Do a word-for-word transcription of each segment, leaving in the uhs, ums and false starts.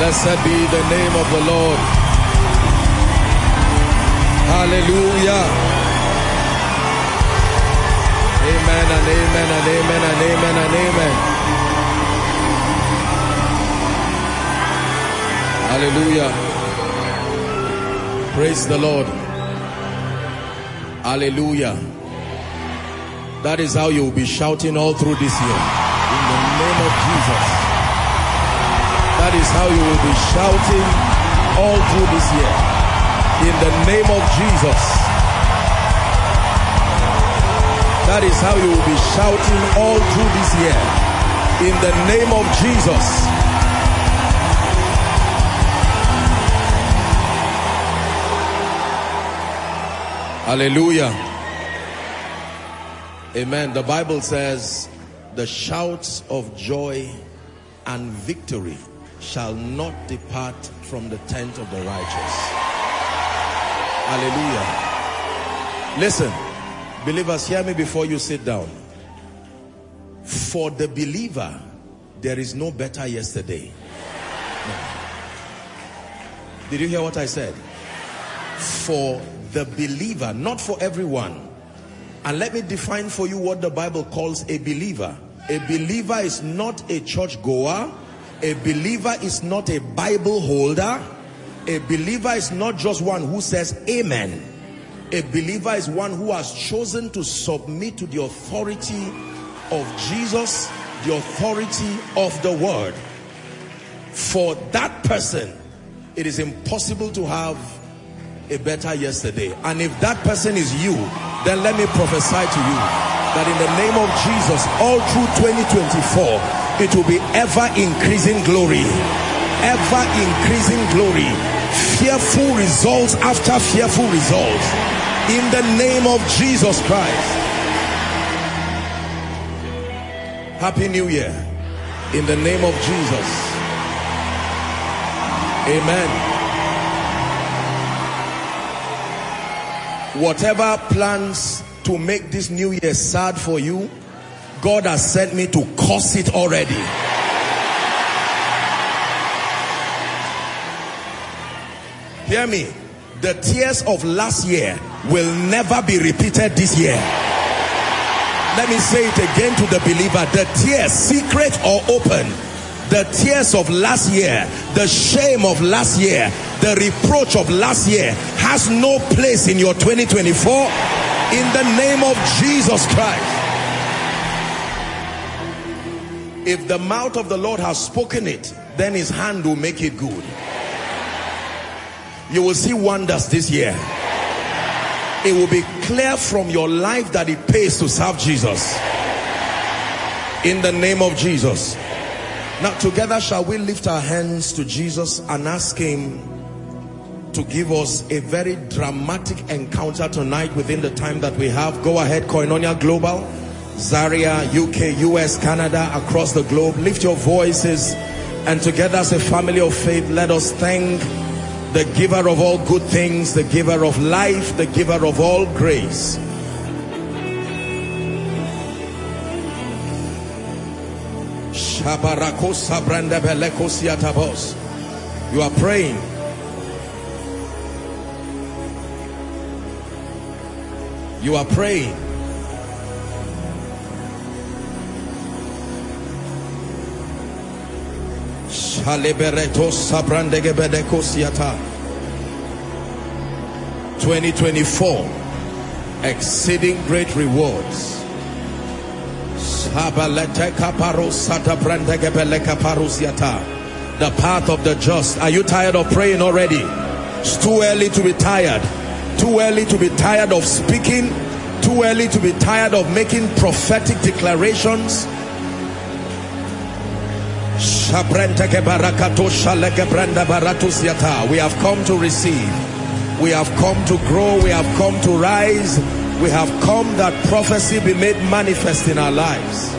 Blessed be the name of the Lord. Hallelujah. Amen and amen and amen and amen and amen. Hallelujah. Praise the Lord. Hallelujah. That is how you will be shouting all through this year. In the name of Jesus. That is how you will be shouting all through this year. In the name of Jesus. That is how you will be shouting all through this year. In the name of Jesus. Hallelujah. Amen. The Bible says, the shouts of joy and victory shall not depart from the tent of the righteous. Hallelujah. Listen, believers, hear me before you sit down. For the believer, there is no better yesterday. No. Did you hear what I said? For the believer, not for everyone. And let me define for you what the Bible calls a believer. A believer is not a church goer. A believer is not a Bible holder. A believer is not just one who says amen. A believer is one who has chosen to submit to the authority of Jesus, the authority of the word. For that person, it is impossible to have a better yesterday. And if that person is you, then let me prophesy to you that in the name of Jesus, all through twenty twenty-four, it will be ever increasing glory, ever increasing glory, fearful results after fearful results, in the name of Jesus Christ. Happy New Year in the name of Jesus. Amen. Whatever plans to make this new year sad for you, God has sent me to curse it already. Hear me. The tears of last year will never be repeated this year. Let me say it again to the believer. The tears, secret or open, the tears of last year, the shame of last year, the reproach of last year has no place in your twenty twenty-four, in the name of Jesus Christ. If the mouth of the Lord has spoken it, then his hand will make it good. You will see wonders this year. It will be clear from your life that it pays to serve Jesus. In the name of Jesus. Now together shall we lift our hands to Jesus and ask him to give us a very dramatic encounter tonight within the time that we have. Go ahead, Koinonia Global, Zaria, U K, U S, Canada, across the globe. Lift your voices and together as a family of faith, let us thank the giver of all good things, the giver of life, the giver of all grace. You are praying. You are praying. twenty twenty-four, exceeding great rewards. The path of the just. Are you tired of praying already? It's too early to be tired. Too early to be tired of speaking. Too early to be tired of making prophetic declarations. We have come to receive. We have come to grow. We have come to rise. We have come that prophecy be made manifest in our lives.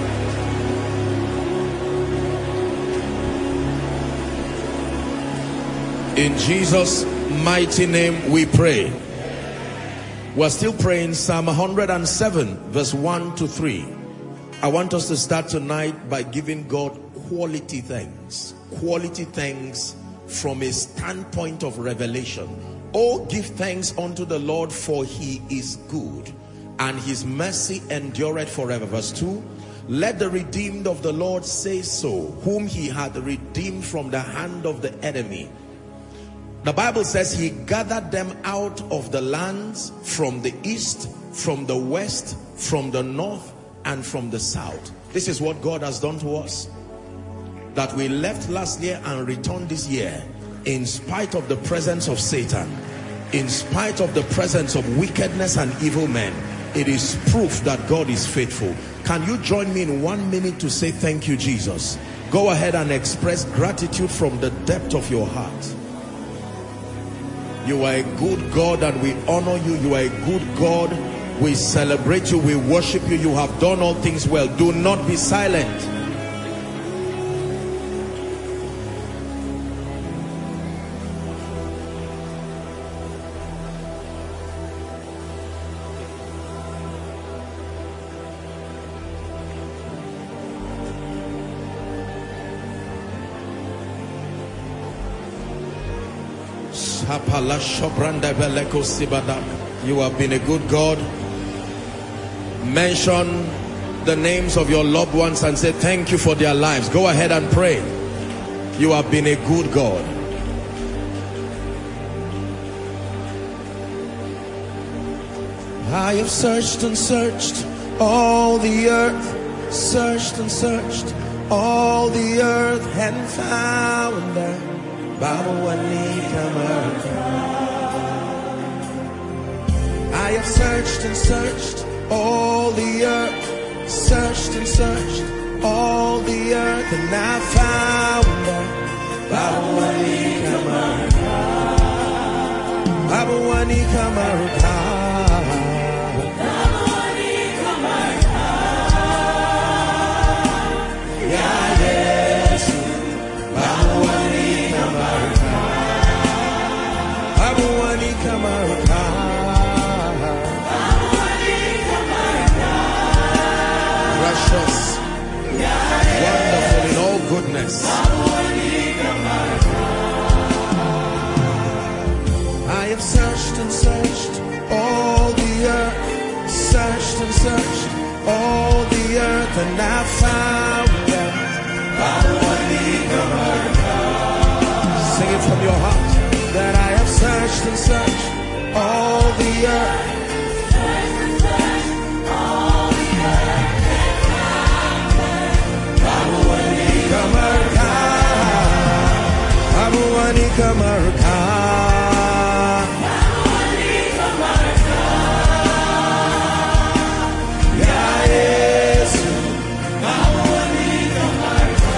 In Jesus' mighty name we pray. We're still praying Psalm one hundred seven verse one to three. I want us to start tonight by giving God quality things. Quality things from a standpoint of revelation. Oh, give thanks unto the Lord, for he is good, and his mercy endureth forever. Verse two, let the redeemed of the Lord say so, whom he hath redeemed from the hand of the enemy. The Bible says he gathered them out of the lands, from the east, from the west, from the north, and from the south. This is what God has done to us. That we left last year and returned this year in spite of the presence of Satan, in spite of the presence of wickedness and evil men. It is proof that God is faithful. Can you join me in one minute to say thank you, Jesus? Go ahead and express gratitude from the depth of your heart. You are a good God and we honor you. You are a good God. We celebrate you. We worship you. You have done all things well. Do not be silent. You have been a good God. Mention the names of your loved ones and say thank you for their lives. Go ahead and pray. You have been a good God. I have searched and searched all the earth, searched and searched all the earth, and found her. I have searched and searched all the earth, searched and searched all the earth, and I found her. Babawani Kamaruka, Babawani Kamaruka, Babawani Kamaruka, yeah, yes, Babawani Kamaruka, Babawani Kamaruka. Precious, wonderful in all goodness. I have searched and searched all the earth, searched and searched all the earth, and I found them. Sing it from your heart. That I have searched and searched all the earth. Babawani Kamaruka, yeah, yes. Babawani Kamaruka,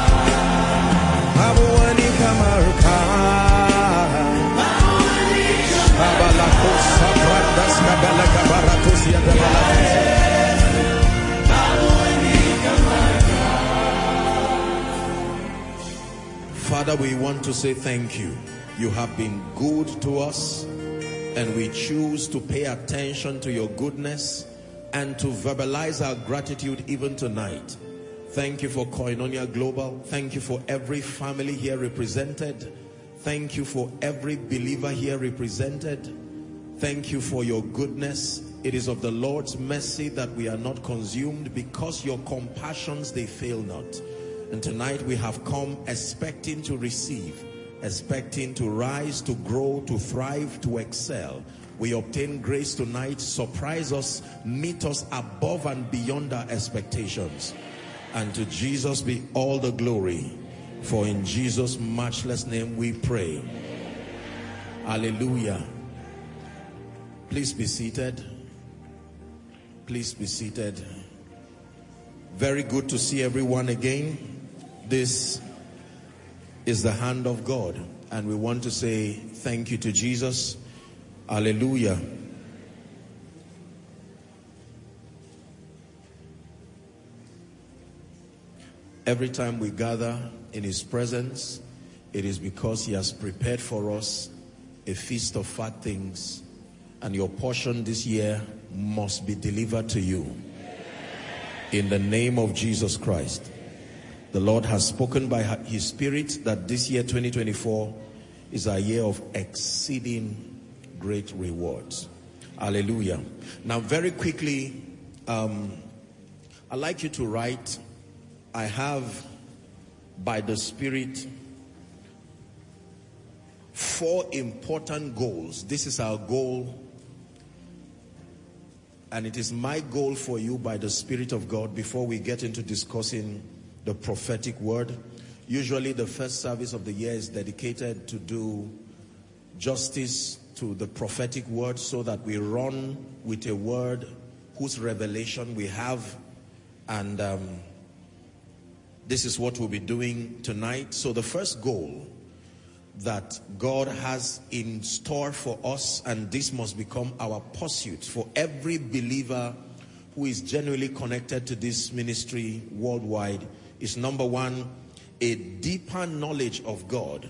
Babawani Kamaruka, Babalako Sabrandas Kabalaka Baratus Yadabalatus. Father, we want to say thank you. You have been good to us, and we choose to pay attention to your goodness and to verbalize our gratitude even tonight. Thank you for Koinonia Global. Thank you for every family here represented. Thank you for every believer here represented. Thank you for your goodness. It is of the Lord's mercy that we are not consumed, because your compassions, they fail not. And tonight we have come expecting to receive, expecting to rise, to grow, to thrive, to excel. We obtain grace tonight. Surprise us, meet us above and beyond our expectations. And to Jesus be all the glory. For in Jesus' matchless name we pray. Hallelujah. Please be seated. Please be seated. Very good to see everyone again. This is the hand of God, and we want to say thank you to Jesus. Hallelujah. Every time we gather in his presence, it is because he has prepared for us a feast of fat things, and your portion this year must be delivered to you in the name of Jesus Christ. The Lord has spoken by his Spirit that this year, twenty twenty-four, is a year of exceeding great rewards. Hallelujah. Now, very quickly, um, I'd like you to write, I have, by the Spirit, four important goals. This is our goal, and it is my goal for you by the Spirit of God before we get into discussing the prophetic word. Usually the first service of the year is dedicated to do justice to the prophetic word, so that we run with a word whose revelation we have. And um, this is what we'll be doing tonight. So the first goal that God has in store for us, and this must become our pursuit for every believer who is genuinely connected to this ministry worldwide, is number one, a deeper knowledge of God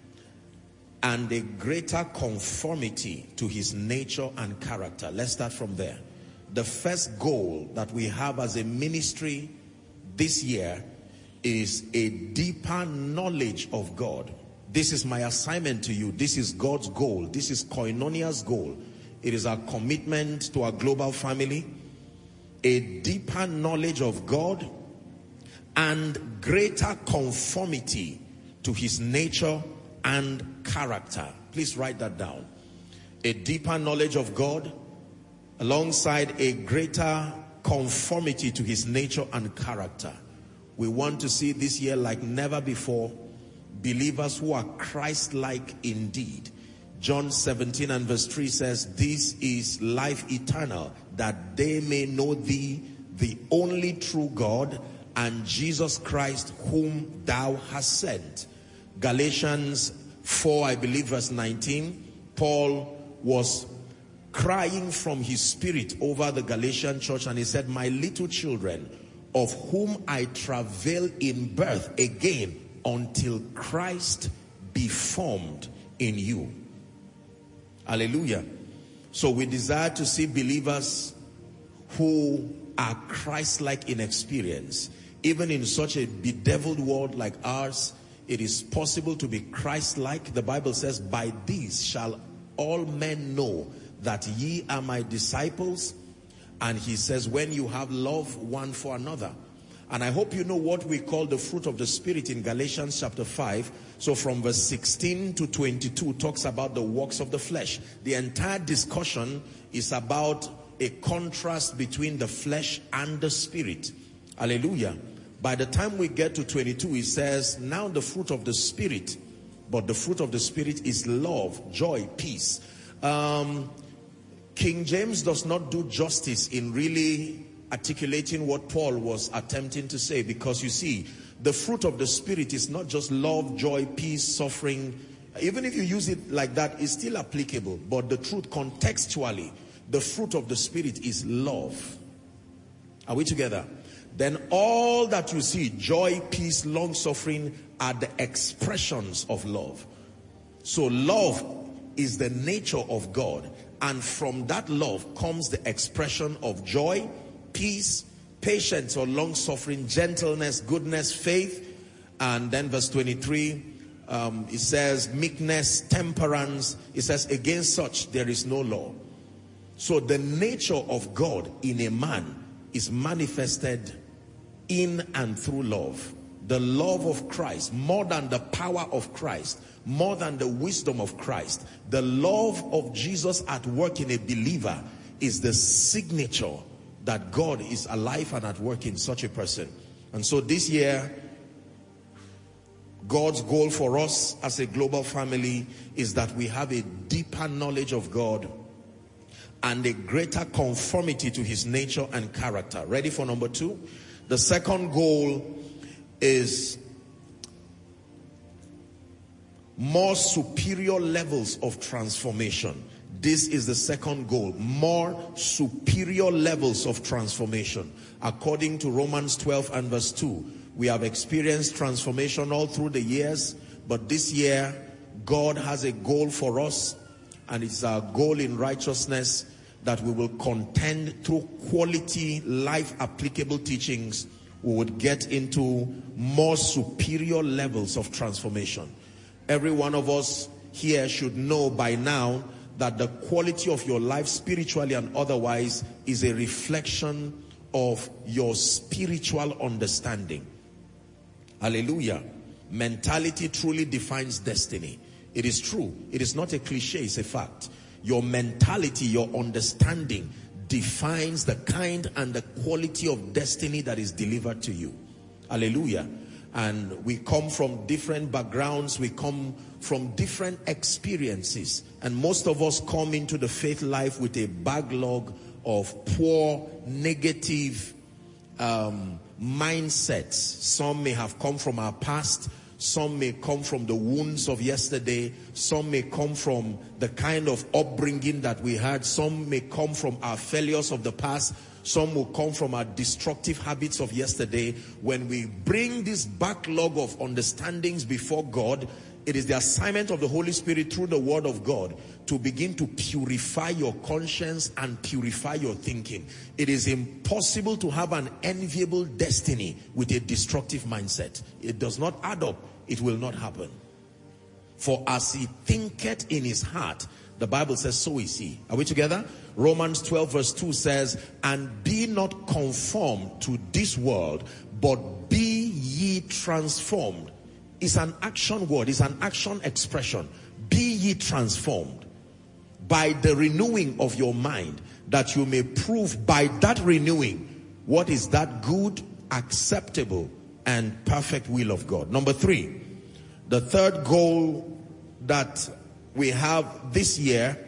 and a greater conformity to his nature and character. Let's start from there. The first goal that we have as a ministry this year is a deeper knowledge of God. This is my assignment to you. This is God's goal. This is Koinonia's goal. It is our commitment to our global family. A deeper knowledge of God and greater conformity to his nature and character. Please write that down. A deeper knowledge of God alongside a greater conformity to his nature and character. We want to see this year, like never before, believers who are Christ-like indeed. John seventeen and verse three says, this is life eternal, that they may know thee, the only true God, and Jesus Christ whom thou hast sent. Galatians four, I believe, verse nineteen, Paul was crying from his spirit over the Galatian church, and he said, my little children, of whom I travail in birth again until Christ be formed in you. Hallelujah. So we desire to see believers who are Christ-like in experience. Even in such a bedeviled world like ours, it is possible to be Christ-like. The Bible says, by these shall all men know that ye are my disciples. And he says, when you have love one for another. And I hope you know what we call the fruit of the Spirit in Galatians chapter five. So from verse sixteen to twenty-two talks about the works of the flesh. The entire discussion is about a contrast between the flesh and the Spirit. Hallelujah. By the time we get to twenty-two, he says, now the fruit of the Spirit, but the fruit of the Spirit is love, joy, peace. Um, King James does not do justice in really articulating what Paul was attempting to say, because you see, the fruit of the Spirit is not just love, joy, peace, suffering. Even if you use it like that, it's still applicable. But the truth contextually, the fruit of the Spirit is love. Are we together? Then all that you see, joy, peace, long suffering, are the expressions of love. So love is the nature of God. And from that love comes the expression of joy, peace, patience or long suffering, gentleness, goodness, faith. And then verse twenty-three, um, it says meekness, temperance. It says against such there is no law. So the nature of God in a man is manifested in and through love. The love of Christ, more than the power of Christ, more than the wisdom of Christ. The love of Jesus at work in a believer is the signature that God is alive and at work in such a person. And so this year, God's goal for us as a global family is that we have a deeper knowledge of God and a greater conformity to his nature and character. Ready for number two? The second goal is more superior levels of transformation. This is the second goal. More superior levels of transformation. According to Romans twelve and verse two, we have experienced transformation all through the years, but this year God has a goal for us, and it's our goal in righteousness that we will contend through quality, life applicable teachings we would get into more superior levels of transformation. Every one of us here should know by now that the quality of your life, spiritually and otherwise, is a reflection of your spiritual understanding. Hallelujah. Mentality truly defines destiny. It is true. It is not a cliche, it's a fact. Your mentality, your understanding defines the kind and the quality of destiny that is delivered to you. Hallelujah. And we come from different backgrounds, we come from different experiences, and most of us come into the faith life with a backlog of poor, negative um, mindsets. Some may have come from our past, some may come from the wounds of yesterday, some may come from the kind of upbringing that we had, some may come from our failures of the past, some will come from our destructive habits of yesterday. When we bring this backlog of understandings before God, it is the assignment of the Holy Spirit through the Word of God to begin to purify your conscience and purify your thinking. It is impossible to have an enviable destiny with a destructive mindset. It does not add up. It will not happen. For as he thinketh in his heart, the Bible says, so is he. Are we together? Romans twelve verse two says, and be not conformed to this world, but be ye transformed. It's an action word. It's an action expression. Be ye transformed by the renewing of your mind, that you may prove by that renewing what is that good, acceptable, and perfect will of God. Number three, the third goal that we have this year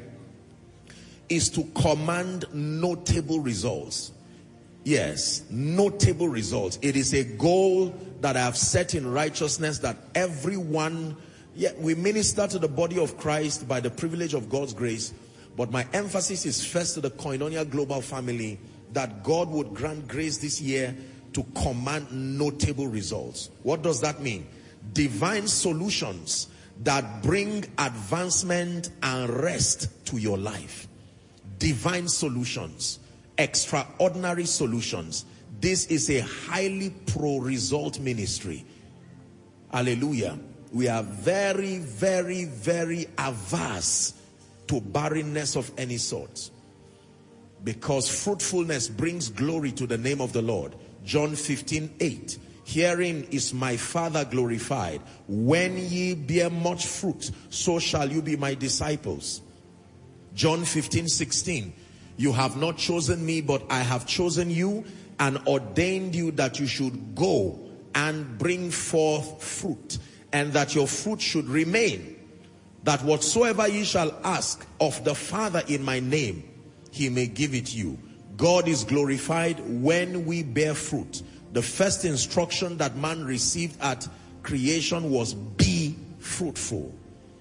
is to command notable results. Yes, notable results. It is a goal that I have set in righteousness, that everyone, yeah, we minister to the body of Christ by the privilege of God's grace, but my emphasis is first to the Koinonia Global family, that God would grant grace this year to command notable results. What does that mean? Divine solutions that bring advancement and rest to your life. Divine solutions, extraordinary solutions. This is a highly pro-result ministry. Hallelujah. We are very, very, very averse to barrenness of any sort, because fruitfulness brings glory to the name of the Lord. John fifteen eight. Herein is my Father glorified, when ye bear much fruit, so shall you be my disciples. John fifteen sixteen. You have not chosen me, but I have chosen you and ordained you that you should go and bring forth fruit, and that your fruit should remain, that whatsoever ye shall ask of the Father in my name, he may give it you. God is glorified when we bear fruit. The first instruction that man received at creation was be fruitful.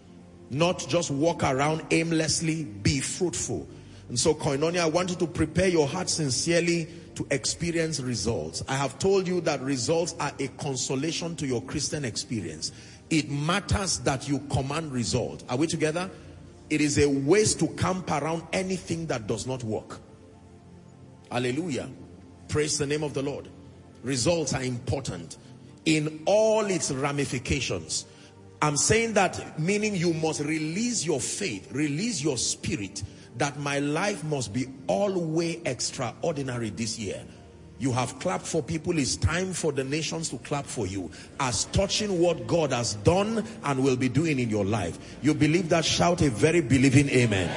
Not just walk around aimlessly, be fruitful. And so Koinonia, I want you to prepare your heart sincerely to experience results. I have told you that results are a consolation to your Christian experience. It matters that you command result. Are we together? It is a waste to camp around anything that does not work. Hallelujah. Praise the name of the Lord. Results are important in all its ramifications. I'm saying that meaning you must release your faith, release your spirit, that my life must be always extraordinary this year. You have clapped for people. It's time for the nations to clap for you as touching what God has done and will be doing in your life. You believe that? Shout a very believing amen.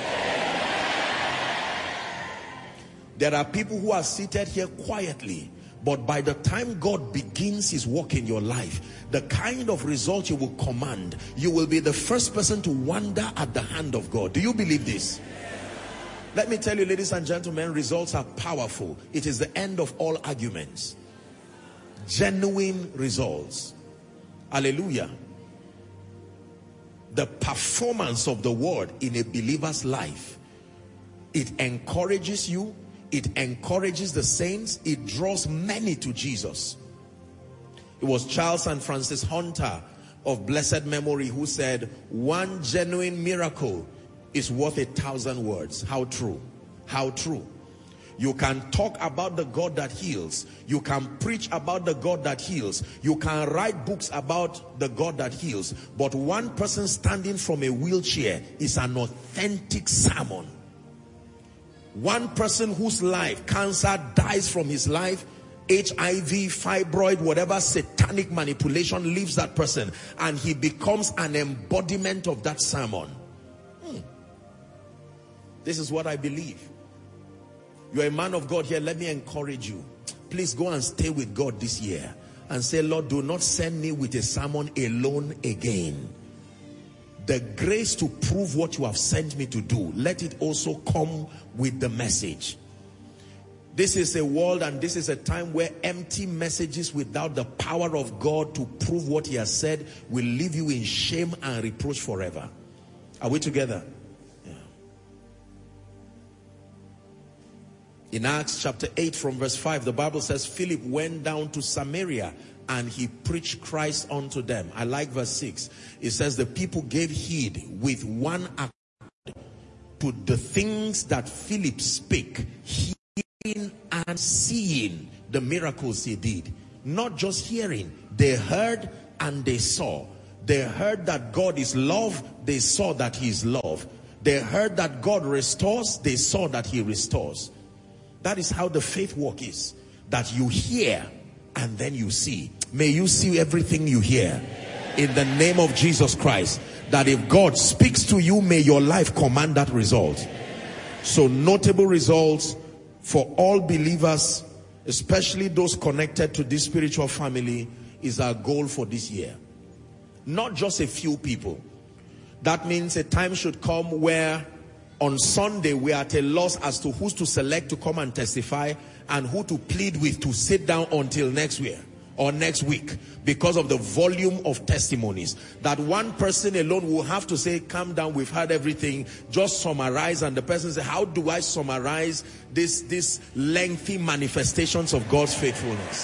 There are people who are seated here quietly, but by the time God begins his work in your life, the kind of result you will command, you will be the first person to wonder at the hand of God. Do you believe this? Let me tell you, ladies and gentlemen, results are powerful. It is the end of all arguments. Genuine results. Hallelujah. The performance of the word in a believer's life, it encourages you, it encourages the saints, it draws many to Jesus. It was Charles and Francis Hunter of blessed memory who said, one genuine miracle is worth a thousand words. How true. How true. You can talk about the God that heals. You can preach about the God that heals. You can write books about the God that heals. But one person standing from a wheelchair is an authentic sermon. One person whose life, cancer dies from his life, H I V, fibroid, whatever satanic manipulation leaves that person, and he becomes an embodiment of that sermon. Hmm. This is what I believe. You're a man of God here. Let me encourage you. Please go and stay with God this year and say, Lord, do not send me with a sermon alone again. The grace to prove what you have sent me to do, let it also come with the message. This is a world and this is a time where empty messages without the power of God to prove what he has said will leave you in shame and reproach forever. Are we together? In Acts chapter eight from verse five, the Bible says Philip went down to Samaria and he preached Christ unto them. I like verse six. It says the people gave heed with one accord to the things that Philip spake, hearing and seeing the miracles he did. Not just hearing, they heard and they saw. They heard that God is love, they saw that he is love. They heard that God restores, they saw that he restores. That is how the faith walk is. That you hear and then you see. May you see everything you hear. In the name of Jesus Christ. That if God speaks to you, may your life command that result. So notable results for all believers, especially those connected to this spiritual family, is our goal for this year. Not just a few people. That means a time should come where on Sunday, we are at a loss as to who's to select to come and testify and who to plead with to sit down until next year or next week because of the volume of testimonies. That one person alone will have to say, calm down, we've heard everything, just summarize. And the person says, how do I summarize this, this lengthy manifestations of God's faithfulness?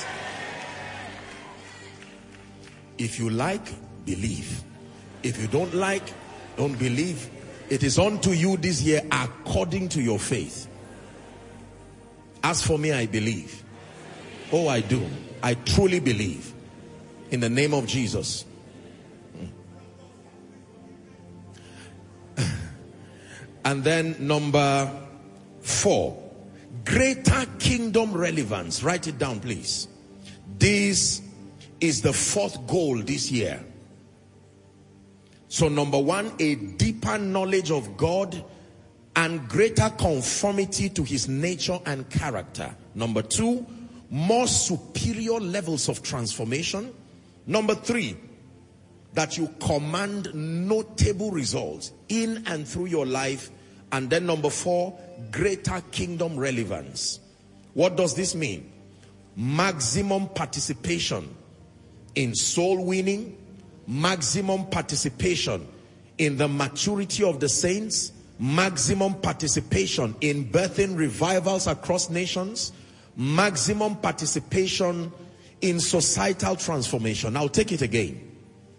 If you like, believe. If you don't like, don't believe. It is unto you this year according to your faith. As for me, I believe. Oh, I do. I truly believe. In the name of Jesus. And then number four, greater kingdom relevance. Write it down, please. This is the fourth goal this year. So number one, a deeper knowledge of God and greater conformity to his nature and character. Number two, more superior levels of transformation. Number three, that you command notable results in and through your life. And then number four, greater kingdom relevance. What does this mean? Maximum participation in soul winning, maximum participation in the maturity of the saints, maximum participation in birthing revivals across nations, maximum participation in societal transformation. I'll take it again.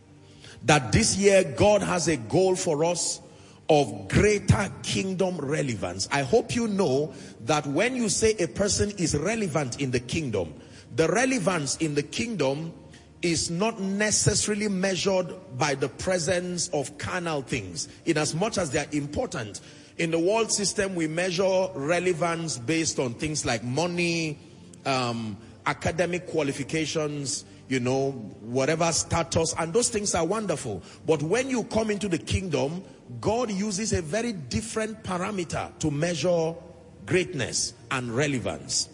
That this year God has a goal for us of greater kingdom relevance. I hope you know that when you say a person is relevant in the kingdom, the relevance in the kingdom is not necessarily measured by the presence of carnal things, in as much as they are important. In the world system, we measure relevance based on things like money, um, academic qualifications, you know, whatever status, and those things are wonderful. But when you come into the kingdom, God uses a very different parameter to measure greatness and relevance.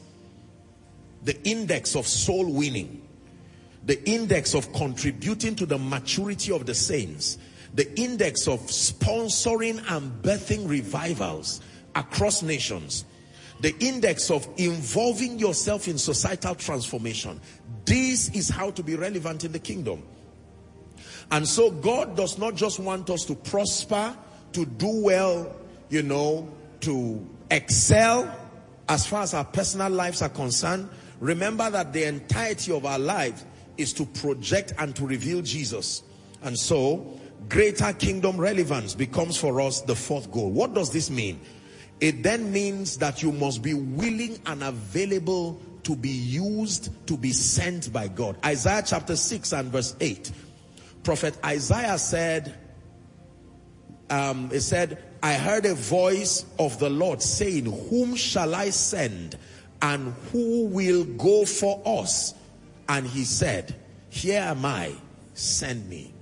The index of soul winning, the index of contributing to the maturity of the saints, the index of sponsoring and birthing revivals across nations, the index of involving yourself in societal transformation. This is how to be relevant in the kingdom. And so God does not just want us to prosper, to do well, you know, to excel as far as our personal lives are concerned. Remember that the entirety of our lives is to project and to reveal Jesus. And so greater kingdom relevance becomes for us the fourth goal. What does this mean? it then means that you must be willing and available to be used, to be sent by God. Isaiah chapter six and verse eight. Prophet Isaiah said, um, he said, I heard a voice of the Lord saying, whom shall I send, and who will go for us? And he said, here am I, send me.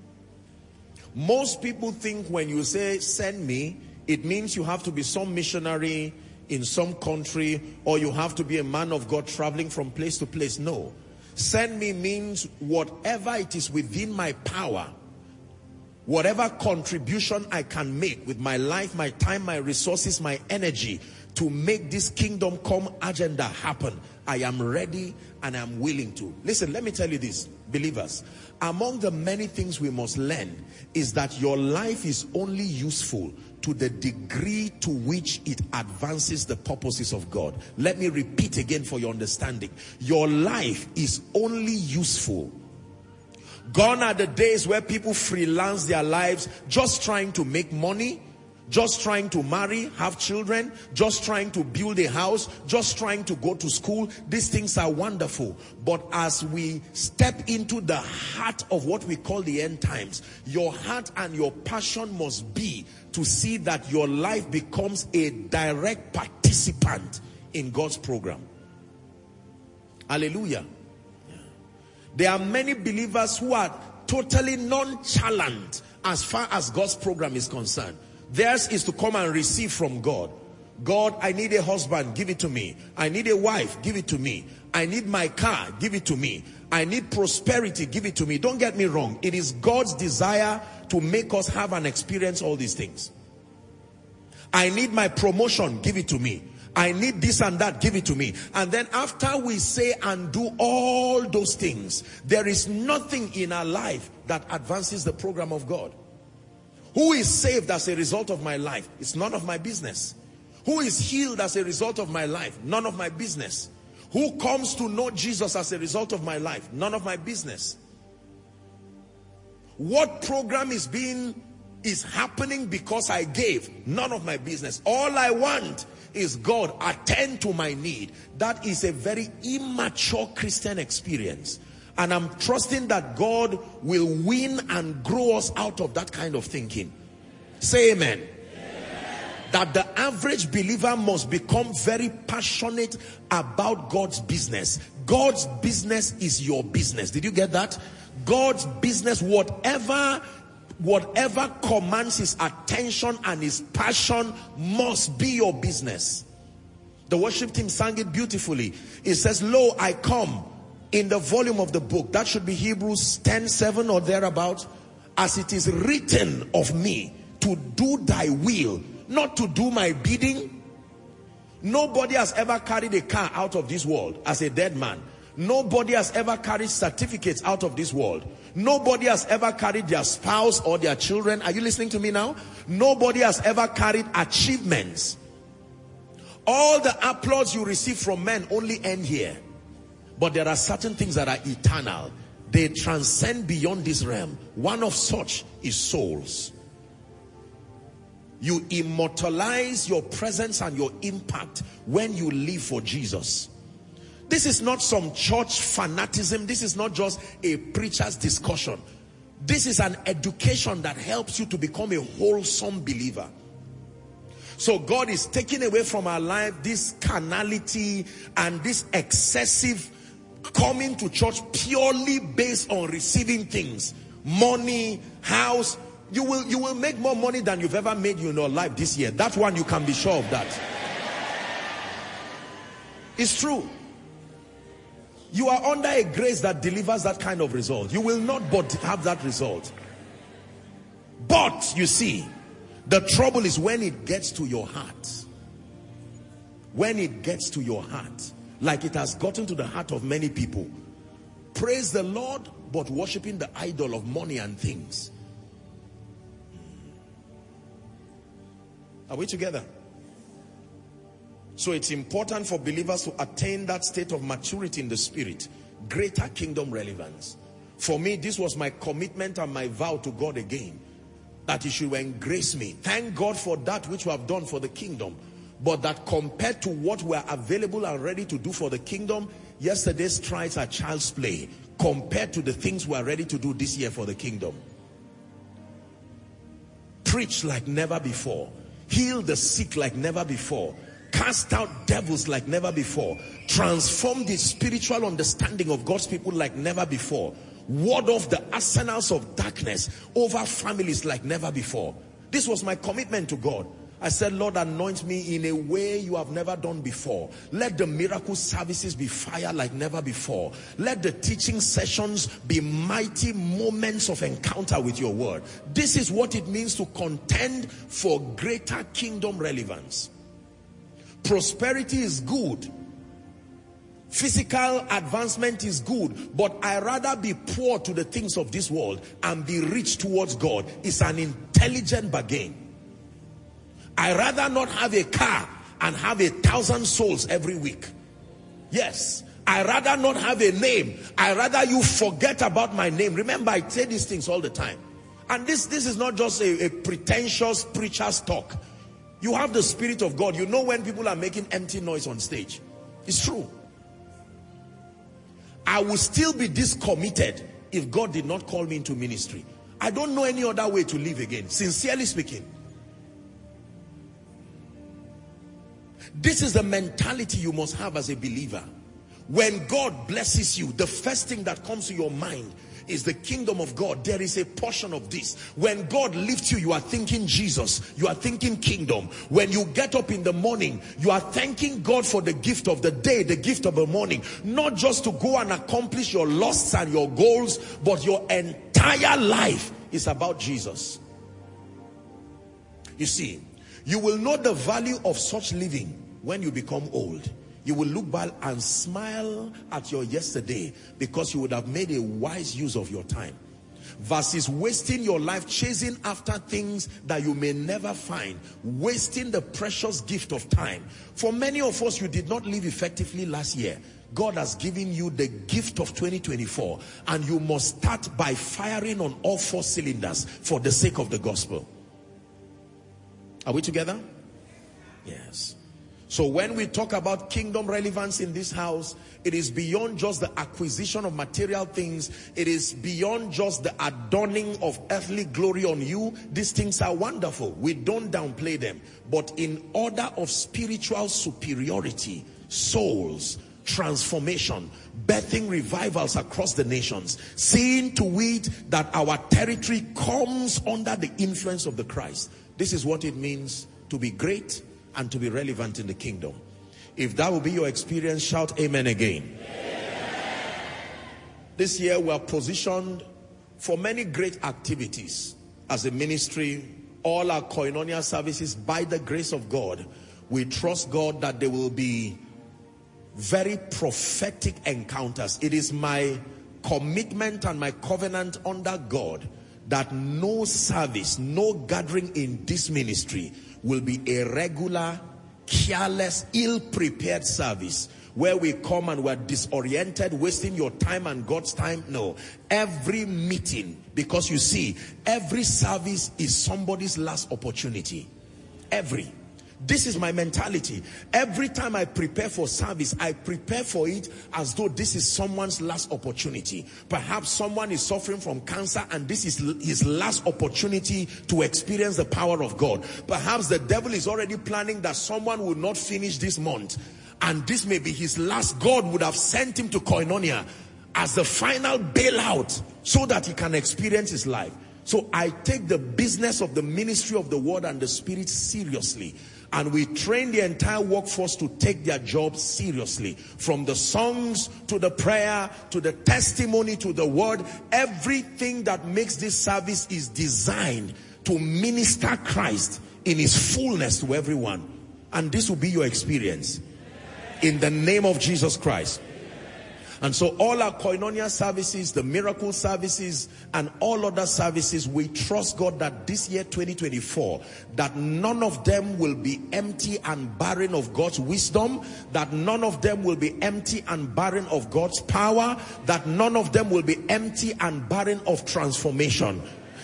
Most people think when you say send me, it means you have to be some missionary in some country, or you have to be a man of God traveling from place to place. No. Send me means whatever it is within my power, whatever contribution I can make with my life, my time, my resources, my energy to make this kingdom come agenda happen. I am ready and I'm willing to. Listen, let me tell you this, believers. Among the many things we must learn is that your life is only useful to the degree to which it advances the purposes of God. Let me repeat again for your understanding. Your life is only useful. Gone are the days where people freelance their lives just trying to make money, just trying to marry, have children, just trying to build a house, just trying to go to school. These things are wonderful. But as we step into the heart of what we call the end times, your heart and your passion must be to see that your life becomes a direct participant in God's program. Hallelujah. There are many believers who are totally nonchalant as far as God's program is concerned. Theirs is to come and receive from God. God, I need a husband, give it to me. I need a wife, give it to me. I need my car, give it to me. I need prosperity, give it to me. Don't get me wrong. It is God's desire to make us have and experience all these things. I need my promotion, give it to me. I need this and that, give it to me. And then after we say and do all those things, there is nothing in our life that advances the program of God. Who is saved as a result of my life? It's none of my business. Who is healed as a result of my life? None of my business. Who comes to know Jesus as a result of my life? None of my business. What program is being is happening because I gave? None of my business. All I want is God, attend to my need. That is a very immature Christian experience. And I'm trusting that God will win and grow us out of that kind of thinking. Say amen. Amen. That the average believer must become very passionate about God's business. God's business is your business. Did you get that? God's business, whatever, whatever commands his attention and his passion must be your business. The worship team sang it beautifully. It says, lo, I come. In the volume of the book, that should be Hebrews ten seven or thereabout, as it is written of me, to do thy will, not to do my bidding. Nobody has ever carried a car out of this world as a dead man. Nobody has ever carried certificates out of this world. Nobody has ever carried their spouse or their children. Are you listening to me now? Nobody has ever carried achievements. All the applause you receive from men only end here. But there are certain things that are eternal. They transcend beyond this realm. One of such is souls. You immortalize your presence and your impact when you live for Jesus. This is not some church fanaticism. This is not just a preacher's discussion. This is an education that helps you to become a wholesome believer. So God is taking away from our life this carnality and this excessive coming to church purely based on receiving things, money, house. You will you will make more money than you've ever made in your life this year. That one, you can be sure of that. It's true. You are under a grace that delivers that kind of result. You will not but have that result. But you see, the trouble is when it gets to your heart. When it gets to your heart, like it has gotten to the heart of many people. Praise the Lord, but worshiping the idol of money and things. Are we together? So it's important for believers to attain that state of maturity in the spirit. Greater kingdom relevance. For me, this was my commitment and my vow to God again. that he should engrace me. Thank God for that which we have done for the kingdom. But that compared to what we are available and ready to do for the kingdom, yesterday's strides are child's play compared to the things we are ready to do this year for the kingdom. Preach like never before. Heal the sick like never before. Cast out devils like never before. Transform the spiritual understanding of God's people like never before. Ward off the arsenals of darkness over families like never before. This was my commitment to God. I said, Lord, anoint me in a way you have never done before. Let the miracle services be fire like never before. Let the teaching sessions be mighty moments of encounter with your word. This is what it means to contend for greater kingdom relevance. Prosperity is good. Physical advancement is good, but I rather be poor to the things of this world and be rich towards God. It's an intelligent bargain. I rather not have a car and have a thousand souls every week. Yes, I rather not have a name. I rather you forget about my name. Remember, I say these things all the time. And this, this is not just a, a pretentious preacher's talk. You have the Spirit of God. You know when people are making empty noise on stage. It's true. I will still be this committed if God did not call me into ministry. I don't know any other way to live again, sincerely speaking. This is the mentality you must have as a believer. When God blesses you, the first thing that comes to your mind is the kingdom of God. There is a portion of this. When God lifts you, you are thinking Jesus. You are thinking kingdom. When you get up in the morning, you are thanking God for the gift of the day, the gift of the morning. Not just to go and accomplish your lusts and your goals, but your entire life is about Jesus. You see, you will know the value of such living when you become old. You will look back and smile at your yesterday because you would have made a wise use of your time. Versus wasting your life chasing after things that you may never find. Wasting the precious gift of time. For many of us, you did not live effectively last year. God has given you the gift of twenty twenty-four. And you must start by firing on all four cylinders for the sake of the gospel. Are we together? Yes. So when we talk about kingdom relevance in this house, it is beyond just the acquisition of material things. It is beyond just the adorning of earthly glory on you. These things are wonderful. We don't downplay them. But in order of spiritual superiority, souls, transformation, birthing revivals across the nations, seeing to it that our territory comes under the influence of the Christ. This is what it means to be great and to be relevant in the kingdom. If that will be your experience, shout amen again. Amen. This year we are positioned for many great activities as a ministry. All our koinonia services, by the grace of God, we trust God that there will be very prophetic encounters. It is my commitment and my covenant under God that no service, no gathering in this ministry will be a regular, careless, ill-prepared service where we come and we're disoriented, wasting your time and God's time. No. Every meeting, because you see, every service is somebody's last opportunity. Every. This is my mentality. Every time I prepare for service, I prepare for it as though this is someone's last opportunity. Perhaps someone is suffering from cancer and this is his last opportunity to experience the power of God. Perhaps the devil is already planning that someone will not finish this month and this may be his last. God would have sent him to Koinonia as the final bailout so that he can experience his life. So I take the business of the ministry of the word and the spirit seriously. And we train the entire workforce to take their job seriously. From the songs to the prayer to the testimony to the word. Everything that makes this service is designed to minister Christ in his fullness to everyone. And this will be your experience. In the name of Jesus Christ. And so all our koinonia services, the miracle services, and all other services, we trust God that this year twenty twenty-four, that none of them will be empty and barren of God's wisdom, that none of them will be empty and barren of God's power, that none of them will be empty and barren of transformation.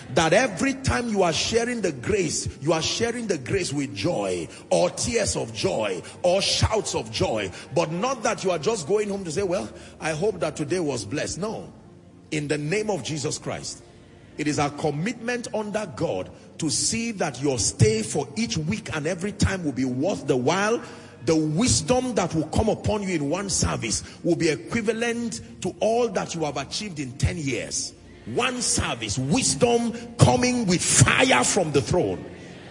That every time you are sharing the grace, you are sharing the grace with joy, or tears of joy, or shouts of joy. But not that you are just going home to say, well, I hope that today was blessed. No. In the name of Jesus Christ, it is our commitment under God to see that your stay for each week and every time will be worth the while. The wisdom that will come upon you in one service will be equivalent to all that you have achieved in ten years. One service, wisdom coming with fire from the throne.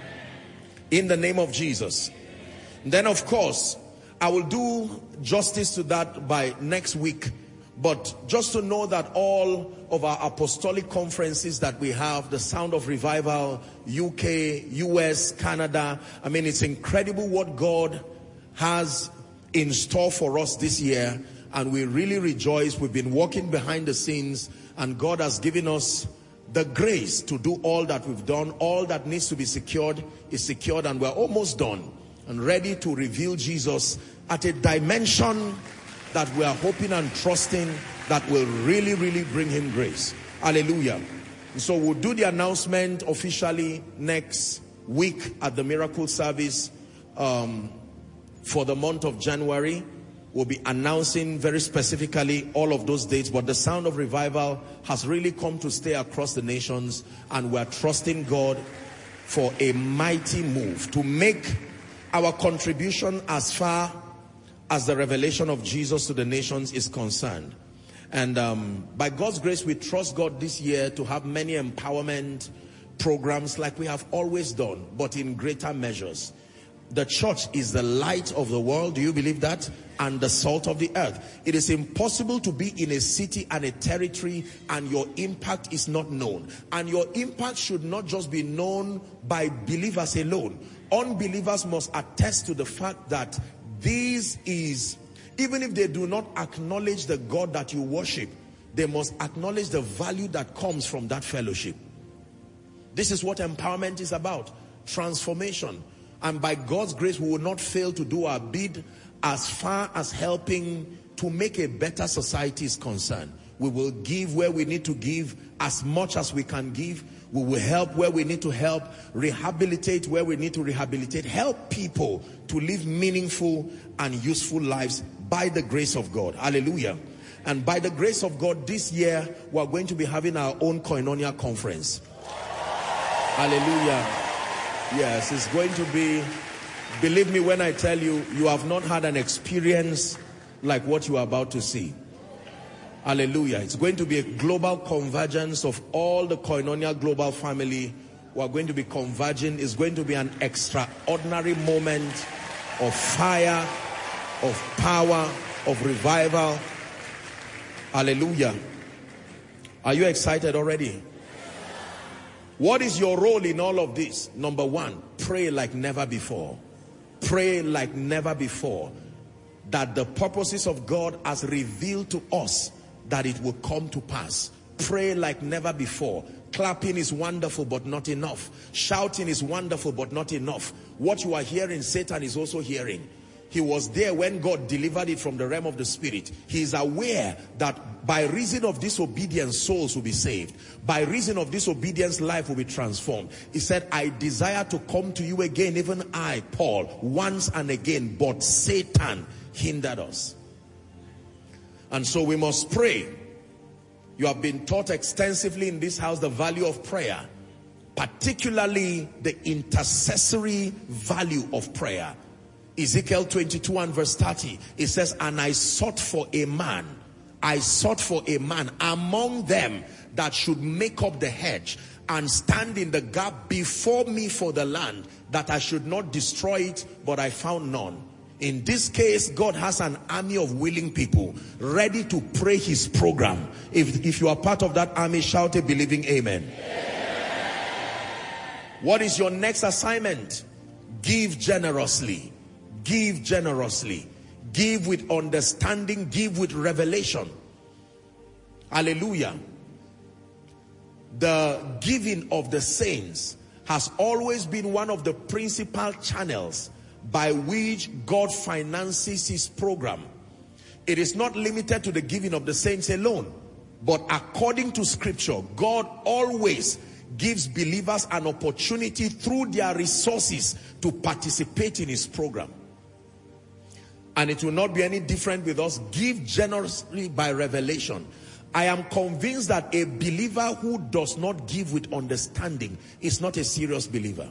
In the name of Jesus. Then of course, I will do justice to that by next week. But just to know that all of our apostolic conferences that we have, the Sound of Revival, U K, U S, Canada, I mean, it's incredible what God has in store for us this year. And we really rejoice. We've been working behind the scenes, and God has given us the grace to do all that we've done. All that needs to be secured is secured, and we're almost done and ready to reveal Jesus at a dimension that we are hoping and trusting that will really, really bring him grace. Hallelujah. So we'll do the announcement officially next week at the miracle service um, for the month of January. We'll be announcing very specifically all of those dates, but the Sound of Revival has really come to stay across the nations, and we're trusting God for a mighty move to make our contribution as far as the revelation of Jesus to the nations is concerned. And um, by God's grace, we trust God this year to have many empowerment programs like we have always done, but in greater measures. The church is the light of the world. Do you believe that? And the salt of the earth. It is impossible to be in a city and a territory and your impact is not known. And your impact should not just be known by believers alone. Unbelievers must attest to the fact that this is, even if they do not acknowledge the God that you worship, they must acknowledge the value that comes from that fellowship. This is what empowerment is about. Transformation. And by God's grace, we will not fail to do our bid as far as helping to make a better society is concerned. We will give where we need to give, as much as we can give. We will help where we need to help, rehabilitate where we need to rehabilitate, help people to live meaningful and useful lives by the grace of God. Hallelujah. And by the grace of God, this year, we are going to be having our own Koinonia conference. Hallelujah. Yes, it's going to be, believe me when I tell you, you have not had an experience like what you are about to see. Hallelujah. It's going to be a global convergence of all the Koinonia global family who are going to be converging. It's going to be an extraordinary moment of fire, of power, of revival. Hallelujah. Are you excited already? What is your role in all of this? Number one, pray like never before. Pray like never before. That the purposes of God as revealed to us, that it will come to pass. Pray like never before. Clapping is wonderful, but not enough. Shouting is wonderful, but not enough. What you are hearing, Satan is also hearing. He was there when God delivered it from the realm of the spirit. He is aware that by reason of disobedience, souls will be saved. By reason of disobedience, life will be transformed. He said, I desire to come to you again, even I, Paul, once and again, but Satan hindered us. And so we must pray. You have been taught extensively in this house the value of prayer, particularly the intercessory value of prayer. Ezekiel twenty-two and verse thirty, it says, and I sought for a man, I sought for a man among them that should make up the hedge and stand in the gap before me for the land, that I should not destroy it, but I found none. In this case, God has an army of willing people ready to pray his program. If, if you are part of that army, shout a believing amen. Amen. What is your next assignment? Give generously. Give generously. Give with understanding. Give with revelation. Hallelujah. The giving of the saints has always been one of the principal channels by which God finances his program. It is not limited to the giving of the saints alone, but according to scripture, God always gives believers an opportunity through their resources to participate in his program. And it will not be any different with us. Give generously by revelation. I am convinced that a believer who does not give with understanding is not a serious believer.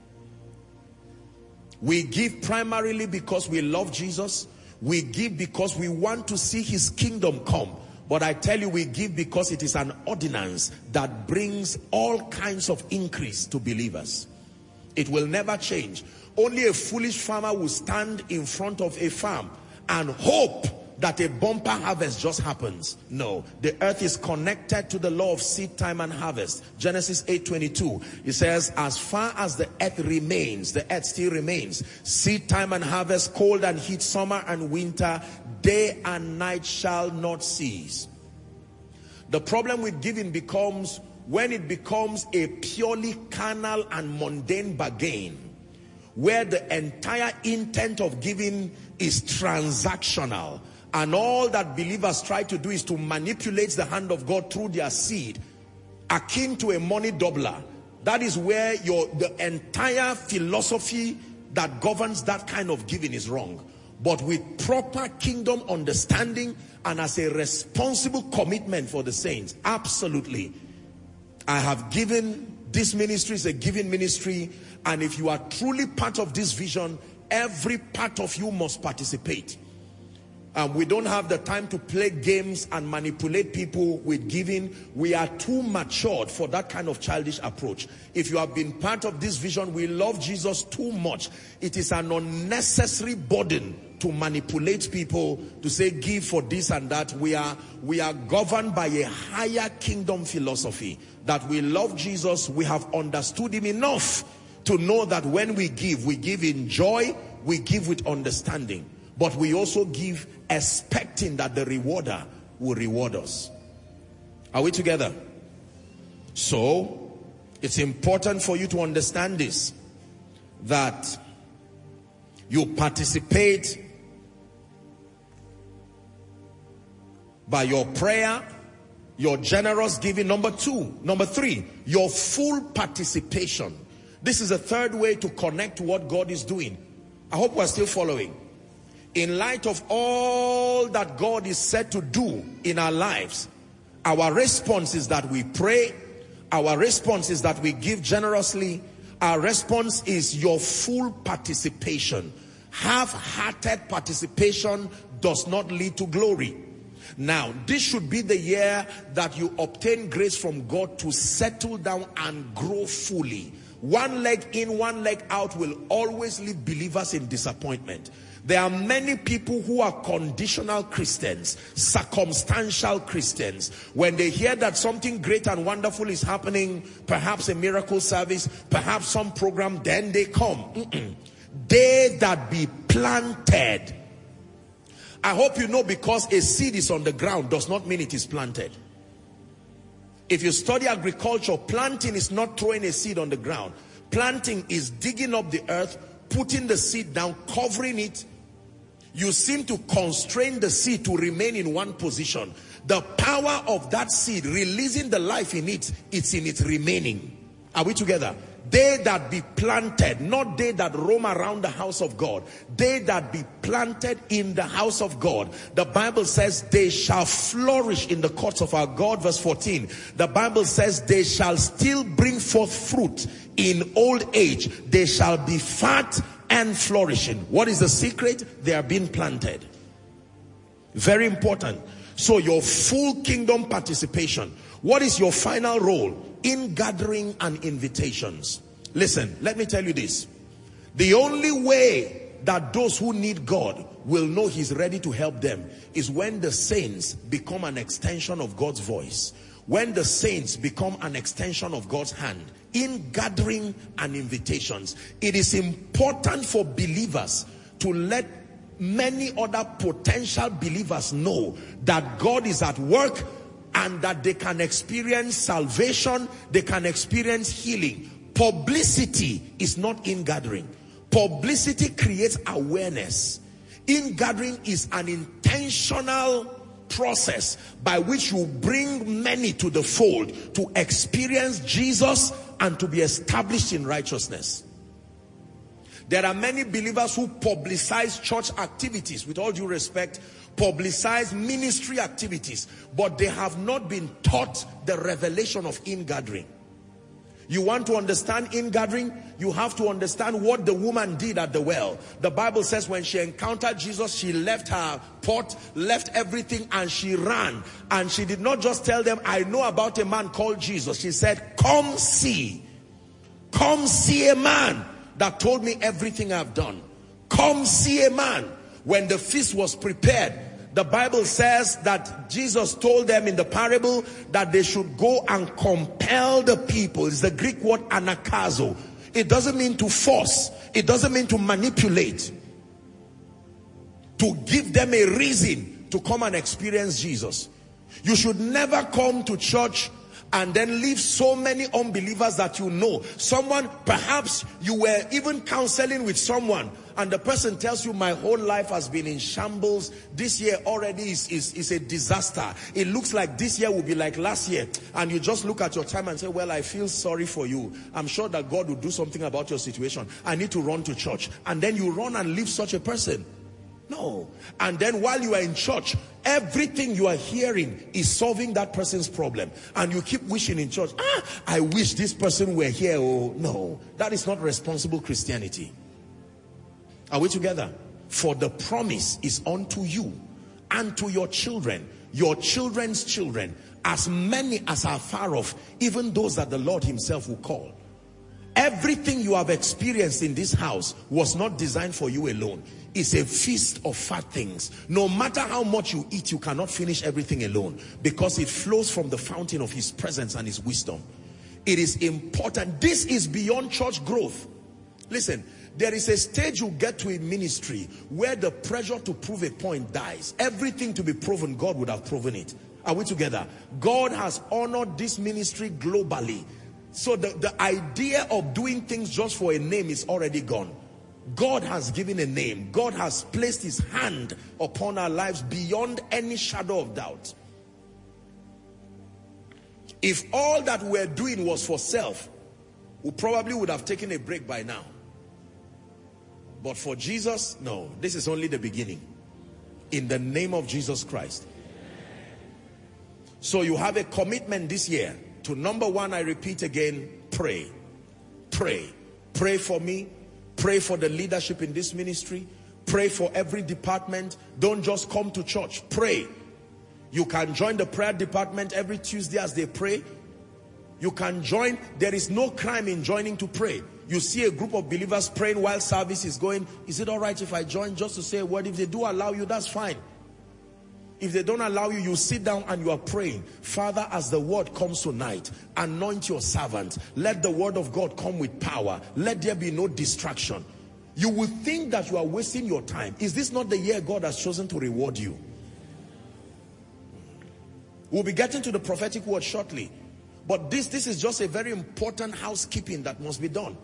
We give primarily because we love Jesus. We give because we want to see his kingdom come. But I tell you, we give because it is an ordinance that brings all kinds of increase to believers. It will never change. Only a foolish farmer will stand in front of a farm and hope that a bumper harvest just happens. No, the earth is connected to the law of seed time and harvest. Genesis eight twenty-two, it says, as far as the earth remains, the earth still remains. Seed time and harvest, cold and heat, summer and winter, day and night shall not cease. The problem with giving becomes when it becomes a purely carnal and mundane bargain, where the entire intent of giving is transactional, and all that believers try to do is to manipulate the hand of God through their seed, akin to a money doubler. That is where your the entire philosophy that governs that kind of giving is wrong. But with proper kingdom understanding and as a responsible commitment for the saints, absolutely. I have given, this ministry is a giving ministry, and if you are truly part of this vision, every part of you must participate. Um, we don't have the time to play games and manipulate people with giving. We are too matured for that kind of childish approach. If you have been part of this vision, we love Jesus too much. It is an unnecessary burden to manipulate people to say give for this and that. We are, we are governed by a higher kingdom philosophy that we love Jesus. We have understood him enough to know that when we give, we give in joy, we give with understanding. But we also give expecting that the rewarder will reward us. Are we together? So, it's important for you to understand this, that you participate by your prayer, your generous giving. Number two, number three, your full participation. This is a third way to connect to what God is doing. I hope we're still following. In light of all that God is said to do in our lives, our response is that we pray. Our response is that we give generously. Our response is your full participation. Half-hearted participation does not lead to glory. Now, this should be the year that you obtain grace from God to settle down and grow fully. One leg in, one leg out will always leave believers in disappointment. There are many people who are conditional Christians, circumstantial Christians. When they hear that something great and wonderful is happening, perhaps a miracle service, perhaps some program, then they come. Mm-mm. They that be planted. I hope you know, because a seed is on the ground does not mean it is planted. If you study agriculture, planting is not throwing a seed on the ground. Planting is digging up the earth, putting the seed down, covering it. You seem to constrain the seed to remain in one position. The power of that seed, releasing the life in it, it's in its remaining. Are we together? They that be planted, not they that roam around the house of God. They that be planted in the house of God. The Bible says they shall flourish in the courts of our God. Verse fourteen. The Bible says they shall still bring forth fruit in old age. They shall be fat and flourishing. What is the secret? They are being planted. Very important. So your full kingdom participation. What is your final role? In gathering and invitations. Listen, let me tell you this. The only way that those who need God will know he's ready to help them is when the saints become an extension of God's voice. When the saints become an extension of God's hand. In gathering and invitations. It is important for believers to let many other potential believers know that God is at work, and that they can experience salvation, they can experience healing. Publicity is not in gathering. Publicity creates awareness. In gathering is an intentional process by which you bring many to the fold to experience Jesus and to be established in righteousness. There are many believers who publicize church activities, with all due respect, publicize ministry activities, but they have not been taught the revelation of ingathering. You want to understand ingathering? You have to understand what the woman did at the well. The Bible says when she encountered Jesus, she left her pot, left everything, and she ran. And she did not just tell them, I know about a man called Jesus. She said, come see. Come see a man that told me everything I've done. Come see a man. When the feast was prepared, the Bible says that Jesus told them in the parable that they should go and compel the people. It's the Greek word anakazo. It doesn't mean to force. It doesn't mean to manipulate. To give them a reason to come and experience Jesus. You should never come to church and then leave so many unbelievers that you know. Someone, perhaps you were even counseling with someone, and the person tells you, my whole life has been in shambles. This year already is, is, is a disaster. It looks like this year will be like last year. And you just look at your time and say, well, I feel sorry for you. I'm sure that God will do something about your situation. I need to run to church. And then you run and leave such a person. No. And then while you are in church, everything you are hearing is solving that person's problem. And you keep wishing in church, ah, I wish this person were here. Oh, no. That is not responsible Christianity. Are we together? For the promise is unto you and to your children, your children's children, as many as are far off, even those that the Lord himself will call. Everything you have experienced in this house was not designed for you alone. It's a feast of fat things. No matter how much you eat, you cannot finish everything alone, because it flows from the fountain of his presence and his wisdom. It is important. This is beyond church growth. Listen, there is a stage you get to in ministry where the pressure to prove a point dies. Everything to be proven, God would have proven it. Are we together? God has honored this ministry globally. So the, the idea of doing things just for a name is already gone. God has given a name. God has placed his hand upon our lives beyond any shadow of doubt. If all that we're doing was for self, we probably would have taken a break by now. But for Jesus, no. This is only the beginning. In the name of Jesus Christ. So you have a commitment this year to, number one, I repeat again, pray. Pray. Pray for me. Pray for the leadership in this ministry. Pray for every department. Don't just come to church. Pray. You can join the prayer department every Tuesday as they pray. You can join. There is no crime in joining to pray. You see a group of believers praying while service is going. Is it all right if I join just to say a word? If they do allow you, that's fine. If they don't allow you, you sit down and you are praying. Father, as the word comes tonight, anoint your servant. Let the word of God come with power. Let there be no distraction. You will think that you are wasting your time. Is this not the year God has chosen to reward you? We'll be getting to the prophetic word shortly. But this, this is just a very important housekeeping that must be done.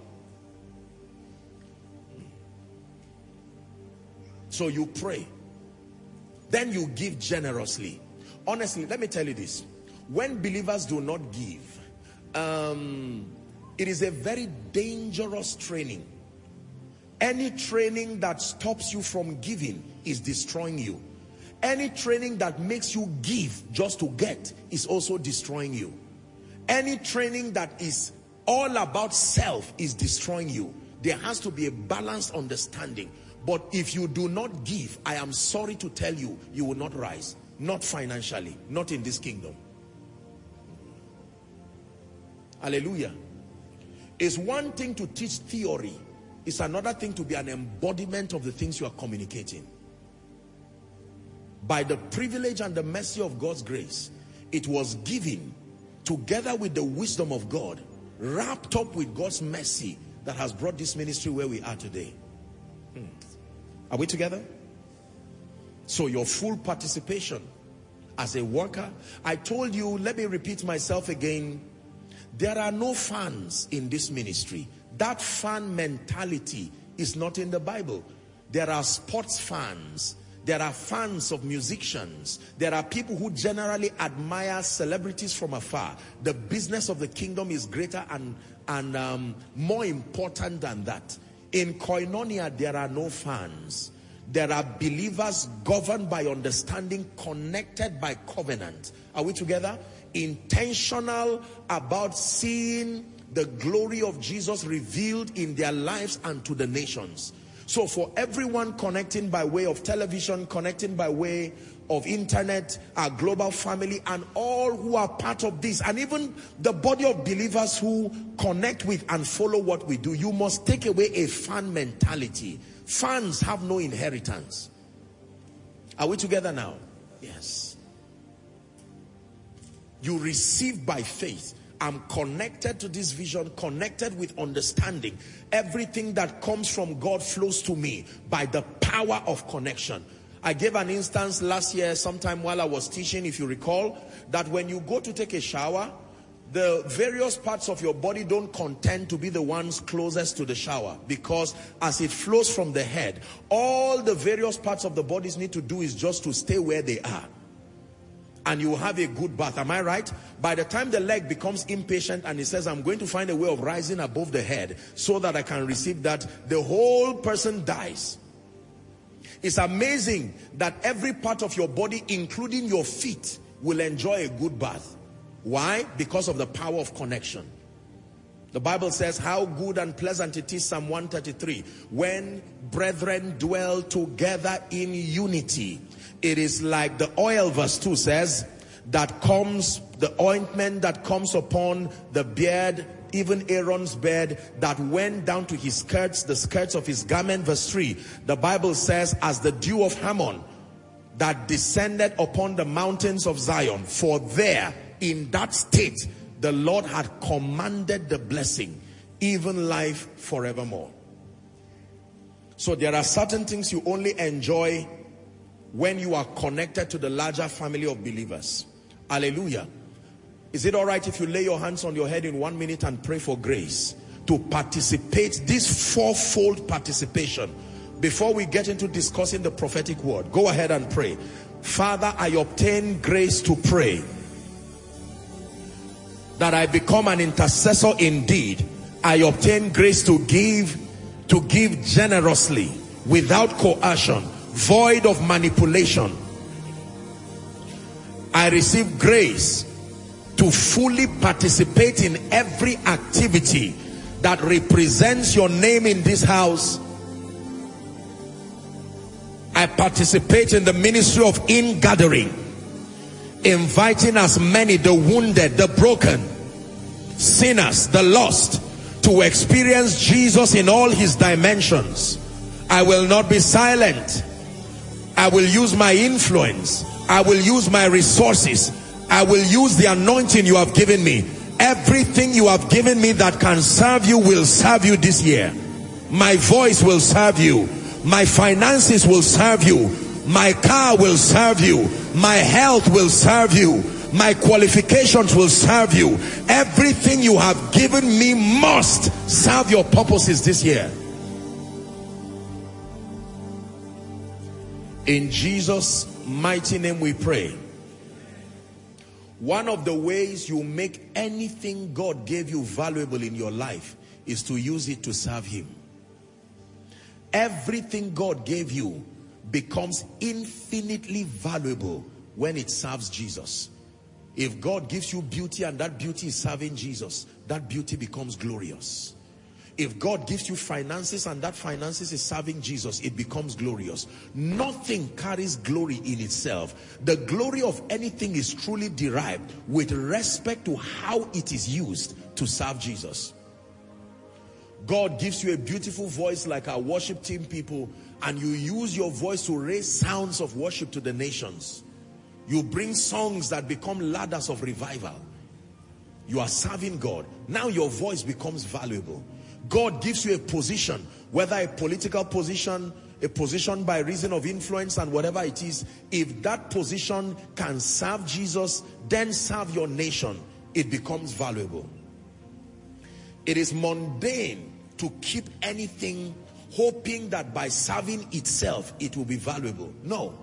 So you pray. Then you give generously. Honestly, let me tell you this. When believers do not give, um, it is a very dangerous training. Any training that stops you from giving is destroying you. Any training that makes you give just to get is also destroying you. Any training that is all about self is destroying you. There has to be a balanced understanding. But if you do not give, I am sorry to tell you, you will not rise. Not financially, not in this kingdom. Hallelujah. It's one thing to teach theory. It's another thing to be an embodiment of the things you are communicating. By the privilege and the mercy of God's grace, it was given together with the wisdom of God, wrapped up with God's mercy, that has brought this ministry where we are today. Hmm. Are we together? So your full participation as a worker. I told you, let me repeat myself again. There are no fans in this ministry. That fan mentality is not in the Bible. There are sports fans. There are fans of musicians. There are people who generally admire celebrities from afar. The business of the kingdom is greater and, and um, more important than that. In Koinonia, there are no fans. There are believers governed by understanding, connected by covenant. Are we together? Intentional about seeing the glory of Jesus revealed in their lives and to the nations. So for everyone connecting by way of television, connecting by way of internet, our global family, and all who are part of this, and even the body of believers who connect with and follow what we do, you must take away a fan mentality. Fans have no inheritance. Are we together now? Yes. You receive by faith. I'm connected to this vision, connected with understanding. Everything that comes from God flows to me by the power of connection. I gave an instance last year, sometime while I was teaching, if you recall, that when you go to take a shower, the various parts of your body don't contend to be the ones closest to the shower, because as it flows from the head, all the various parts of the bodies need to do is just to stay where they are. And you will have a good bath. Am I right? By the time the leg becomes impatient and he says, I'm going to find a way of rising above the head so that I can receive that, the whole person dies. It's amazing that every part of your body, including your feet, will enjoy a good bath. Why? Because of the power of connection. The Bible says how good and pleasant it is, Psalm one thirty-three, when brethren dwell together in unity. It is like the oil, verse two says, that comes, the ointment that comes upon the beard, even Aaron's beard, that went down to his skirts, the skirts of his garment, verse three. The Bible says, as the dew of Hermon that descended upon the mountains of Zion, for there, in that state, the Lord had commanded the blessing, even life forevermore. So there are certain things you only enjoy when you are connected to the larger family of believers. Hallelujah. Is it all right if you lay your hands on your head in one minute and pray for grace to participate, this fourfold participation, before we get into discussing the prophetic word? Go ahead and pray. Father, I obtain grace to pray, that I become an intercessor indeed. I obtain grace to give, to give generously, without coercion, void of manipulation. I receive grace to fully participate in every activity that represents your name in this house. I participate in the ministry of ingathering, inviting as many, the wounded, the broken, sinners, the lost, to experience Jesus in all his dimensions. I will not be silent. I will use my influence. I will use my resources. I will use the anointing you have given me. Everything you have given me that can serve you will serve you this year. My voice will serve you. My finances will serve you. My car will serve you. My health will serve you. My qualifications will serve you. Everything you have given me must serve your purposes this year. In Jesus' mighty name we pray. One of the ways you make anything God gave you valuable in your life is to use it to serve him. Everything God gave you becomes infinitely valuable when it serves Jesus. If God gives you beauty and that beauty is serving Jesus, that beauty becomes glorious. If God gives you finances and that finances is serving Jesus, it becomes glorious. Nothing carries glory in itself. The glory of anything is truly derived with respect to how it is used to serve Jesus. God gives you a beautiful voice like our worship team people, and you use your voice to raise sounds of worship to the nations. You bring songs that become ladders of revival. You are serving God. Now your voice becomes valuable. God gives you a position, whether a political position, a position by reason of influence and whatever it is. If that position can serve Jesus, then serve your nation. It becomes valuable. It is mundane to keep anything hoping that by serving itself, it will be valuable. No.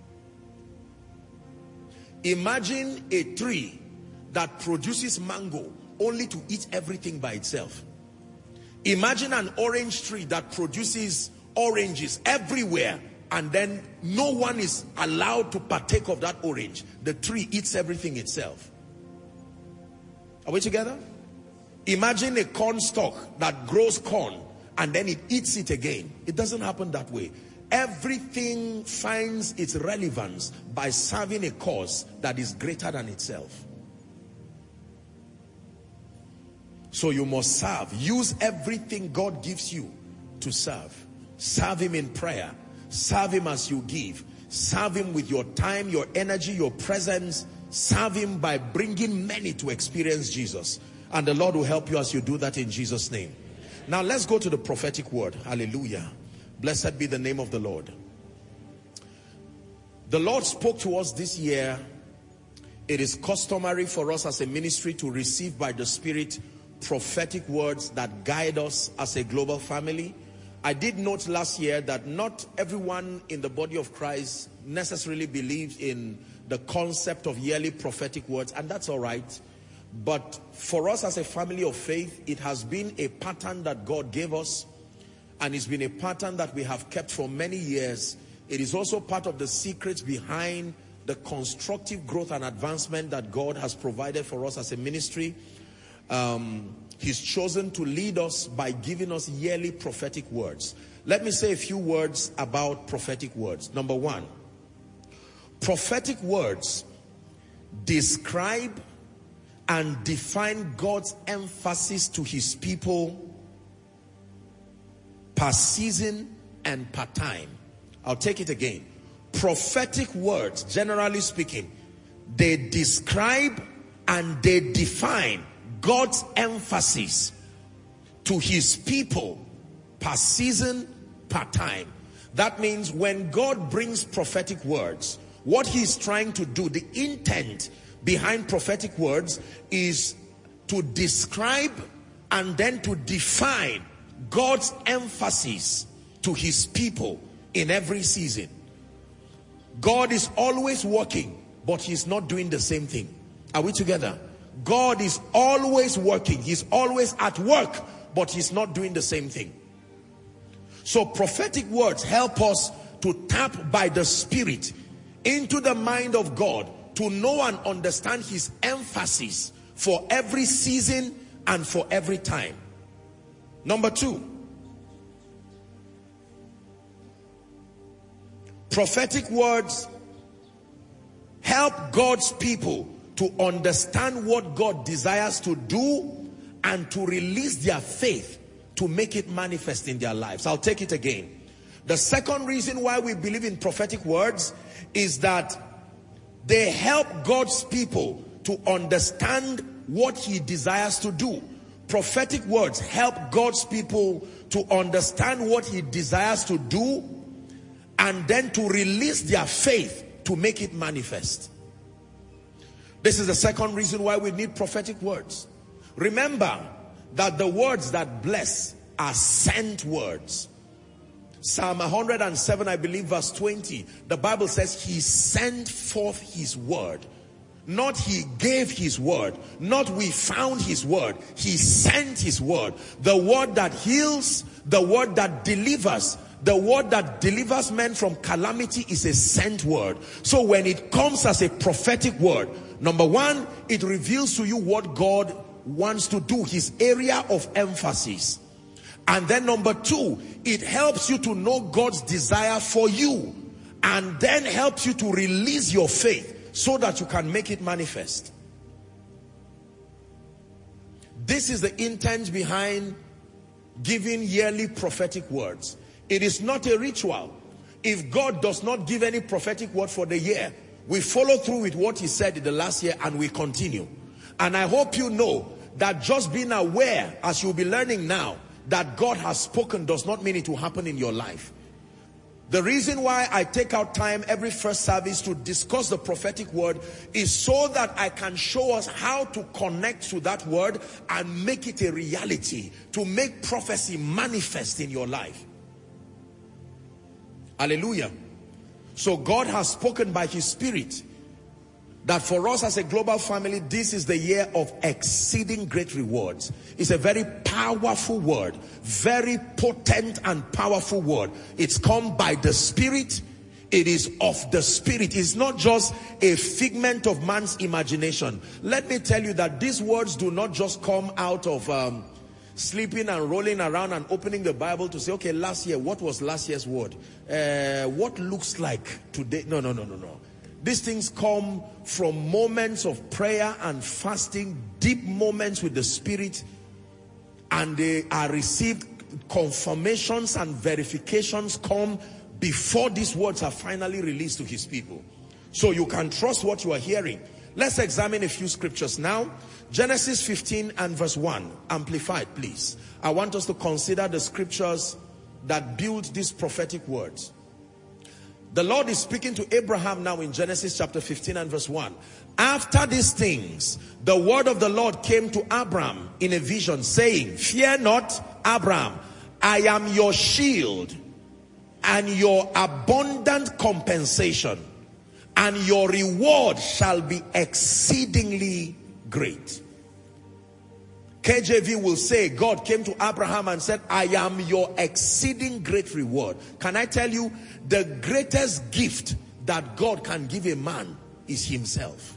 Imagine a tree that produces mango only to eat everything by itself. Imagine an orange tree that produces oranges everywhere, and then no one is allowed to partake of that orange. The tree eats everything itself. Are we together? Imagine a corn stalk that grows corn and then it eats it again. It doesn't happen that way. Everything finds its relevance by serving a cause that is greater than itself. So you must serve. Use everything God gives you to serve. Serve him in prayer. Serve him as you give. Serve him with your time, your energy, your presence. Serve him by bringing many to experience Jesus. And the Lord will help you as you do that in Jesus' name. Now let's go to the prophetic word. Hallelujah. Blessed be the name of the Lord. The Lord spoke to us this year. It is customary for us as a ministry to receive by the Spirit prophetic words that guide us as a global family. I did note last year that not everyone in the body of Christ necessarily believes in the concept of yearly prophetic words, and that's all right. But for us as a family of faith, it has been a pattern that God gave us, and it's been a pattern that we have kept for many years. It is also part of the secrets behind the constructive growth and advancement that God has provided for us as a ministry. Um, he's chosen to lead us by giving us yearly prophetic words. Let me say a few words about prophetic words. Number one, prophetic words describe and define God's emphasis to his people per season and per time. I'll take it again. Prophetic words, generally speaking, they describe and they define God's emphasis to his people per season, per time. That means when God brings prophetic words, what he's trying to do, the intent behind prophetic words is to describe and then to define God's emphasis to his people in every season. God is always working, but he's not doing the same thing. Are we together? God is always working. He's always at work, but he's not doing the same thing. So prophetic words help us to tap by the Spirit into the mind of God to know and understand his emphasis for every season and for every time. Number two, prophetic words help God's people to understand what God desires to do and to release their faith to make it manifest in their lives. I'll take it again. The second reason why we believe in prophetic words is that they help God's people to understand what he desires to do. Prophetic words help God's people to understand what he desires to do and then to release their faith to make it manifest. This is the second reason why we need prophetic words. Remember that the words that bless are sent words. Psalm one hundred seven, I believe, verse twenty, the Bible says he sent forth his word. Not he gave his word, not we found his word. He sent his word. The word that heals, the word that delivers, the word that delivers men from calamity is a sent word. So when it comes as a prophetic word, number one, it reveals to you what God wants to do, his area of emphasis. And then number two, it helps you to know God's desire for you, and then helps you to release your faith so that you can make it manifest. This is the intent behind giving yearly prophetic words. It is not a ritual. If God does not give any prophetic word for the year, we follow through with what he said in the last year and we continue. And I hope you know that just being aware, as you'll be learning now, that God has spoken does not mean it will happen in your life. The reason why I take out time every first service to discuss the prophetic word is so that I can show us how to connect to that word and make it a reality, to make prophecy manifest in your life. Hallelujah. So God has spoken by his Spirit that for us as a global family, this is the year of exceeding great rewards. It's a very powerful word, very potent and powerful word. It's come by the Spirit. It is of the Spirit. It's not just a figment of man's imagination. Let me tell you that these words do not just come out of um, sleeping and rolling around and opening the Bible to say, okay, last year, what was last year's word? Uh, what looks like today? No, no, no, no, no. These things come from moments of prayer and fasting, deep moments with the Spirit, and they are received. Confirmations and verifications come before these words are finally released to his people. So you can trust what you are hearing. Let's examine a few scriptures now. Genesis fifteen and verse one, amplified please. I want us to consider the scriptures that build these prophetic words. The Lord is speaking to Abraham now in Genesis chapter fifteen and verse one. After these things, the word of the Lord came to Abram in a vision, saying, fear not, Abram, I am your shield and your abundant compensation, and your reward shall be exceedingly great. K J V will say, God came to Abraham and said, I am your exceeding great reward. Can I tell you, the greatest gift that God can give a man is himself.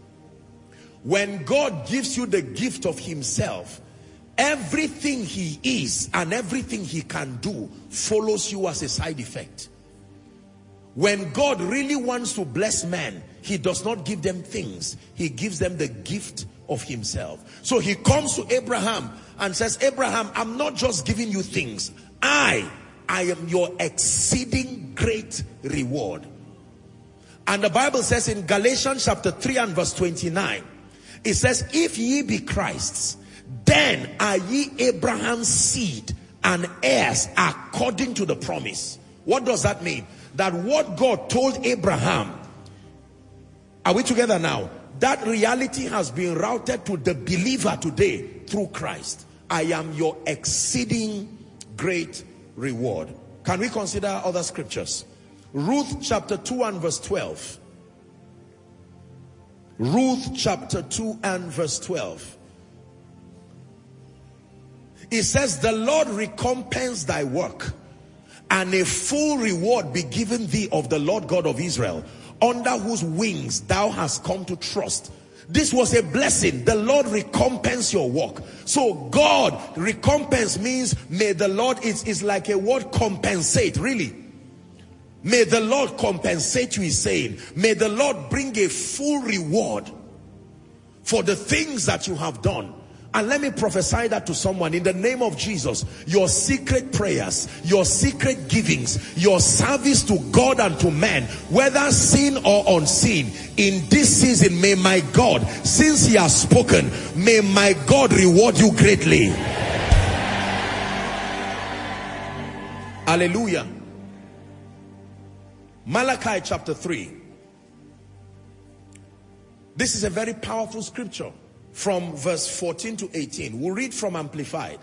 When God gives you the gift of himself, everything he is and everything he can do follows you as a side effect. When God really wants to bless men, he does not give them things. He gives them the gift of himself. So he comes to Abraham and says, Abraham, I'm not just giving you things. I, I am your exceeding great reward. And the Bible says in Galatians chapter three and verse twenty-nine, it says, if ye be Christ's, then are ye Abraham's seed and heirs according to the promise. What does that mean? That what God told Abraham, are we together now? That reality has been routed to the believer today through Christ. I am your exceeding great reward. Can we consider other scriptures? Ruth chapter two and verse twelve. Ruth chapter two and verse twelve. It says, the Lord recompense thy work, and a full reward be given thee of the Lord God of Israel, under whose wings thou hast come to trust. This was a blessing. The Lord recompense your work. So God, recompense means may the Lord, it's, it's like a word compensate, really. May the Lord compensate you, he's saying. May the Lord bring a full reward for the things that you have done. And let me prophesy that to someone in the name of Jesus. Your secret prayers, your secret givings, your service to God and to men, whether seen or unseen, in this season, may my God, since he has spoken, may my God reward you greatly. Hallelujah. Malachi chapter three. This is a very powerful scripture. From verse fourteen to eighteen. We'll read from Amplified.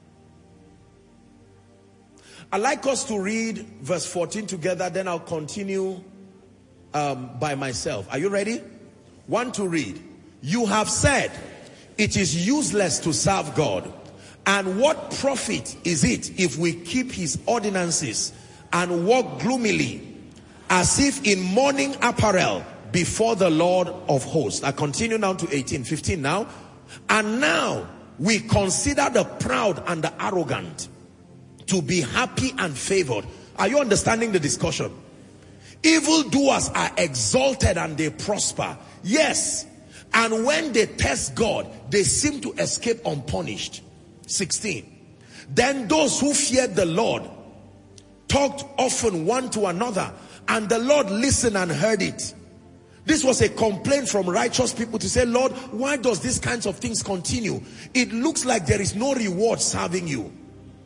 I'd like us to read verse fourteen together, then I'll continue um, by myself. Are you ready? One to read. You have said, it is useless to serve God. And what profit is it if we keep his ordinances and walk gloomily as if in mourning apparel before the Lord of hosts? I continue now to eighteen, fifteen now. And now we consider the proud and the arrogant to be happy and favored. Are you understanding the discussion? Evildoers are exalted and they prosper. Yes. And when they test God, they seem to escape unpunished. sixteen. Then those who feared the Lord talked often one to another, and the Lord listened and heard it. This was a complaint from righteous people to say, Lord, why does these kinds of things continue? It looks like there is no reward serving you.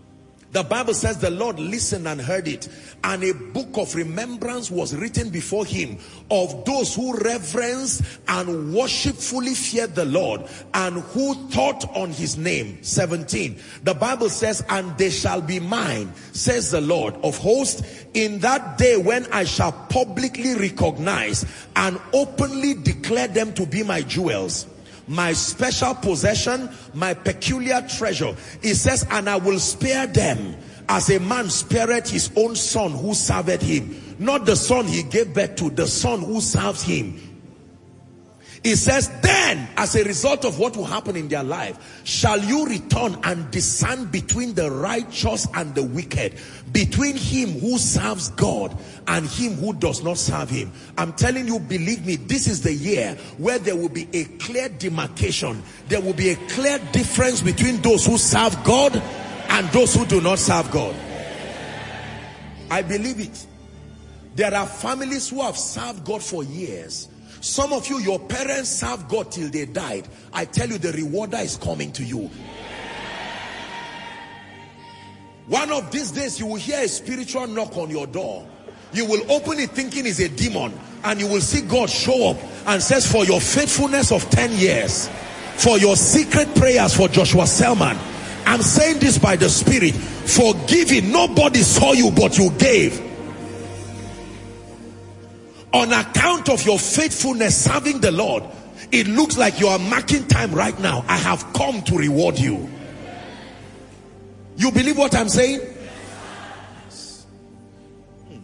The Bible says the Lord listened and heard it, and a book of remembrance was written before him of those who reverenced and worshipfully feared the Lord and who thought on his name. seventeen. The Bible says, and they shall be mine, says the Lord of hosts, in that day when I shall publicly recognize and openly declare them to be my jewels, my special possession, my peculiar treasure. It says, and I will spare them as a man spareth his own son who served him. Not the son he gave birth to, the son who serves him. It says, then as a result of what will happen in their life, shall you return and discern between the righteous and the wicked, between him who serves God and him who does not serve him. I'm telling you, believe me, this is the year where there will be a clear demarcation. There will be a clear difference between those who serve God and those who do not serve God. I believe it. There are families who have served God for years. Some of you, your parents served God till they died. I tell you, the rewarder is coming to you. One of these days, you will hear a spiritual knock on your door. You will open it thinking it's a demon, and you will see God show up and says, for your faithfulness of ten years, for your secret prayers for Joshua Selman, I'm saying this by the Spirit, for giving. Nobody saw you, but you gave. On account of your faithfulness serving the Lord, it looks like you are marking time right now. I have come to reward you. You believe what I'm saying? Hmm.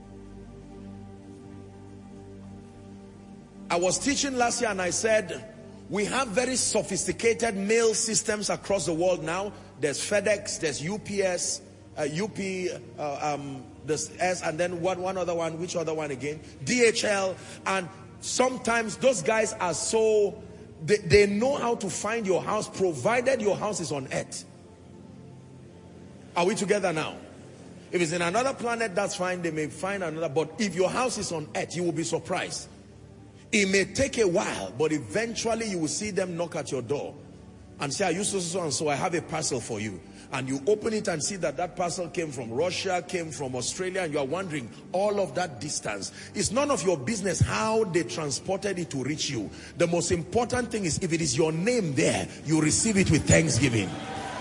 I was teaching last year and I said, we have very sophisticated mail systems across the world now. There's FedEx, there's U P S, uh, U P, uh, um, this S, and then one, one other one, which other one again? D H L. And sometimes those guys are so, they, they know how to find your house, provided your house is on earth. Are we together now? If it's in another planet, that's fine. They may find another. But if your house is on earth, you will be surprised. It may take a while, but eventually you will see them knock at your door and say, I used to so and so, I have a parcel for you. And you open it and see that that parcel came from Russia, came from Australia, and you are wondering, all of that distance. It's none of your business how they transported it to reach you. The most important thing is, if it is your name there, you receive it with thanksgiving.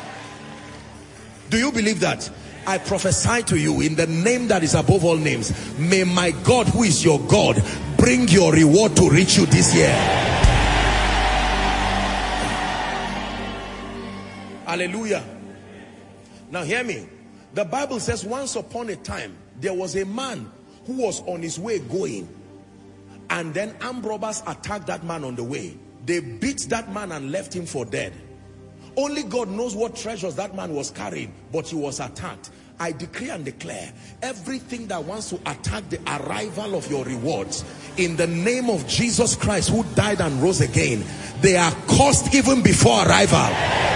Do you believe that? I prophesy to you in the name that is above all names, may my God, who is your God, bring your reward to reach you this year. Hallelujah. Now hear me. The Bible says once upon a time, there was a man who was on his way going, and then armed robbers attacked that man on the way. They beat that man and left him for dead. Only God knows what treasures that man was carrying, but he was attacked. I decree and declare, everything that wants to attack the arrival of your rewards, in the name of Jesus Christ, who died and rose again, they are cursed even before arrival.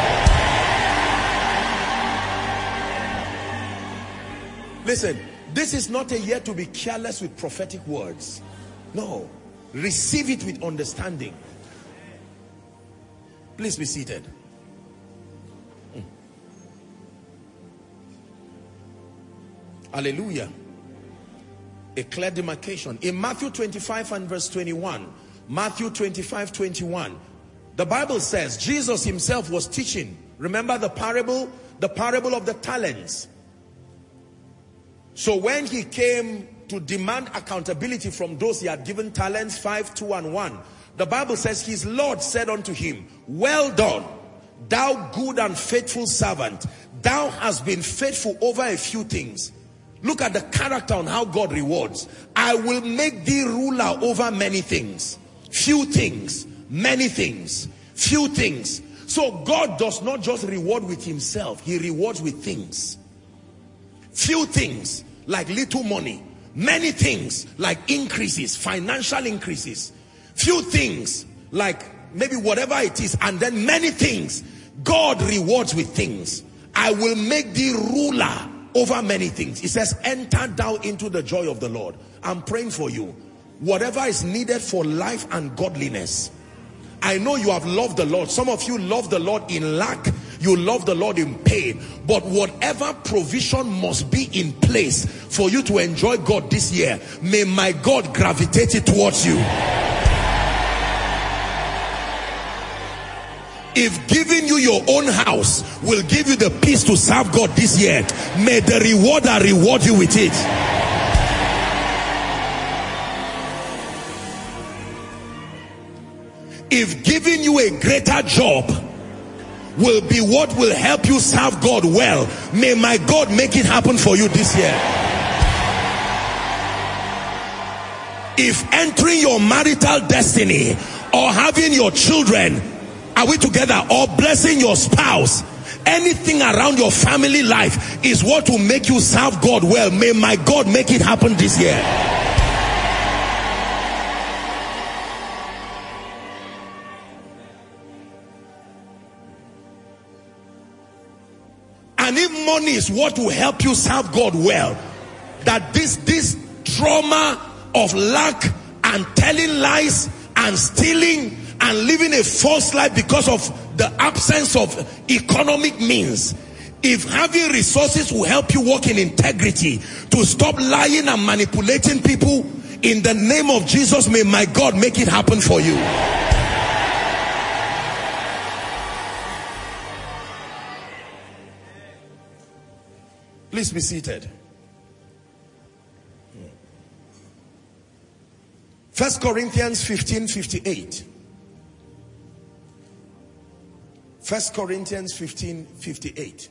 Listen, this is not a year to be careless with prophetic words. No, receive it with understanding. Please be seated. Hallelujah. A clear demarcation. In Matthew twenty-five and verse twenty-one, Matthew twenty-five, twenty-one, the Bible says Jesus himself was teaching. Remember the parable? The parable of the talents. So when he came to demand accountability from those he had given talents, five, two, and one, the Bible says his Lord said unto him, well done, thou good and faithful servant. Thou hast been faithful over a few things. Look at the character on how God rewards. I will make thee ruler over many things. Few things, many things, few things. So God does not just reward with himself. He rewards with things. Few things, like little money. Many things, like increases, financial increases. Few things, like maybe whatever it is. And then many things, God rewards with things. I will make thee ruler over many things. He says, enter thou into the joy of the Lord. I'm praying for you. Whatever is needed for life and godliness. I know you have loved the Lord. Some of you love the Lord in lack. You love the Lord in pain. But whatever provision must be in place for you to enjoy God this year, may my God gravitate it towards you. If giving you your own house will give you the peace to serve God this year, may the rewarder reward you with it. If giving you a greater job will be what will help you serve God well, may my God make it happen for you this year. If entering your marital destiny or having your children, are we together, or blessing your spouse, anything around your family life is what will make you serve God well, may my God make it happen this year. And if money is what will help you serve God well, that this this trauma of lack and telling lies and stealing and living a false life because of the absence of economic means, if having resources will help you walk in integrity, to stop lying and manipulating people, in the name of Jesus, may my God make it happen for you. Please be seated. First Corinthians fifteen fifty-eight. First Corinthians fifteen fifty-eight.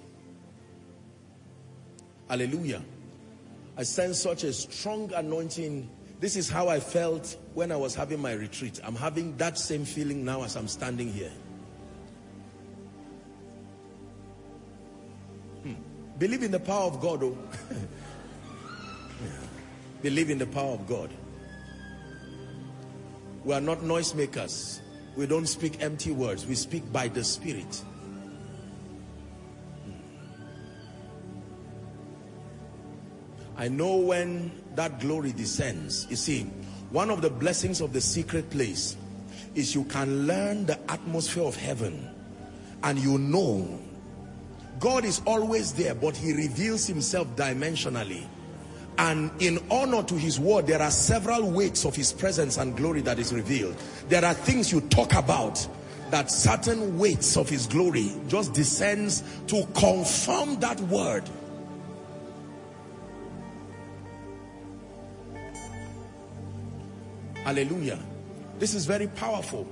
Hallelujah. I sense such a strong anointing. This is how I felt when I was having my retreat. I'm having that same feeling now as I'm standing here. Hmm. Believe in the power of God. Oh. Believe in the power of God. We are not noisemakers. We don't speak empty words. We speak by the Spirit. I know when that glory descends. You see, one of the blessings of the secret place is you can learn the atmosphere of heaven, and you know God is always there, but he reveals himself dimensionally. And in honor to his word, there are several weights of his presence and glory that is revealed. There are things you talk about, that certain weights of his glory just descends to confirm that word. Hallelujah. This is very powerful.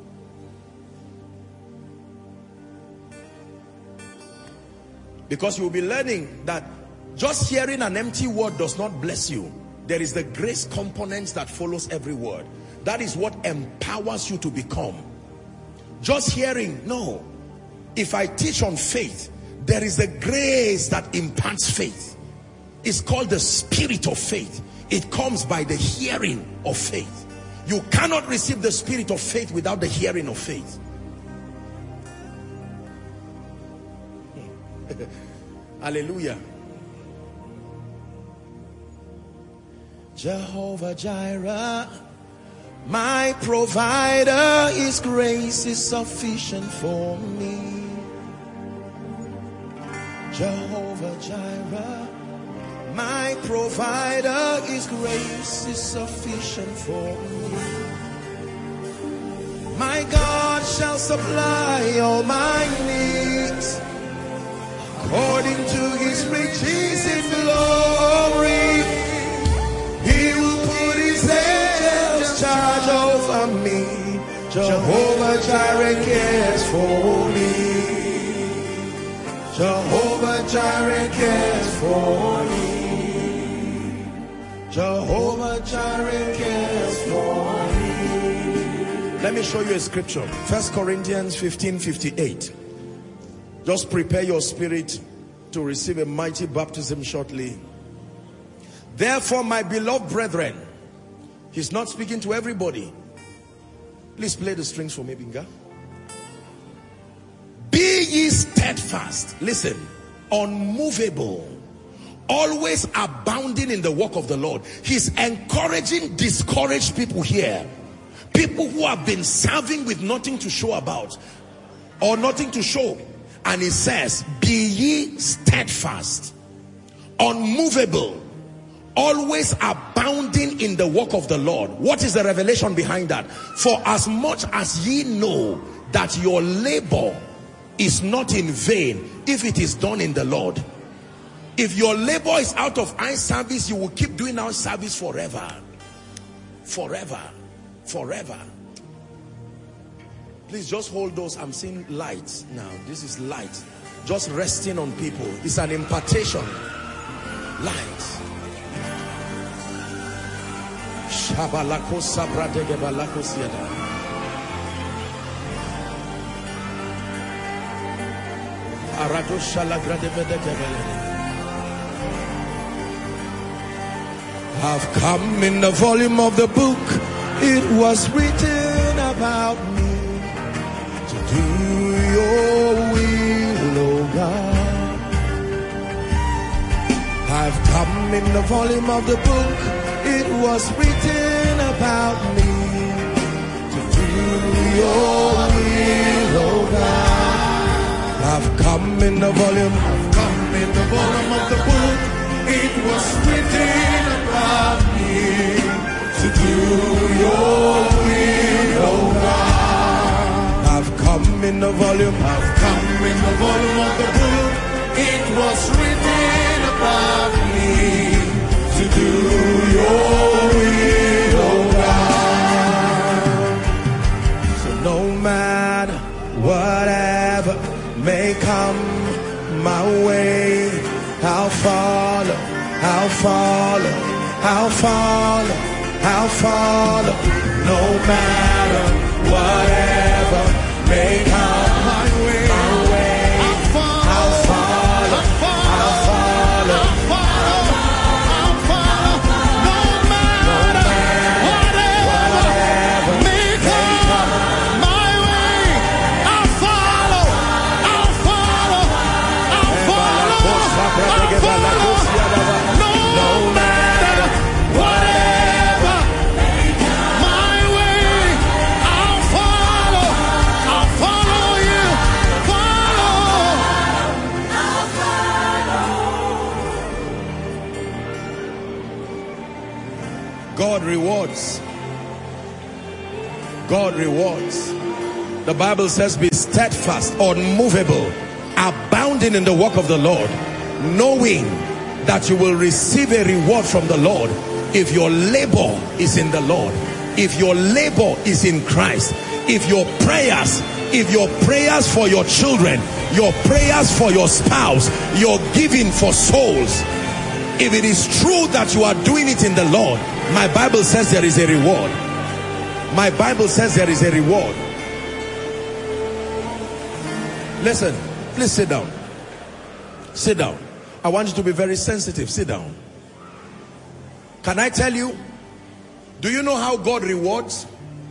Because you will be learning that just hearing an empty word does not bless you. There is the grace component that follows every word. That is what empowers you to become. Just hearing, no. If I teach on faith, there is a grace that imparts faith. It's called the spirit of faith. It comes by the hearing of faith. You cannot receive the spirit of faith without the hearing of faith. Hallelujah. Jehovah Jireh, my provider, his grace is sufficient for me. Jehovah Jireh, my provider, his grace is sufficient for me. My God shall supply all my needs according to his riches in glory. He will put his angels charge over me. Jehovah Jireh cares for me. Jehovah Jireh cares for me. Jehovah Jireh cares for me. Let me show you a scripture. First Corinthians fifteen fifty-eight. Just prepare your spirit to receive a mighty baptism shortly. Therefore, my beloved brethren, he's not speaking to everybody. Please play the strings for me, Binga. Be ye steadfast, listen, unmovable, always abounding in the work of the Lord. He's encouraging discouraged people here. People who have been serving with nothing to show about, or nothing to show. And it says, be ye steadfast, unmovable, always abounding in the work of the Lord. What is the revelation behind that? For as much as ye know that your labor is not in vain if it is done in the Lord. If your labor is out of eye service, you will keep doing eye service forever. Forever. Forever. Please just hold those. I'm seeing light now. This is light. Just resting on people. It's an impartation. Light. Shabalako sabradegebalako siada. I've come in the volume of the book. It was written about me to do your will, oh God. I've come in the volume of the book. It was written about me to do your will, oh God. I've come in the volume, I've come in the volume of the book. It was written about me to do your will, oh God. I've come in the volume, I've come in the volume of the book. It was written about me to do your will, oh God. So no matter whatever may come my way, I'll follow, I'll follow, I'll follow, I'll follow. No matter whatever may come my way, my way, I'll follow, I'll follow, I'll follow, I'll follow. No matter whatever may come my way, I'll follow, I'll follow, I'll follow, I'll follow. No matter whatever my way, I'll follow, I'll follow you, follow, I'll follow. God rewards. God rewards. The Bible says, be steadfast, unmovable, abounding in the work of the Lord, knowing that you will receive a reward from the Lord if your labor is in the Lord, if your labor is in Christ, if your prayers, if your prayers for your children, your prayers for your spouse, your giving for souls, if it is true that you are doing it in the Lord, my Bible says there is a reward. My Bible says there is a reward. Listen, please sit down. Sit down. I want you to be very sensitive. Sit down. Can I tell you? Do you know how God rewards?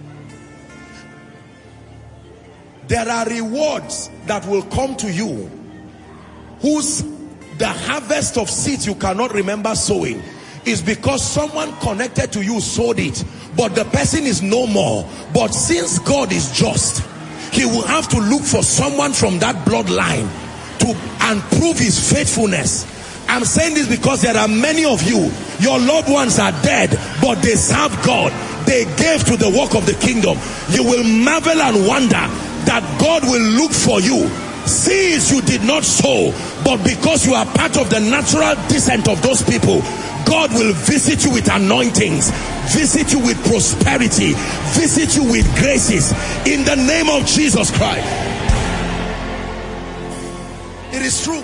There are rewards that will come to you whose the harvest of seeds you cannot remember sowing is because someone connected to you sowed it, but the person is no more. But since God is just, he will have to look for someone from that bloodline to and prove his faithfulness. I'm saying this because there are many of you, your loved ones are dead, but they serve God. They gave to the work of the kingdom. You will marvel and wonder that God will look for you. Seeds you did not sow, but because you are part of the natural descent of those people, God will visit you with anointings, visit you with prosperity, visit you with graces in the name of Jesus Christ. It is true.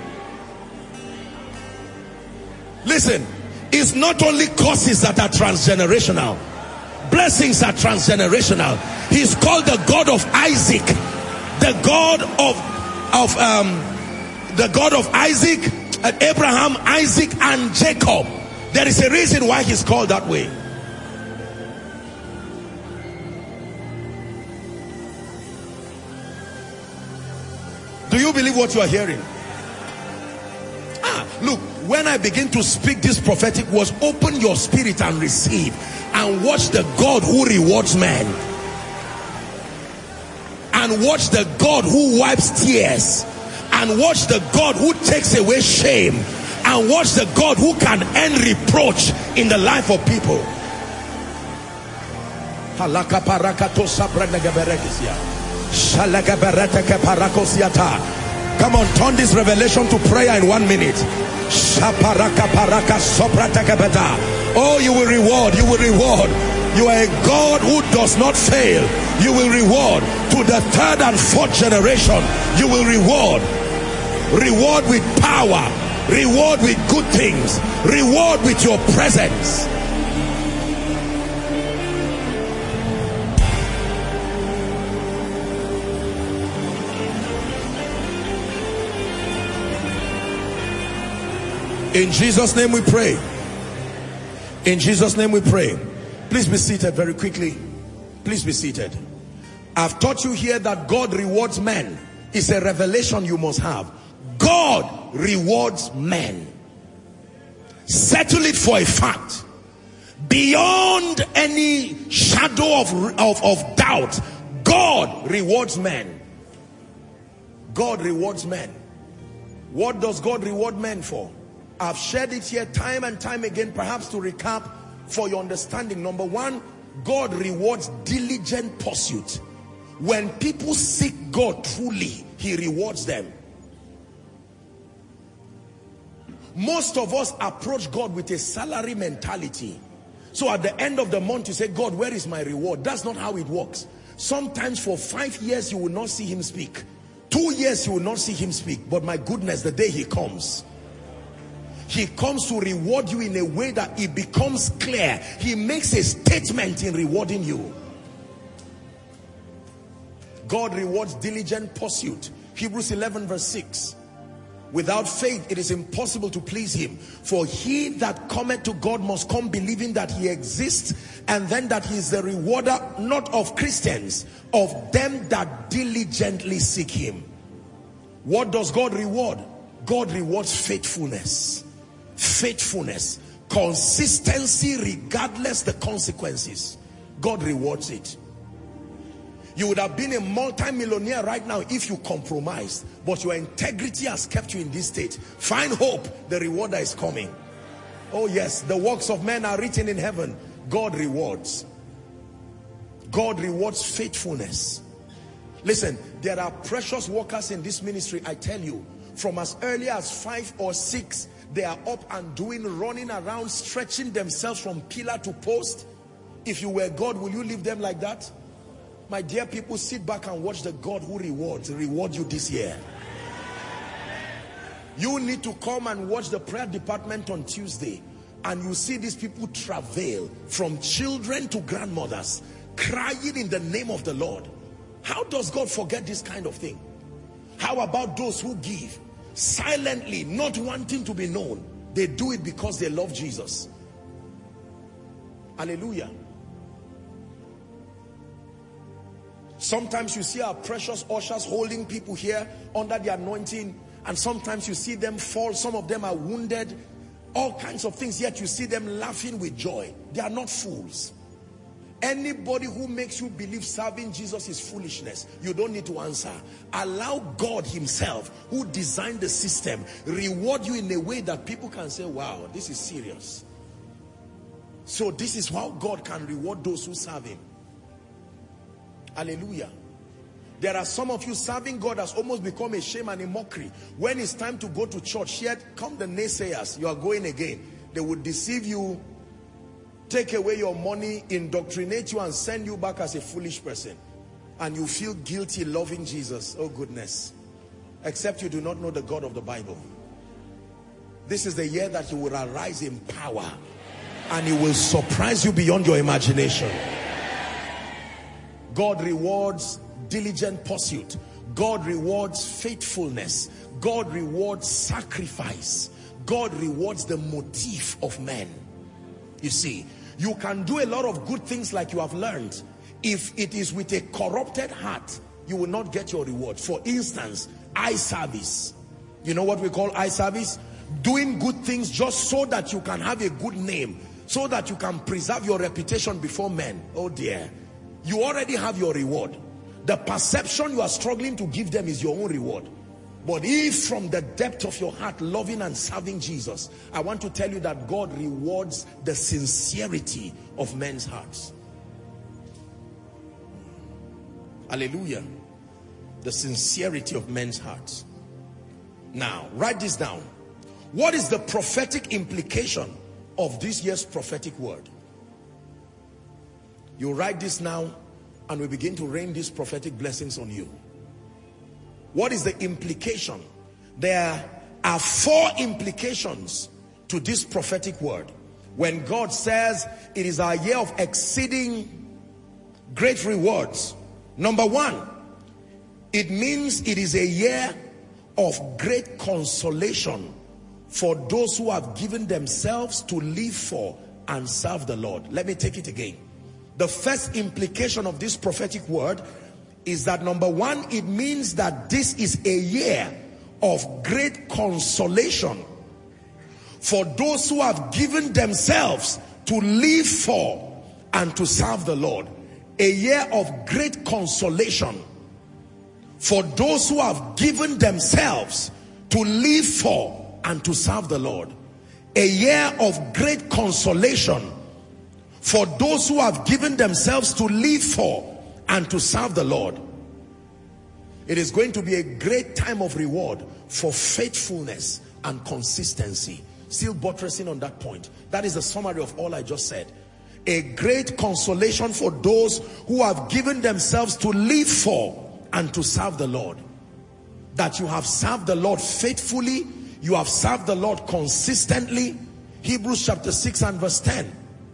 Listen, it's not only curses that are transgenerational, blessings are transgenerational. He's called the God of Isaac, the God of of um the God of Isaac, and Abraham, Isaac, and Jacob. There is a reason why he's called that way. Do you believe what you are hearing? Ah, look, when I begin to speak this prophetic words, open your spirit and receive, and watch the God who rewards men, and watch the God who wipes tears and watch the God who takes away shame, and watch the God who can end reproach in the life of people. Come on, turn this revelation to prayer in one minute. Oh, you will reward, you will reward. You are a God who does not fail. You will reward to the third and fourth generation. You will reward. Reward with power. Reward with good things. Reward with your presence. In Jesus' name we pray. In Jesus' name we pray. Please be seated very quickly. Please be seated. I've taught you here that God rewards men. It's a revelation you must have. God rewards men. Settle it for a fact. Beyond any shadow of, of, of doubt, God rewards men. God rewards men. What does God reward men for? I've shared it here time and time again, perhaps to recap for your understanding. Number one, God rewards diligent pursuit. When people seek God truly, He rewards them. Most of us approach God with a salary mentality. So at the end of the month, you say, God, where is my reward? That's not how it works. Sometimes for five years, you will not see Him speak. Two years, you will not see Him speak. But my goodness, the day He comes, He comes to reward you in a way that it becomes clear. He makes a statement in rewarding you. God rewards diligent pursuit. Hebrews eleven verse six. Without faith, it is impossible to please Him. For he that cometh to God must come believing that He exists, and then that He is the rewarder, not of Christians, of them that diligently seek Him. What does God reward? God rewards faithfulness. Faithfulness, consistency regardless the consequences. God rewards it. You would have been a multi-millionaire right now if you compromised, but your integrity has kept you in this state. Find hope, the rewarder is coming. Oh yes, the works of men are written in heaven. God rewards. God rewards faithfulness. Listen, there are precious workers in this ministry, I tell you, from as early as five or six, they are up and doing, running around, stretching themselves from pillar to post. If you were God, will you leave them like that? My dear people, sit back and watch the God who rewards reward you this year. You need to come and watch the prayer department on Tuesday, and you see these people travail, from children to grandmothers, crying in the name of the Lord. How does God forget this kind of thing? How about those who give silently, not wanting to be known? They do it because they love Jesus. Hallelujah. Sometimes you see our precious ushers holding people here under the anointing, and sometimes you see them fall. Some of them are wounded, all kinds of things, yet you see them laughing with joy. They are not fools. Anybody who makes you believe serving Jesus is foolishness, you don't need to answer. Allow God Himself, who designed the system, reward you in a way that people can say, wow, this is serious. So this is how God can reward those who serve Him. Hallelujah. There are some of you, serving God has almost become a shame and a mockery. When it's time to go to church, yet come the naysayers, you are going again. They would deceive you, take away your money, indoctrinate you, and send you back as a foolish person. And you feel guilty loving Jesus. Oh goodness. Except you do not know the God of the Bible. This is the year that He will arise in power, and He will surprise you beyond your imagination. God rewards diligent pursuit. God rewards faithfulness. God rewards sacrifice. God rewards the motive of men. You see, you can do a lot of good things like you have learned. If it is with a corrupted heart, you will not get your reward. For instance, eye service. You know what we call eye service? Doing good things just so that you can have a good name, so that you can preserve your reputation before men. Oh dear. You already have your reward. The perception you are struggling to give them is your own reward. But if from the depth of your heart, loving and serving Jesus, I want to tell you that God rewards the sincerity of men's hearts. Hallelujah. The sincerity of men's hearts. Now, write this down. What is the prophetic implication of this year's prophetic word? You write this now, and we begin to rain these prophetic blessings on you. What is the implication? There are four implications to this prophetic word. When God says it is our year of exceeding great rewards. Number one, it means it is a year of great consolation for those who have given themselves to live for and serve the Lord. Let me take it again. The first implication of this prophetic word is that, number one, it means that this is a year of great consolation for those who have given themselves to live for and to serve the Lord. A year of great consolation for those who have given themselves to live for and to serve the Lord. A year of great consolation for those who have given themselves to live for and to serve the Lord. It is going to be a great time of reward for faithfulness and consistency. Still buttressing on that point. That is the summary of all I just said. A great consolation for those who have given themselves to live for and to serve the Lord. That you have served the Lord faithfully, you have served the Lord consistently. Hebrews chapter six and verse ten.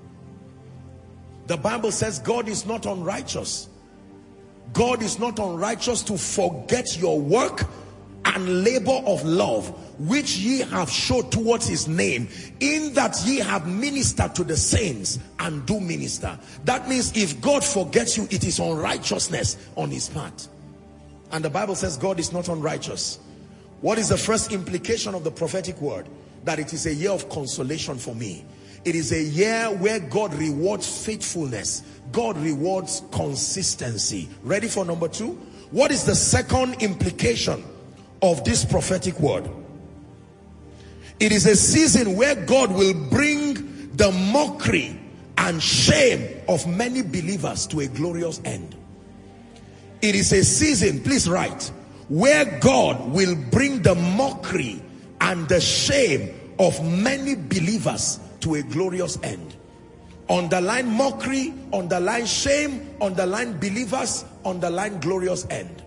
The Bible says God is not unrighteous. God is not unrighteous to forget your work and labor of love, which ye have showed towards his name, in that ye have ministered to the saints and do minister. That means if God forgets you, it is unrighteousness on his part. And the Bible says God is not unrighteous. What is the first implication of the prophetic word? That it is a year of consolation for me. It is a year where God rewards faithfulness. God rewards consistency. Ready for number two? What is the second implication of this prophetic word? It is a season where God will bring the mockery and shame of many believers to a glorious end. It is a season, please write, where God will bring the mockery and the shame of many believers to a glorious end. Underline mockery, underline shame, underline believers, underline glorious end.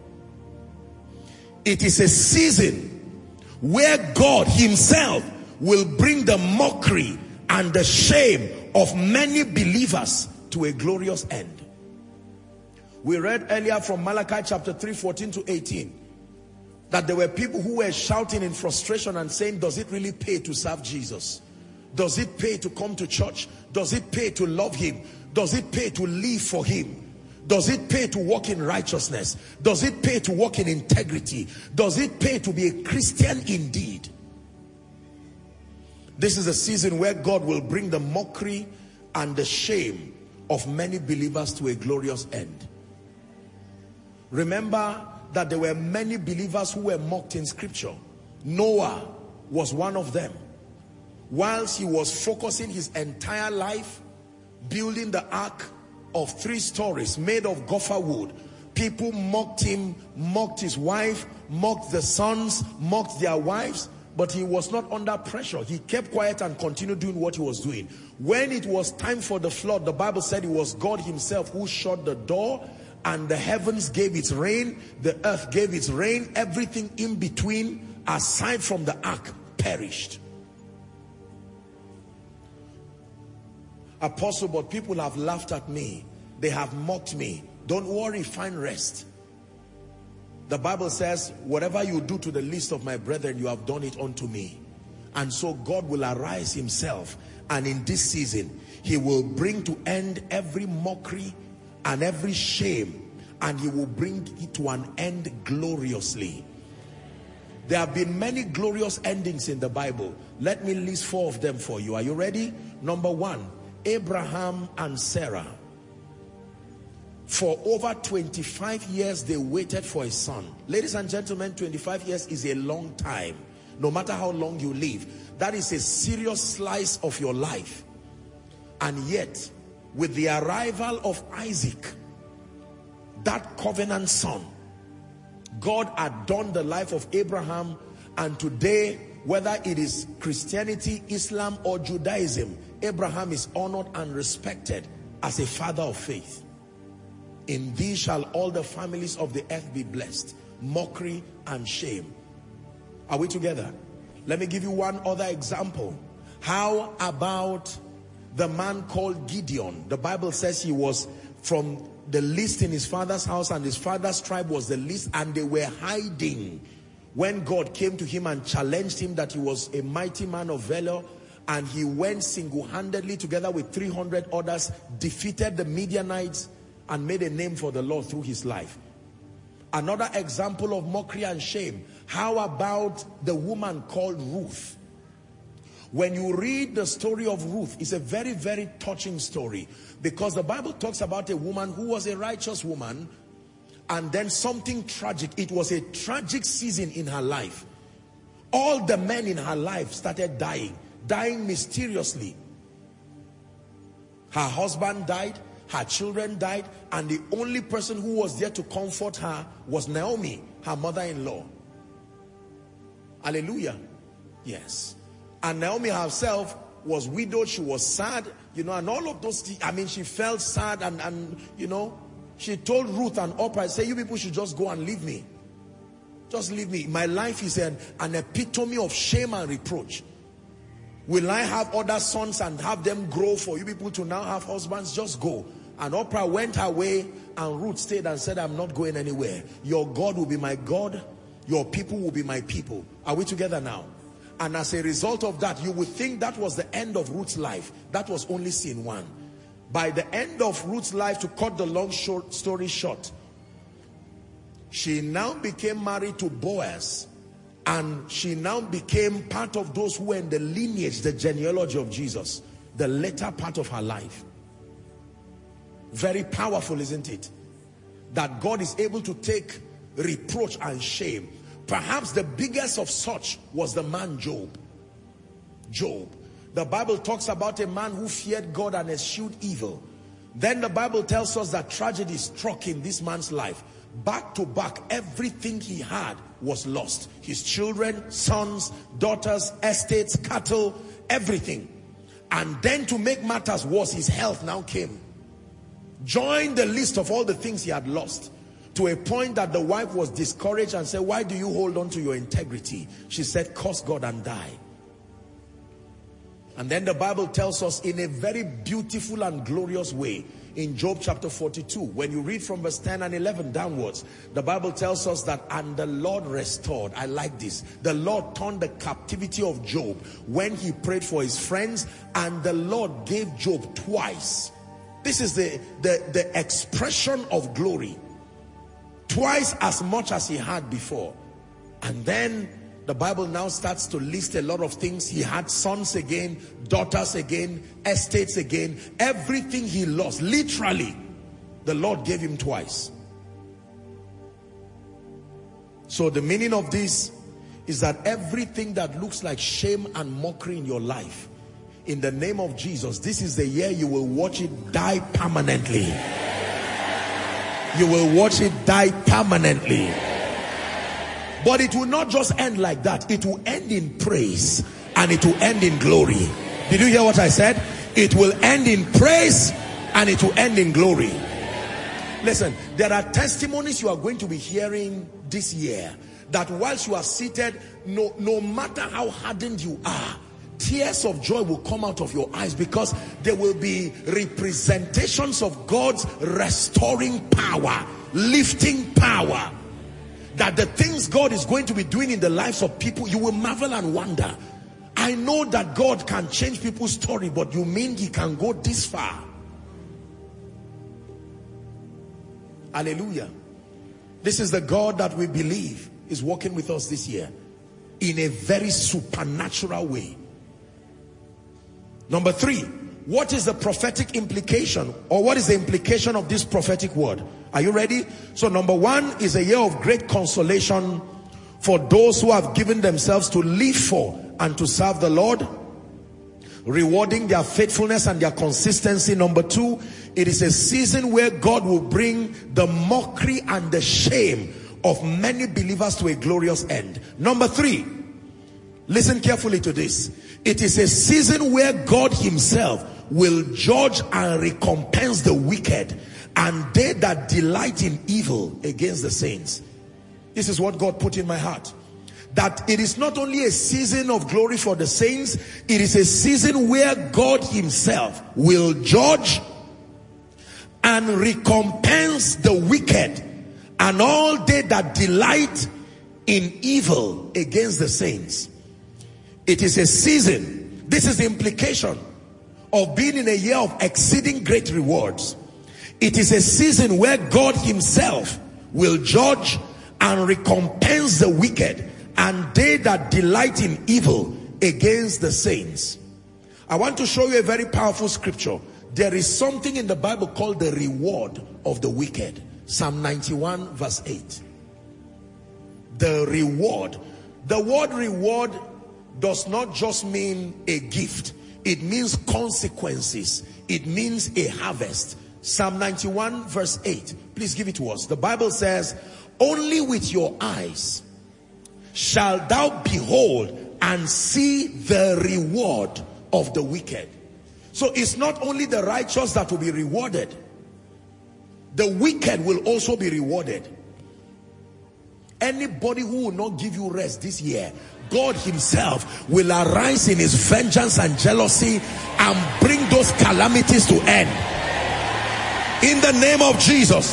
It is a season where God himself will bring the mockery and the shame of many believers to a glorious end. We read earlier from Malachi chapter three, fourteen to eighteen, that there were people who were shouting in frustration and saying, does it really pay to serve Jesus? Does it pay to come to church? Does it pay to love him? Does it pay to live for him? Does it pay to walk in righteousness? Does it pay to walk in integrity? Does it pay to be a Christian indeed? This is a season where God will bring the mockery and the shame of many believers to a glorious end. Remember that there were many believers who were mocked in scripture. Noah was one of them. Whilst he was focusing his entire life building the ark of three stories made of gopher wood, people mocked him, mocked his wife, mocked the sons, mocked their wives, but he was not under pressure. He kept quiet and continued doing what he was doing. When it was time for the flood, the Bible said it was God himself who shut the door, and the heavens gave its rain, the earth gave its rain, everything in between aside from the ark perished. Apostle, but people have laughed at me. They have mocked me. Don't worry, find rest. The Bible says, whatever you do to the least of my brethren, you have done it unto me. And so God will arise himself, and in this season, he will bring to end every mockery and every shame, and he will bring it to an end gloriously. There have been many glorious endings in the Bible. Let me list four of them for you. Are you ready? Number one, Abraham and Sarah. For over twenty-five years, they waited for a son. Ladies and gentlemen, twenty-five years is a long time. No matter how long you live, that is a serious slice of your life. And yet, with the arrival of Isaac, that covenant son, God adorned the life of Abraham. And today, whether it is Christianity, Islam, or Judaism, Abraham is honored and respected as a father of faith. In thee shall all the families of the earth be blessed. Mockery and shame. Are we together? Let me give you one other example. How about the man called Gideon? The Bible says he was from the least in his father's house, and his father's tribe was the least, and they were hiding when God came to him and challenged him that he was a mighty man of valor. And he went single-handedly together with three hundred others, defeated the Midianites, and made a name for the Lord through his life. Another example of mockery and shame. How about the woman called Ruth? When you read the story of Ruth, it's a very, very touching story, because the Bible talks about a woman who was a righteous woman, and then something tragic. It was a tragic season in her life. All the men in her life started dying, dying mysteriously. Her husband died, her children died, and the only person who was there to comfort her was Naomi, her mother-in-law. Hallelujah. Yes. And Naomi herself was widowed. She was sad, you know, and all of those things. I mean, she felt sad, and, and you know, she told Ruth and Orpah, say, you people should just go and leave me. Just leave me. My life is an, an epitome of shame and reproach. Will I have other sons and have them grow for you people to now have husbands? Just go. And Orpah went her way, and Ruth stayed and said, I'm not going anywhere. Your God will be my God. Your people will be my people. Are we together now? And as a result of that, you would think that was the end of Ruth's life. That was only scene one. By the end of Ruth's life, to cut the long short story short, she now became married to Boaz. And she now became part of those who were in the lineage, the genealogy of Jesus. The later part of her life. Very powerful, isn't it? That God is able to take reproach and shame. Perhaps the biggest of such was the man Job. Job. The Bible talks about a man who feared God and eschewed evil. Then the Bible tells us that tragedy struck in this man's life. Back to back, everything he had was lost. His children, sons, daughters, estates, cattle, everything. And then to make matters worse, his health now came. Join the list of all the things he had lost, to a point that the wife was discouraged and said, why do you hold on to your integrity? She said, curse God and die. And then the Bible tells us in a very beautiful and glorious way in Job chapter forty-two, when you read from verse ten and eleven downwards, the Bible tells us that, and the Lord restored. I like this. The Lord turned the captivity of Job when he prayed for his friends, and the Lord gave Job twice. This is the, the, the expression of glory. Twice as much as he had before. And then the Bible now starts to list a lot of things. He had sons again, daughters again, estates again. Everything he lost, literally, the Lord gave him twice. So the meaning of this is that everything that looks like shame and mockery in your life, in the name of Jesus, this is the year you will watch it die permanently. You will watch it die permanently. But it will not just end like that. It will end in praise, and it will end in glory. Did you hear what I said? It will end in praise, and it will end in glory. Listen, there are testimonies you are going to be hearing this year, that whilst you are seated, no, no matter how hardened you are, tears of joy will come out of your eyes, because there will be representations of God's restoring power, lifting power. That the things God is going to be doing in the lives of people, you will marvel and wonder. I know that God can change people's story, but you mean he can go this far? Hallelujah. This is the God that we believe is working with us this year in a very supernatural way. Number three, What is the prophetic implication, or what is the implication of this prophetic word? Are you ready? So number one is a year of great consolation for those who have given themselves to live for and to serve the Lord, rewarding their faithfulness and their consistency. Number two, it is a season where God will bring the mockery and the shame of many believers to a glorious end. Number three, listen carefully to this. It is a season where God himself will judge and recompense the wicked and they that delight in evil against the saints. This is what God put in my heart. That it is not only a season of glory for the saints, it is a season where God himself will judge and recompense the wicked and all they that delight in evil against the saints. It is a season, this is the implication of being in a year of exceeding great rewards. It is a season where God himself will judge and recompense the wicked and they that delight in evil against the saints. I want to show you a very powerful scripture. There is something in the Bible called the reward of the wicked. Psalm ninety-one verse eight. The reward. The word reward does not just mean a gift. It means consequences. It means a harvest. Psalm ninety-one verse eight. Please give it to us. The Bible says, only with your eyes shall thou behold and see the reward of the wicked. So it's not only the righteous that will be rewarded. The wicked will also be rewarded. Anybody who will not give you rest this year, God himself will arise in his vengeance and jealousy and bring those calamities to end. In the name of Jesus.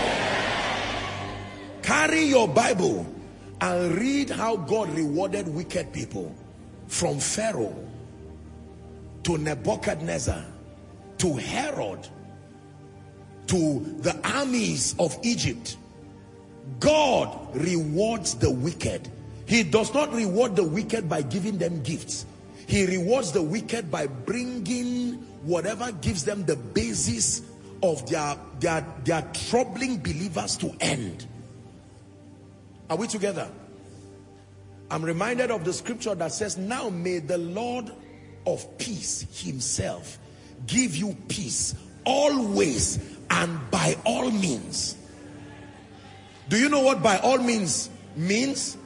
Carry your Bible and read how God rewarded wicked people. From Pharaoh to Nebuchadnezzar to Herod to the armies of Egypt. God rewards the wicked. He does not reward the wicked by giving them gifts. He rewards the wicked by bringing whatever gives them the basis of their, their, their troubling believers to end. Are we together? I'm reminded of the scripture that says, now may the Lord of peace himself give you peace always and by all means. Do you know what by all means means?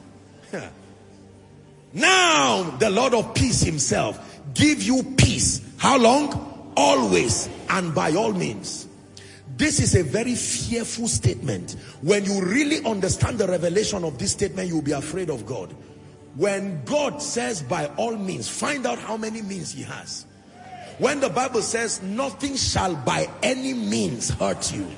Now the Lord of peace himself give you peace. How long? Always and by all means. This is a very fearful statement. When you really understand the revelation of this statement, you'll be afraid of God. When God says by all means, find out how many means he has. When the Bible says nothing shall by any means hurt you.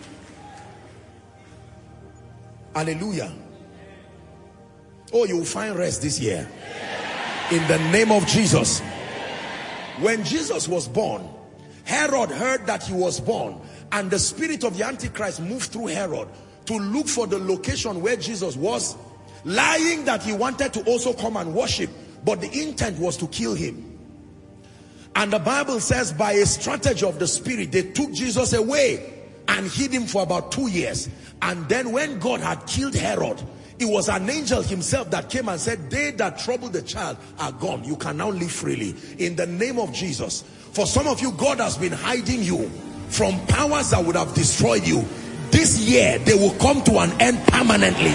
Hallelujah. Oh, you will find rest this year. In the name of Jesus. When Jesus was born, Herod heard that he was born. And the spirit of the Antichrist moved through Herod to look for the location where Jesus was, lying that he wanted to also come and worship. But the intent was to kill him. And the Bible says by a strategy of the spirit, they took Jesus away and hid him for about two years. And then when God had killed Herod, it was an angel himself that came and said, they that trouble the child are gone. You can now live freely. In the name of Jesus. For some of you, God has been hiding you from powers that would have destroyed you. This year, they will come to an end permanently.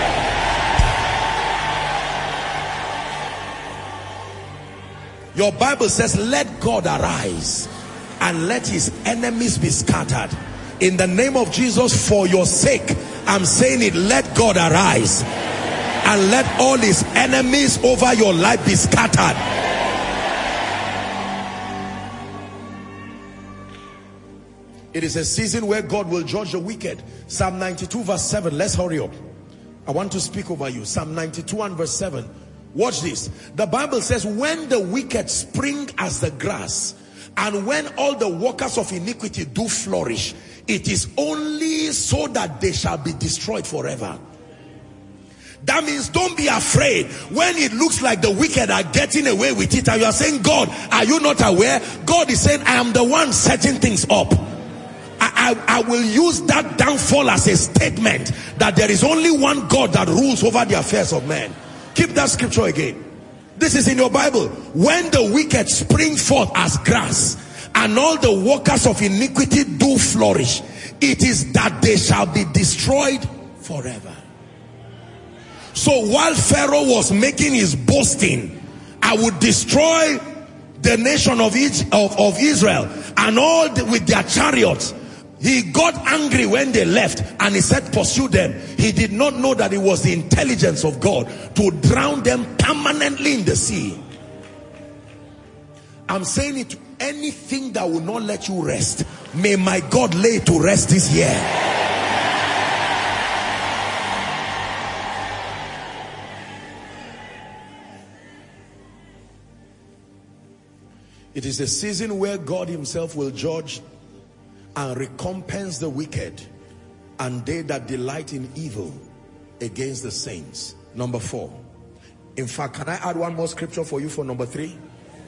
Your Bible says, let God arise and let his enemies be scattered. In the name of Jesus, for your sake, I'm saying it, let God arise and let all his enemies over your life be scattered. It is a season where God will judge the wicked. Psalm ninety-two verse seven. Let's hurry up. I want to speak over you. Psalm ninety-two and verse seven. Watch this. The Bible says, when the wicked spring as the grass, and when all the workers of iniquity do flourish, it is only so that they shall be destroyed forever. That means don't be afraid when it looks like the wicked are getting away with it and you are saying, God, are you not aware? God is saying, I am the one setting things up. I, I, I will use that downfall as a statement that there is only one God that rules over the affairs of men. Keep that scripture again. This is in your Bible. When the wicked spring forth as grass and all the workers of iniquity do flourish, it is that they shall be destroyed forever. So while Pharaoh was making his boasting, I would destroy the nation of, of, of Israel and all the, with their chariots, he got angry when they left and he said, pursue them. He did not know that it was the intelligence of God to drown them permanently in the sea. I'm saying it to anything that will not let you rest. May my God lay to rest this year. It is a season where God himself will judge and recompense the wicked and they that delight in evil against the saints. Number four. In fact, can I add one more scripture for you for number three?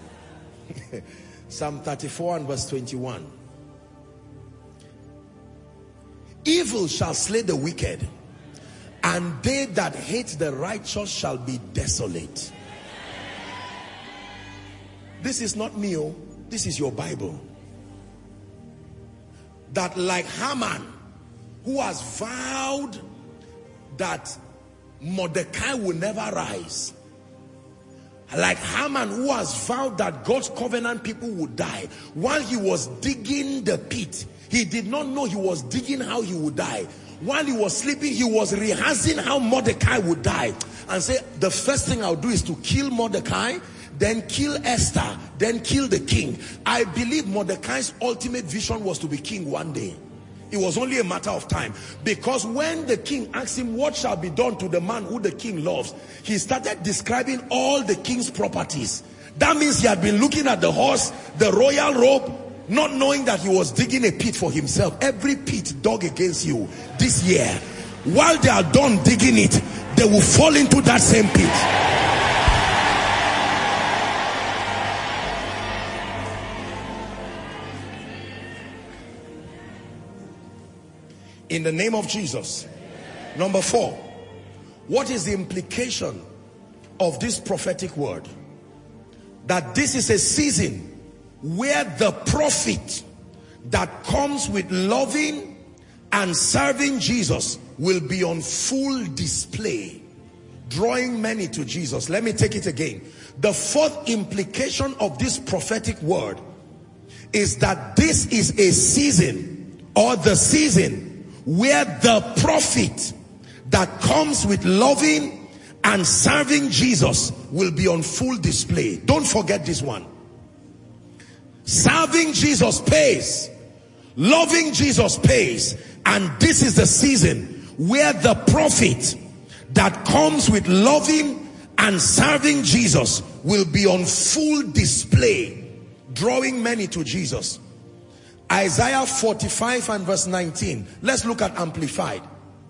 Psalm thirty-four and verse twenty-one. Evil shall slay the wicked, and they that hate the righteous shall be desolate. This is not me, oh, this is your Bible. That like Haman, who has vowed that Mordecai will never rise. Like Haman, who has vowed that God's covenant people would die. While he was digging the pit, he did not know he was digging how he would die. While he was sleeping, he was rehearsing how Mordecai would die. And say, the first thing I'll do is to kill Mordecai, then kill Esther, then kill the king. I believe Mordecai's ultimate vision was to be king one day. It was only a matter of time. Because when the king asked him, what shall be done to the man who the king loves? He started describing all the king's properties. That means he had been looking at the horse, the royal robe, not knowing that he was digging a pit for himself. Every pit dug against you this year, while they are done digging it, they will fall into that same pit. In the name of Jesus. Number four, what is the implication of this prophetic word? That this is a season where the profit that comes with loving and serving Jesus will be on full display, drawing many to Jesus. Let me take it again. The fourth implication of this prophetic word is that this is a season, or the season, where the profit that comes with loving and serving Jesus will be on full display. Don't forget this one. Serving Jesus pays. Loving Jesus pays. And this is the season where the profit that comes with loving and serving Jesus will be on full display, drawing many to Jesus. Isaiah forty-five and verse nineteen. Let's look at Amplified.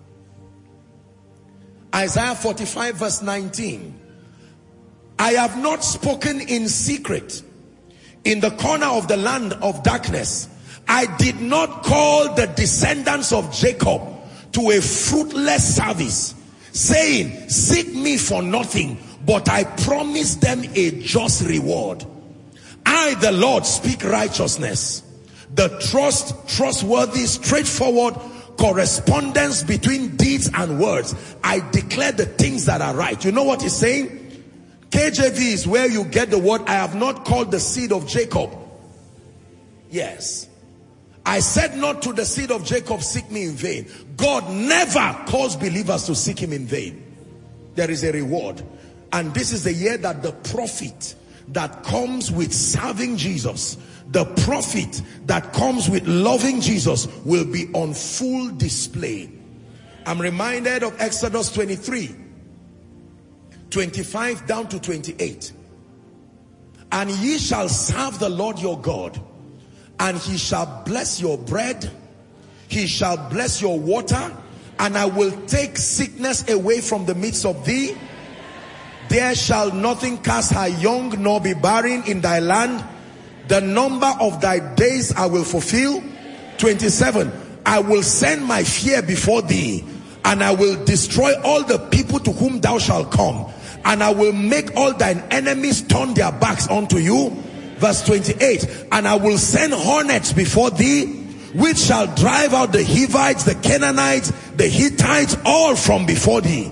Isaiah forty-five verse nineteen. I have not spoken in secret in the corner of the land of darkness. I did not call the descendants of Jacob to a fruitless service, saying, seek me for nothing, but I promise them a just reward. I, the Lord, speak righteousness. The trust, trustworthy, straightforward correspondence between deeds and words. I declare the things that are right. You know what he's saying? K J V is where you get the word, I have not called the seed of Jacob. Yes. I said not to the seed of Jacob, seek me in vain. God never calls believers to seek him in vain. There is a reward. And this is the year that the profit that comes with serving Jesus, the profit that comes with loving Jesus, will be on full display. I'm reminded of Exodus twenty-three, twenty-five down to twenty-eight. And ye shall serve the Lord your God, and he shall bless your bread, he shall bless your water, And I will take sickness away from the midst of thee. There shall nothing cast her young nor be barren in thy land. The number of thy days I will fulfill. twenty-seven. I will send my fear before thee, and I will destroy all the people to whom thou shalt come, and I will make all thine enemies turn their backs unto you. Verse twenty-eight. And I will send hornets before thee, which shall drive out the Hivites, the Canaanites, the Hittites, all from before thee.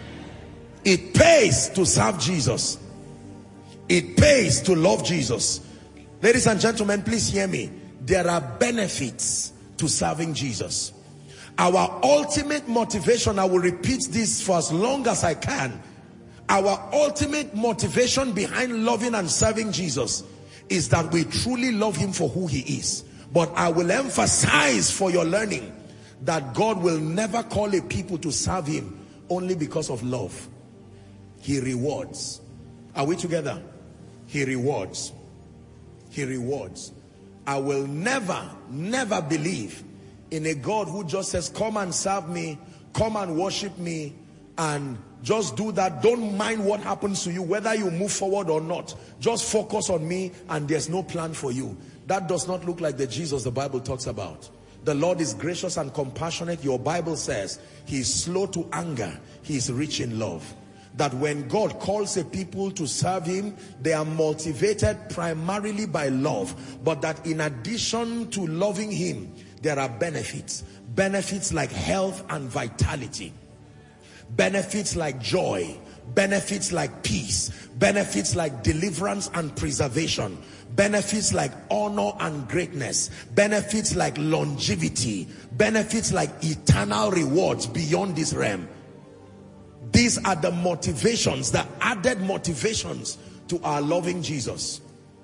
It pays to serve Jesus. It pays to love Jesus. Ladies and gentlemen, please hear me. There are benefits to serving Jesus. Our ultimate motivation, I will repeat this for as long as I can. Our ultimate motivation behind loving and serving Jesus is that we truly love him for who he is. But I will emphasize for your learning that God will never call a people to serve him only because of love. He rewards. Are we together? He rewards. He rewards. I will never, never believe in a God who just says, come and serve me, come and worship me, and just do that. Don't mind what happens to you, whether you move forward or not. Just focus on me and there's no plan for you. That does not look like the Jesus the Bible talks about. The Lord is gracious and compassionate. Your Bible says he is slow to anger. He is rich in love. That when God calls a people to serve him, they are motivated primarily by love. But that in addition to loving him, there are benefits. Benefits like health and vitality. Benefits like joy. Benefits like peace. Benefits like deliverance and preservation. Benefits like honor and greatness. Benefits like longevity. Benefits like eternal rewards beyond this realm. These are the motivations, the added motivations to our loving Jesus.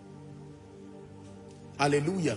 Hallelujah.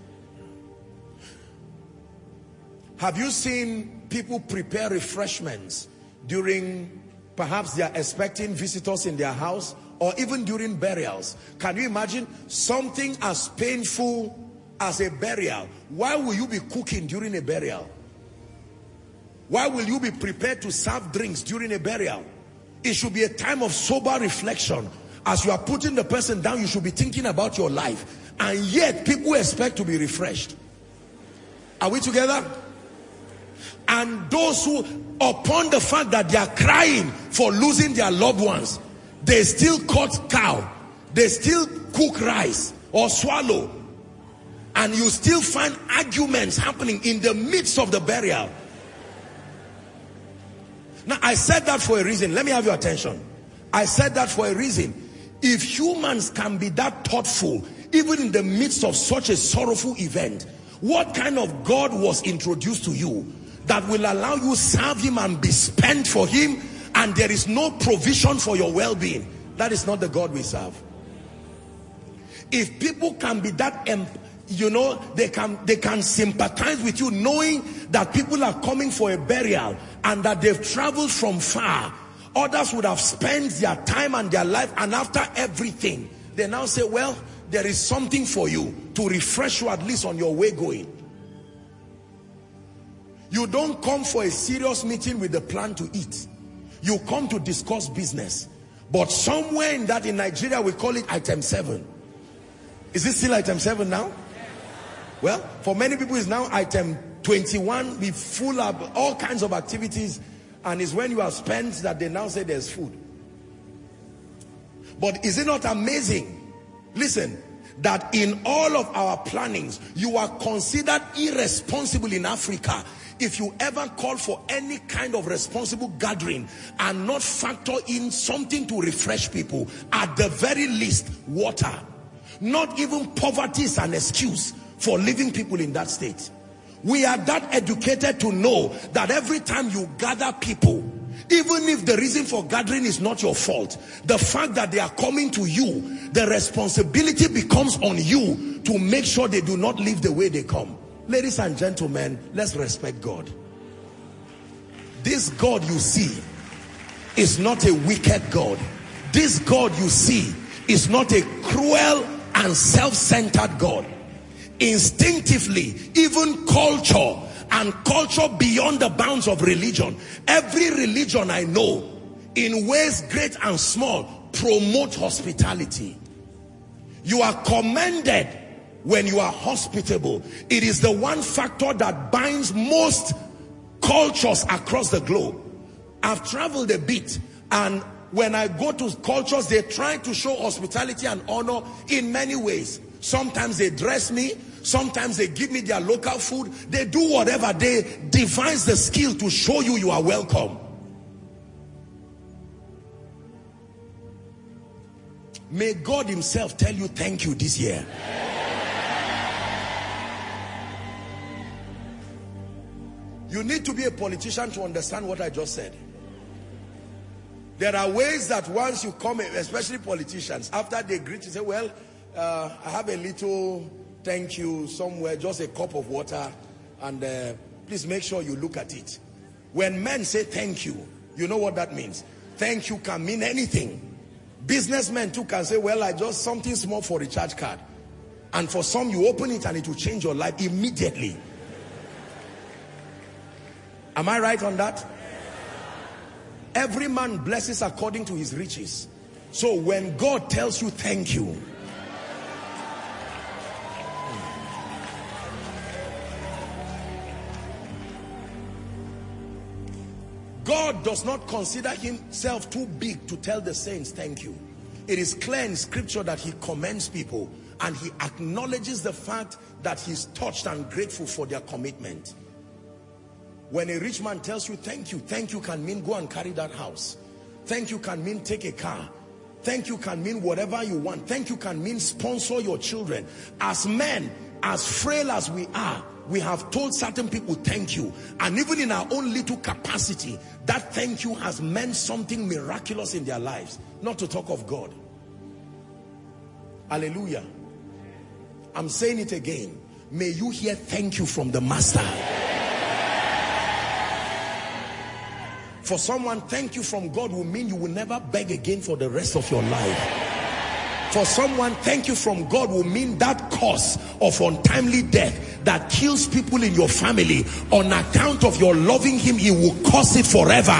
Have you seen people prepare refreshments during, perhaps they are expecting visitors in their house, or even during burials? Can you imagine something as painful as a burial? Why will you be cooking during a burial? Why will you be prepared to serve drinks during a burial? It should be a time of sober reflection. As you are putting the person down, you should be thinking about your life. And yet, people expect to be refreshed. Are we together? And those who, upon the fact that they are crying for losing their loved ones, they still cut cow, they still cook rice or swallow, and you still find arguments happening in the midst of the burial. Now, I said that for a reason. Let me have your attention. I said that for a reason. If humans can be that thoughtful, even in the midst of such a sorrowful event, what kind of God was introduced to you that will allow you serve him and be spent for him, and there is no provision for your well-being? That is not the God we serve. If people can be that, you know, they can they can sympathize with you, knowing that people are coming for a burial and that they've traveled from far. Others would have spent their time and their life, and after everything, they now say, well, there is something for you to refresh you at least on your way going. You don't come for a serious meeting with the plan to eat. You come to discuss business. But somewhere in that, in Nigeria, we call it item seven. Is it still item seven now? Well, for many people, it's now item twenty-one. Be full of all kinds of activities. And it's when you have spent that they now say there's food. But is it not amazing? Listen, that in all of our plannings, you are considered irresponsible in Africa if you ever call for any kind of responsible gathering and not factor in something to refresh people. At the very least, water. Not even poverty is an excuse for leaving people in that state. We are that educated to know that every time you gather people, even if the reason for gathering is not your fault, the fact that they are coming to you, the responsibility becomes on you to make sure they do not leave the way they come. Ladies and gentlemen, let's respect God. This God you see is not a wicked God. This God you see is not a cruel and self-centered God. Instinctively, even culture and culture beyond the bounds of religion. Every religion I know, in ways great and small, promote hospitality. You are commended when you are hospitable. It is the one factor that binds most cultures across the globe. I've traveled a bit, and when I go to cultures, they try to show hospitality and honor in many ways. Sometimes they dress me, sometimes they give me their local food, they do whatever, they devise the skill to show you you are welcome. May God himself tell you thank you this year. You need to be a politician to understand what I just said. There are ways that once you come, especially politicians, after they greet you, say, well, uh, I have a little thank you somewhere, just a cup of water, and uh, please make sure you look at it. When men say thank you, you know what that means. Thank you can mean anything. Businessmen too can say, well, I just something small for a recharge card. And for some, you open it and it will change your life immediately. Am I right on that? Every man blesses according to his riches. So when God tells you thank you, God does not consider himself too big to tell the saints thank you. It is clear in scripture that he commends people and he acknowledges the fact that he's touched and grateful for their commitment. When a rich man tells you thank you, thank you can mean go and carry that house. Thank you can mean take a car. Thank you can mean whatever you want. Thank you can mean sponsor your children. As men, as frail as we are, we have told certain people thank you. And even in our own little capacity, that thank you has meant something miraculous in their lives. Not to talk of God. Hallelujah. I'm saying it again. May you hear thank you from the Master. For someone, thank you from God will mean you will never beg again for the rest of your life. For someone, thank you from God will mean that cause of untimely death that kills people in your family, on account of your loving him, he will cause it forever.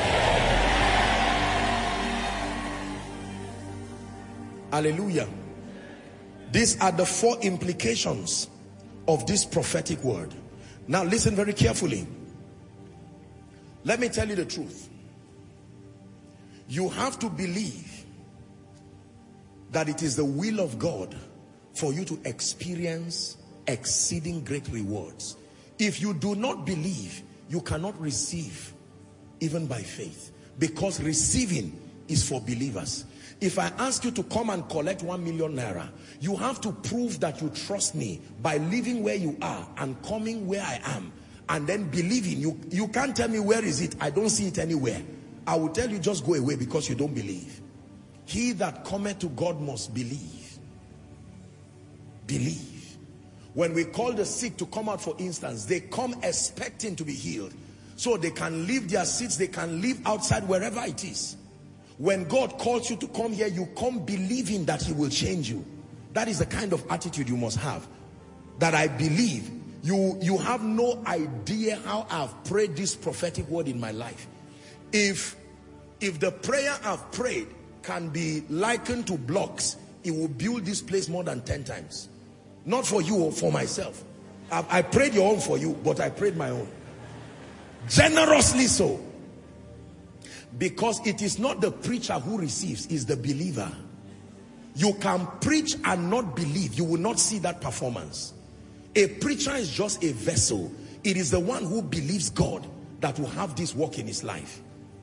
Hallelujah. These are the four implications of this prophetic word. Now listen very carefully. Let me tell you the truth. You have to believe that it is the will of God for you to experience exceeding great rewards. If you do not believe, you cannot receive even by faith, because receiving is for believers. If I ask you to come and collect one million naira, you have to prove that you trust me by living where you are and coming where I am. And then believing. You, you can't tell me where is it. I don't see it anywhere. I will tell you just go away because you don't believe. He that cometh to God must believe. Believe. When we call the sick to come out, for instance, they come expecting to be healed. So they can leave their seats, they can live outside wherever it is. When God calls you to come here, you come believing that he will change you. That is the kind of attitude you must have. That I believe. You, you have no idea how I've prayed this prophetic word in my life. If, if the prayer I've prayed can be likened to blocks, it will build this place more than ten times. Not for you or for myself. I, I prayed your own for you, but I prayed my own. Generously so. Because it is not the preacher who receives, it's the believer. You can preach and not believe. You will not see that performance. A preacher is just a vessel. It is the one who believes God that will have this work in his life.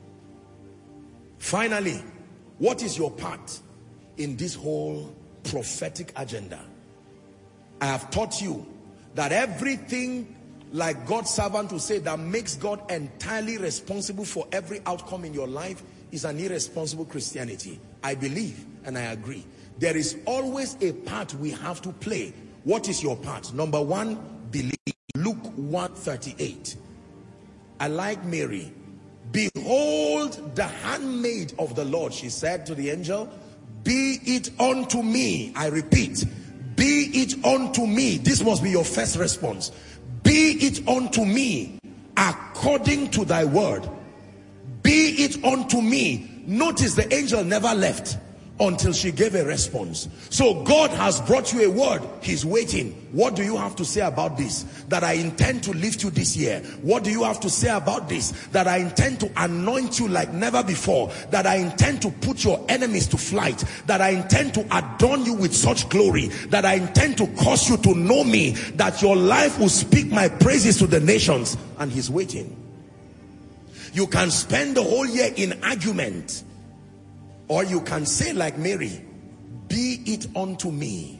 Finally, what is your part in this whole prophetic agenda? I have taught you that everything, like God's servant will say, that makes God entirely responsible for every outcome in your life is an irresponsible Christianity. I believe and I agree. There is always a part we have to play. What is your part? Number one, believe. Luke one thirty-eight. I like Mary. Behold the handmaid of the Lord, she said to the angel, be it unto me. I repeat, be it unto me. This must be your first response. Be it unto me according to thy word. Be it unto me. Notice the angel never left until she gave a response. So God has brought you a word. He's waiting. What do you have to say about this? That I intend to lift you this year. What do you have to say about this? That I intend to anoint you like never before. That I intend to put your enemies to flight. That I intend to adorn you with such glory. That I intend to cause you to know me. That your life will speak my praises to the nations. And he's waiting. You can spend the whole year in argument. Or you can say like Mary, be it unto me.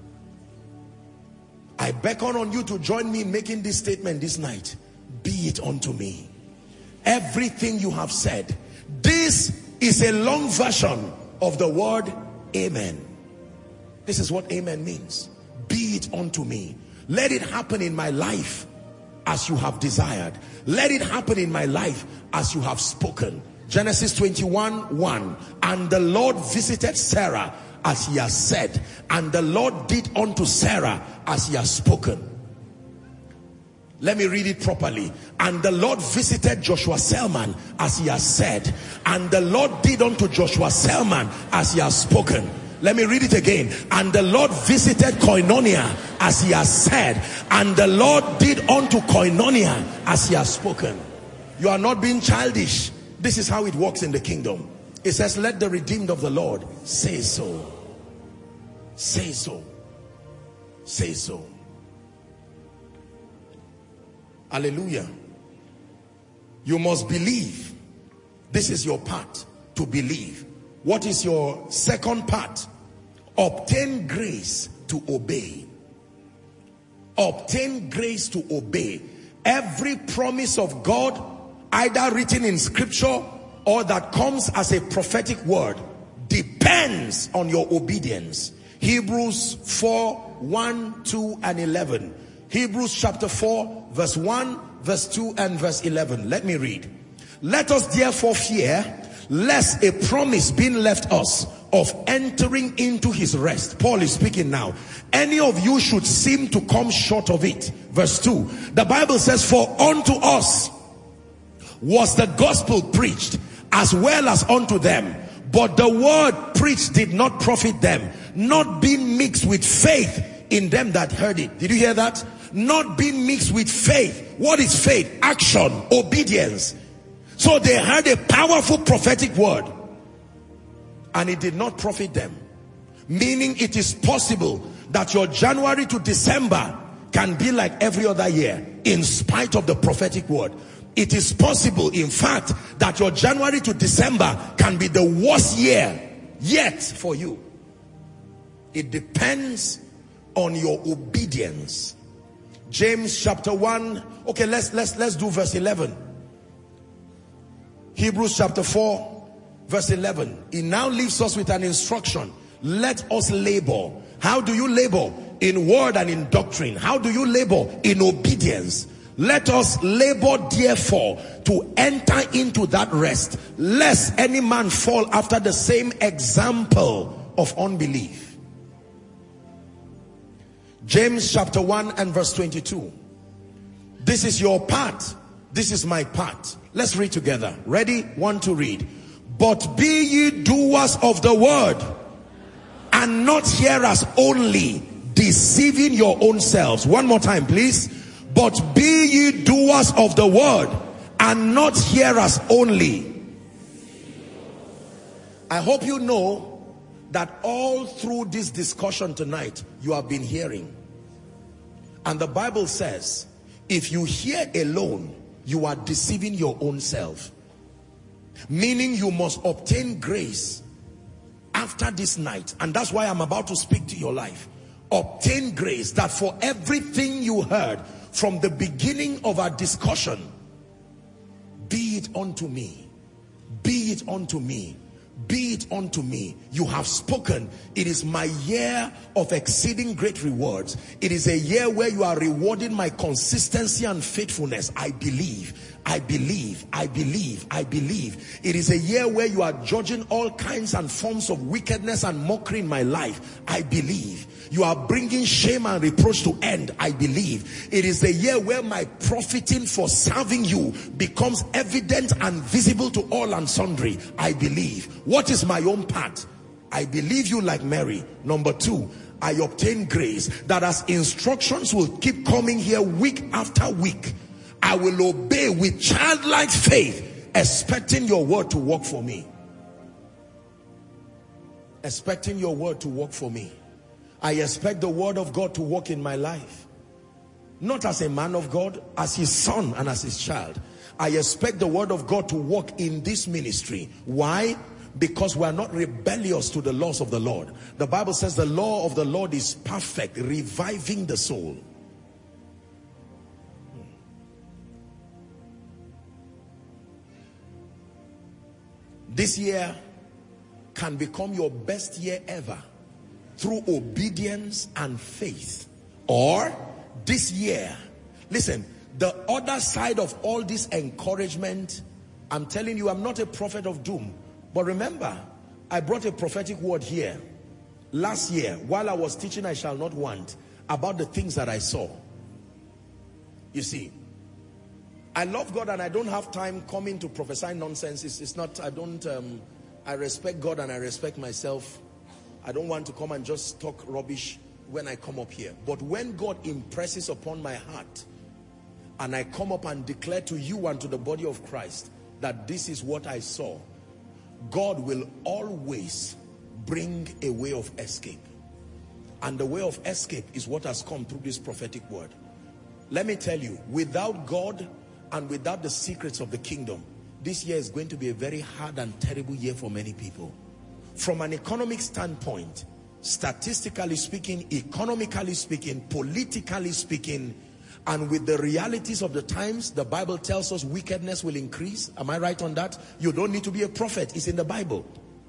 I beckon on you to join me in making this statement this night. Be it unto me. Everything you have said. This is a long version of the word amen. This is what amen means. Be it unto me. Let it happen in my life as you have desired. Let it happen in my life as you have spoken. Genesis twenty-one, one. And the Lord visited Sarah as he has said, and the Lord did unto Sarah as he has spoken. Let me read it properly. And the Lord visited Joshua Selman as he has said, and the Lord did unto Joshua Selman as he has spoken. Let me read it again. And the Lord visited Koinonia as he has said, and the Lord did unto Koinonia as he has spoken. You are not being childish. This is how it works in the kingdom. It says, let the redeemed of the Lord say so. Say so. Say so. Hallelujah. You must believe. This is your part, to believe. What is your second part? Obtain grace to obey. Obtain grace to obey. Every promise of God, either written in scripture or that comes as a prophetic word, depends on your obedience. Hebrews four, one, two, and eleven. Hebrews chapter four, verse one, verse two, and verse eleven. Let me read. Let us therefore fear, lest a promise being left us of entering into his rest. Paul is speaking now. Any of you should seem to come short of it. Verse two. The Bible says, for unto us was the gospel preached, as well as unto them. But the word preached did not profit them, not being mixed with faith in them that heard it. Did you hear that? Not being mixed with faith. What is faith? Action, obedience. So they heard a powerful prophetic word, and it did not profit them. Meaning it is possible that your January to December can be like every other year, in spite of the prophetic word. It is possible, in fact, that your January to December can be the worst year yet for you. It depends on your obedience. James chapter one. Okay, let's let's let's do verse eleven. Hebrews chapter four, verse eleven. It now leaves us with an instruction. Let us labor. How do you labor? In word and in doctrine. How do you labor? In obedience. Let us labor therefore to enter into that rest, lest any man fall after the same example of unbelief. James chapter one and verse twenty-two. This is your part. This is my part. Let's read together. Ready? One to read. But be ye doers of the word, and not hearers only, deceiving your own selves. One more time, please. But be ye doers of the word, and not hearers only. I hope you know that all through this discussion tonight, you have been hearing. And the Bible says, if you hear alone, you are deceiving your own self. Meaning you must obtain grace after this night. And that's why I'm about to speak to your life. Obtain grace that for everything you heard from the beginning of our discussion, be it unto me, be it unto me, be it unto me. You have spoken. It is my year of exceeding great rewards. It is a year where you are rewarding my consistency and faithfulness. I believe. I believe, I believe, I believe. It is a year where you are judging all kinds and forms of wickedness and mockery in my life. I believe. You are bringing shame and reproach to end. I believe. It is a year where my profiting for serving you becomes evident and visible to all and sundry. I believe. What is my own part? I believe you like Mary. Number two, I obtain grace that as instructions will keep coming here week after week, I will obey with childlike faith, expecting your word to work for me. Expecting your word to work for me. I expect the word of God to work in my life. Not as a man of God, as his son and as his child. I expect the word of God to work in this ministry. Why? Because we are not rebellious to the laws of the Lord. The Bible says the law of the Lord is perfect, reviving the soul. This year can become your best year ever through obedience and faith. Or this year, listen, the other side of all this encouragement, I'm telling you, I'm not a prophet of doom. But remember, I brought a prophetic word here last year while I was teaching I Shall Not Want about the things that I saw. You see, I love God and I don't have time coming to prophesy nonsense. It's, it's not, I don't, um, I respect God and I respect myself. I don't want to come and just talk rubbish when I come up here. But when God impresses upon my heart and I come up and declare to you and to the body of Christ that this is what I saw, God will always bring a way of escape. And the way of escape is what has come through this prophetic word. Let me tell you, without God and without the secrets of the kingdom, this year is going to be a very hard and terrible year for many people. From an economic standpoint, statistically speaking, economically speaking, politically speaking, and with the realities of the times, the Bible tells us wickedness will increase. Am I right on that? You don't need to be a prophet. It's in the Bible.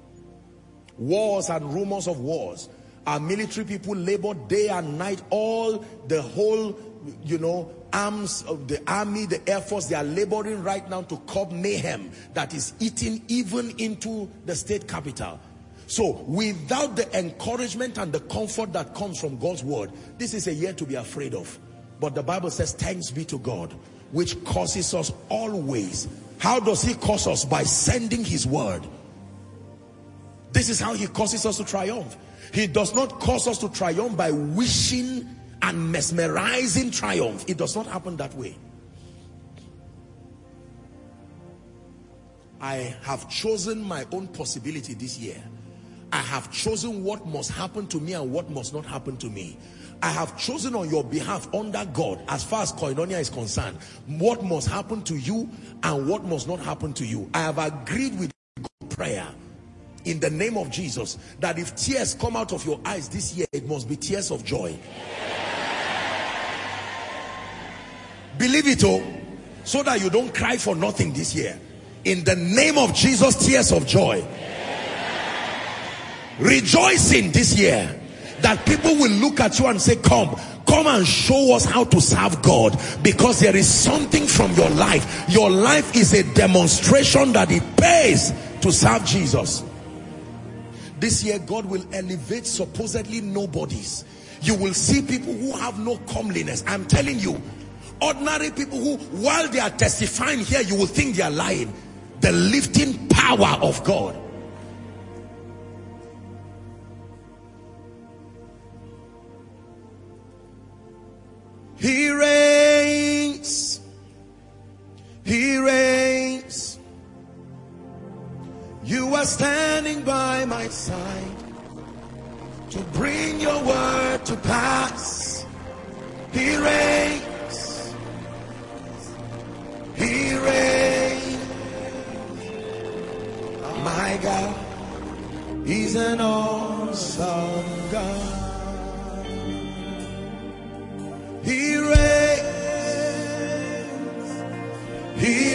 Wars and rumors of wars. Our military people labor day and night. All the whole, you know, arms of the army, the air force, they are laboring right now to curb mayhem that is eating even into the state capital. So without the encouragement and the comfort that comes from God's word, this is a year to be afraid of. But the Bible says, thanks be to God, which causes us always. How does he cause us? By sending his word. This is how he causes us to triumph. He does not cause us to triumph by wishing and mesmerizing triumph. It does not happen that way. I have chosen my own possibility this year. I have chosen what must happen to me and what must not happen to me. I have chosen on your behalf under God, as far as Koinonia is concerned, what must happen to you and what must not happen to you. I have agreed with prayer in the name of Jesus that if tears come out of your eyes this year, it must be tears of joy. Believe it all, so that you don't cry for nothing this year. In the name of Jesus, tears of joy. Rejoicing this year, that people will look at you and say, come, come and show us how to serve God, because there is something from your life. Your life is a demonstration that it pays to serve Jesus. This year, God will elevate supposedly nobodies. You will see people who have no comeliness. I'm telling you, ordinary people who, while they are testifying here, you will think they are lying. The lifting power of God. He reigns, he reigns. You are standing by my side to bring your word to pass. He reigns, he reigns. My God, he's an awesome God. He reigns, he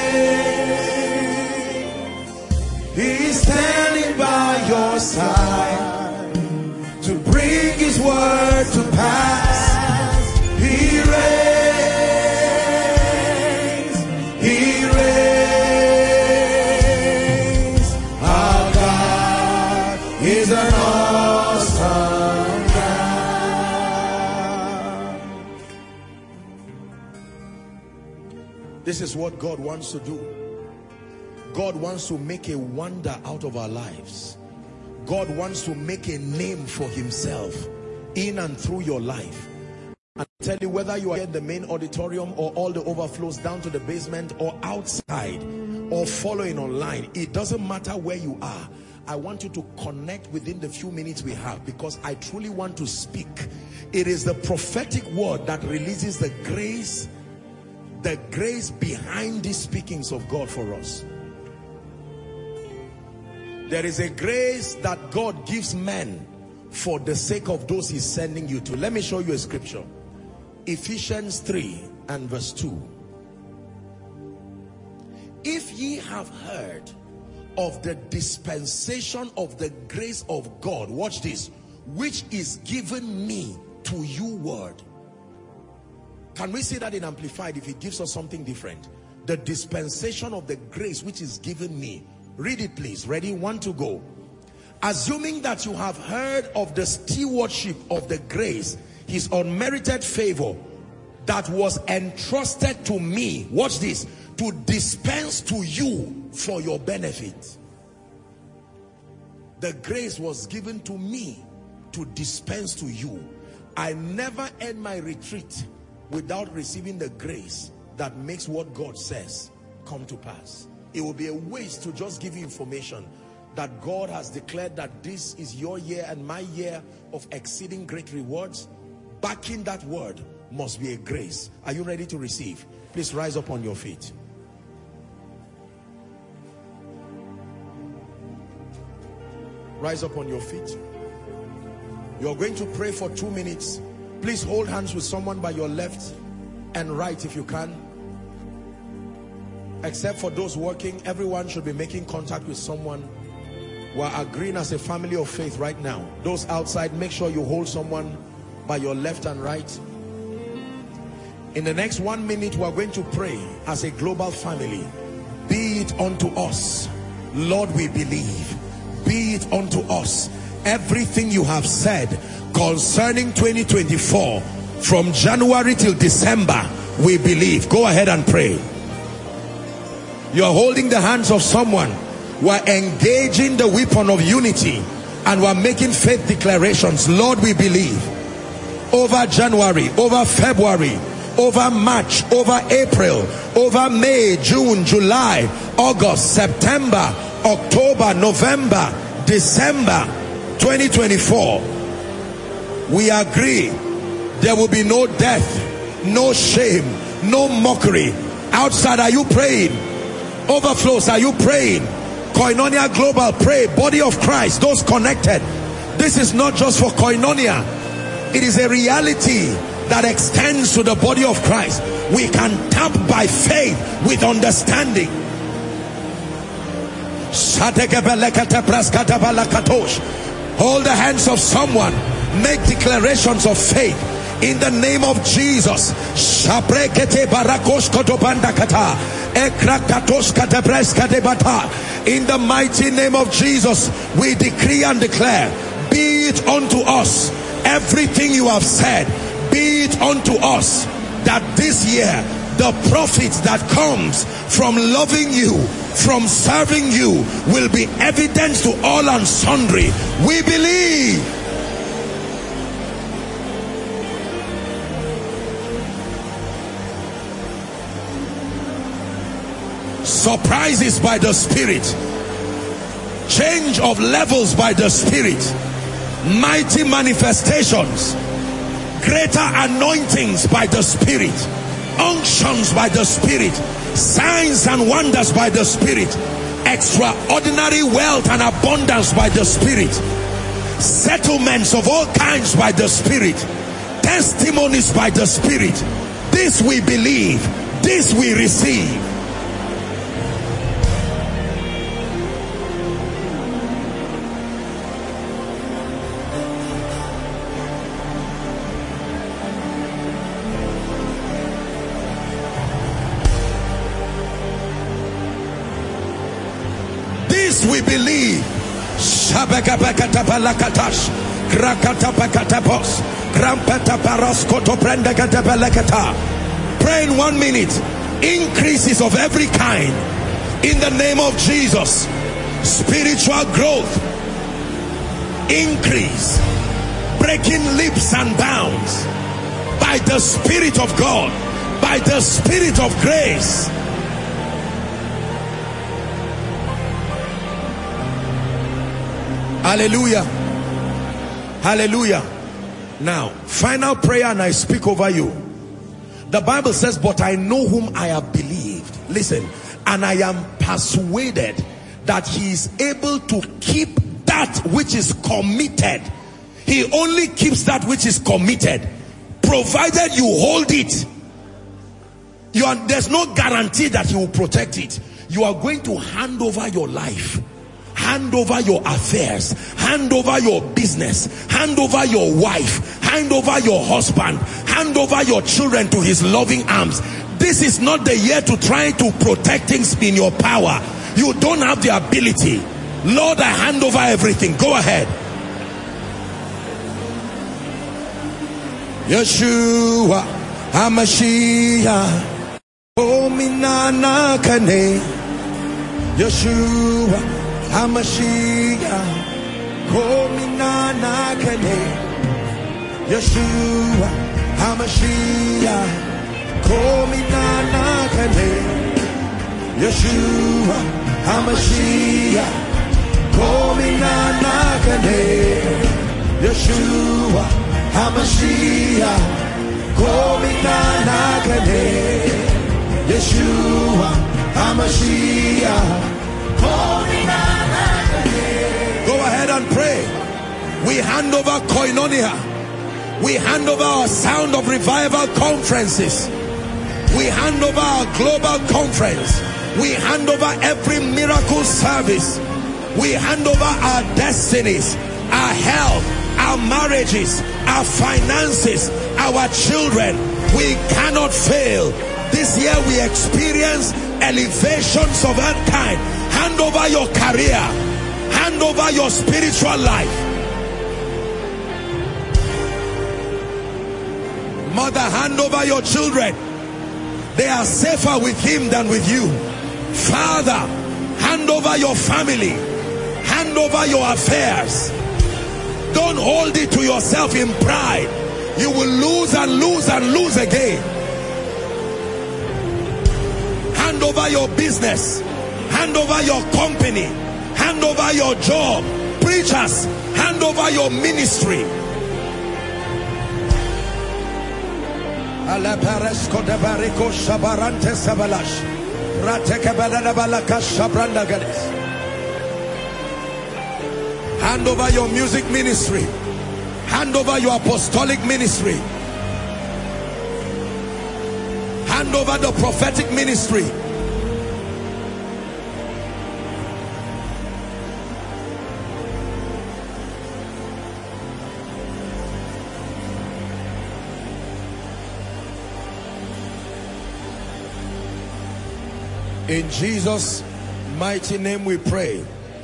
reigns. He's standing by your side to bring his word to pass. He reigns, he This is what God wants to do. God wants to make a wonder out of our lives. God wants to make a name for himself in and through your life. And I tell you, whether you are in the main auditorium or all the overflows down to the basement or outside or following online, it doesn't matter where you are. I want you to connect within the few minutes we have, because I truly want to speak. It is the prophetic word that releases the grace, the grace behind these speakings of God for us. There is a grace that God gives men for the sake of those he's sending you to. Let me show you a scripture. Ephesians three and verse two. If ye have heard of the dispensation of the grace of God, watch this, which is given me to you word. Can we see that in Amplified if it gives us something different? The dispensation of the grace which is given me. Read it please. Ready? One to go. Assuming that you have heard of the stewardship of the grace, his unmerited favor that was entrusted to me, watch this, to dispense to you for your benefit. The grace was given to me to dispense to you. I never end my retreat without receiving the grace that makes what God says come to pass. It will be a waste to just give you information that God has declared that this is your year and my year of exceeding great rewards. Backing that word must be a grace. Are you ready to receive? Please rise up on your feet. Rise up on your feet. You're going to pray for two minutes. Please hold hands with someone by your left and right if you can. Except for those working, everyone should be making contact with someone. We're agreeing as a family of faith right now. Those outside, make sure you hold someone by your left and right. In the next one minute, we're going to pray as a global family. Be it unto us, Lord, we believe. Be it unto us. Everything you have said concerning twenty twenty-four, from January till December, we believe. Go ahead and pray. You're holding the hands of someone. We're engaging the weapon of unity and we're making faith declarations. Lord, we believe. Over January, over February, over March, over April, over May, June, July, August, September, October, November, December twenty twenty-four. We agree there will be no death, no shame, no mockery. Outside, are you praying? Overflows, are you praying? Koinonia Global, pray. Body of Christ, those connected. This is not just for Koinonia. It is a reality that extends to the body of Christ. We can tap by faith with understanding. Hold the hands of someone. Make declarations of faith in the name of Jesus. In the mighty name of Jesus, we decree and declare, be it unto us everything you have said. Be it unto us that this year the profit that comes from loving you, from serving you, will be evident to all and sundry. We believe. Surprises by the Spirit, change of levels by the Spirit, mighty manifestations, greater anointings by the Spirit, unctions by the Spirit, signs and wonders by the Spirit, extraordinary wealth and abundance by the Spirit, settlements of all kinds by the Spirit, testimonies by the Spirit. This we believe, this we receive. We believe. Pray in one minute. increases of every kind in the name of Jesus. Spiritual growth, increase, breaking lips and bounds by the Spirit of God, by the Spirit of grace. Hallelujah. Hallelujah. Now, final prayer, and I speak over you. The Bible says, but I know whom I have believed. Listen, and I am persuaded that he is able to keep that which is committed. He only keeps that which is committed, provided you hold it. You are, there's no guarantee that he will protect it. You are going to hand over your life, hand over your affairs, hand over your business, hand over your wife, hand over your husband, hand over your children to his loving arms. This is not the year to try to protect things in your power. You don't have the ability. Lord, I hand over everything. Go ahead. Yeshua HaMashiach, Ominana Kane. Yeshua HaMashiach, Ominana Kane. Yeshua HaMashiach, Ominana Kane. Yeshua HaMashiach, Ominana Kane. Yeshua HaMashiach, Ominana Kane. Yeshua HaMashiach, Ominana Kane. Go ahead and pray. We hand over Koinonia. We hand over our Sound of Revival conferences. We hand over our global conference. We hand over every miracle service. We hand over our destinies, our health, our marriages, our finances, our children. We cannot fail. This year we experience elevations of that kind. Hand over your career. Hand over your spiritual life. Mother, hand over your children. They are safer with him than with you. Father, hand over your family. Hand over your affairs. Don't hold it to yourself in pride. You will lose and lose and lose again. Hand over your business. Hand over your company. Hand over your job. Preachers, hand over your ministry. Hand over your music ministry. Hand over your apostolic ministry. Hand over the prophetic ministry. In Jesus' mighty name we pray.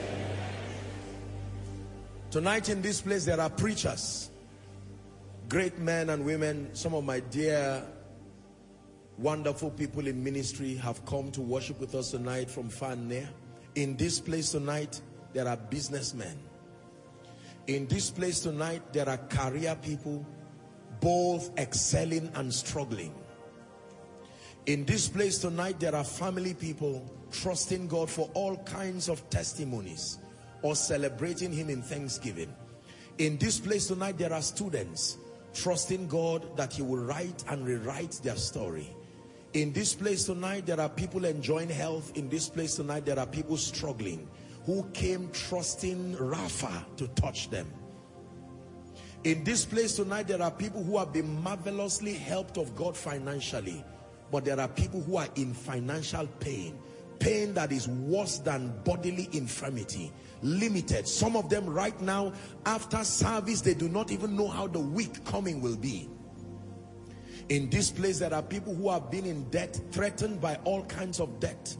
Tonight in this place there are preachers, great men and women. Some of my dear wonderful people in ministry have come to worship with us tonight from far and near. In this place tonight there are businessmen. In this place tonight there are career people, both excelling and struggling. In this place tonight there are family people trusting God for all kinds of testimonies or celebrating him in thanksgiving. In this place tonight there are students trusting God that he will write and rewrite their story. In this place tonight there are people enjoying health. In this place tonight there are people struggling who came trusting Rapha to touch them. In this place tonight there are people who have been marvelously helped of God financially, but there are people who are in financial pain, pain that is worse than bodily infirmity, limited. Some of them right now, after service, they do not even know how the week coming will be. In this place, there are people who have been in debt, threatened by all kinds of debt.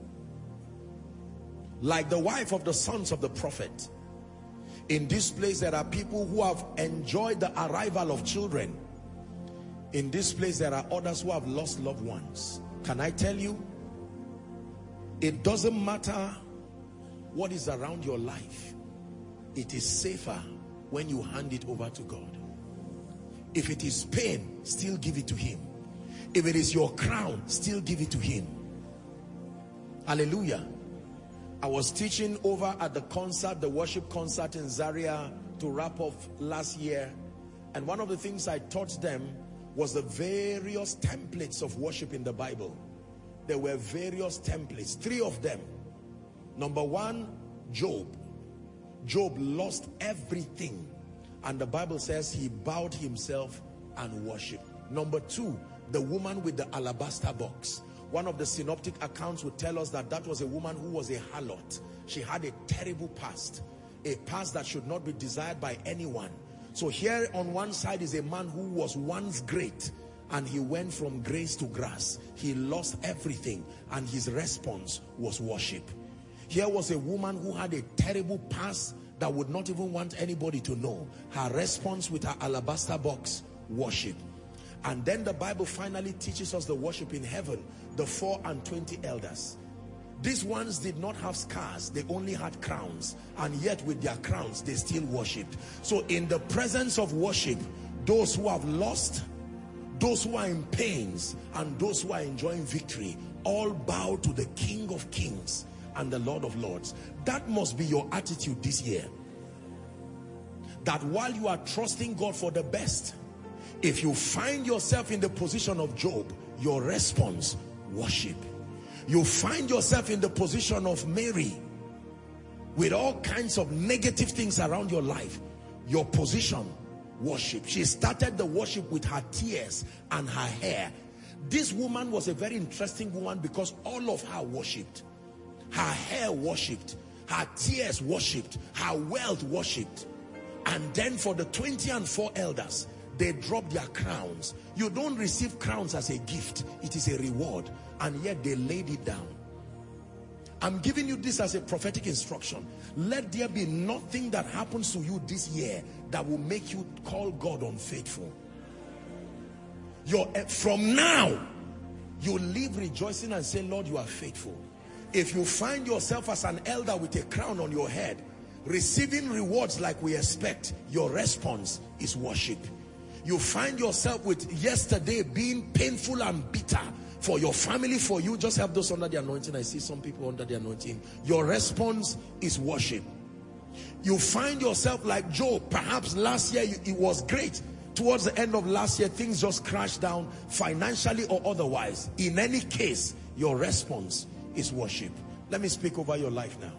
Like the wife of the sons of the prophet. In this place, there are people who have enjoyed the arrival of children. In this place, there are others who have lost loved ones. Can I tell you, it doesn't matter what is around your life. It is safer when you hand it over to God. If it is pain, still give it to him. If it is your crown, still give it to him. Hallelujah. I was teaching over at the concert, the worship concert in Zaria, to wrap up last year. And one of the things I taught them was the various templates of worship in the Bible. There were various templates, three of them. Number one, Job. Job lost everything, and the Bible says he bowed himself and worshiped. Number two, the woman with the alabaster box. One of the synoptic accounts would tell us that that was a woman who was a harlot. She had a terrible past, a past that should not be desired by anyone. So here on one side is a man who was once great, and he went from grace to grass. He lost everything, and his response was worship. Here was a woman who had a terrible past that would not even want anybody to know. Her response with her alabaster box, worship. And then the Bible finally teaches us the worship in heaven, the four and twenty elders. These ones did not have scars, they only had crowns, and yet with their crowns they still worshipped. So in the presence of worship, those who have lost, those who are in pains, and those who are enjoying victory, all bow to the King of Kings and the Lord of Lords. That must be your attitude this year. That while you are trusting God for the best, if you find yourself in the position of Job, your response, worship. You find yourself in the position of Mary, with all kinds of negative things around your life, your position, worship. She started the worship with her tears and her hair. This woman was a very interesting woman because all of her worshipped. Her hair worshipped, her tears worshipped, her wealth worshipped. And then for the twenty and four elders, they dropped their crowns. You don't receive crowns as a gift, it is a reward, and yet they laid it down. I'm giving you this as a prophetic instruction. Let there be nothing that happens to you this year that will make you call God unfaithful. You're, from now, you live rejoicing and say, Lord, you are faithful. If you find yourself as an elder with a crown on your head, receiving rewards like we expect, your response is worship. You find yourself with yesterday being painful and bitter for your family, for you, just have those under the anointing. I see some people under the anointing. Your response is worship. You find yourself like Job. Perhaps last year it was great. Towards the end of last year, things just crashed down financially or otherwise. In any case, your response is worship. Let me speak over your life now.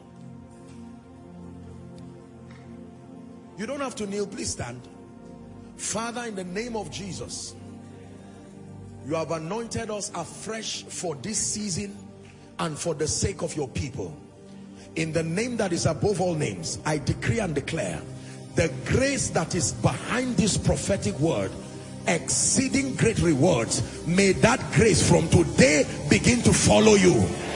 You don't have to kneel, please stand. Father, in the name of Jesus, you have anointed us afresh for this season and for the sake of your people. In the name that is above all names, I decree and declare the grace that is behind this prophetic word, exceeding great rewards. May that grace from today begin to follow you.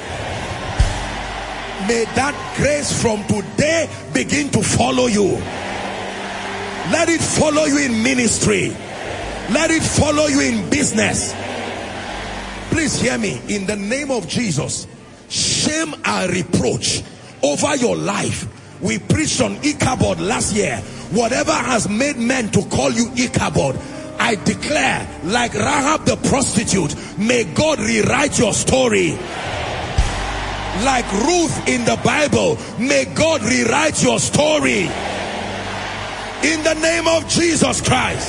May that grace from today begin to follow you. Let it follow you in ministry. Let it follow you in business. Please hear me. In the name of Jesus, shame and reproach over your life. We preached on Ichabod last year. Whatever has made men to call you Ichabod, I declare, like Rahab the prostitute, may God rewrite your story. Like Ruth in the Bible, may God rewrite your story. In the name of Jesus Christ,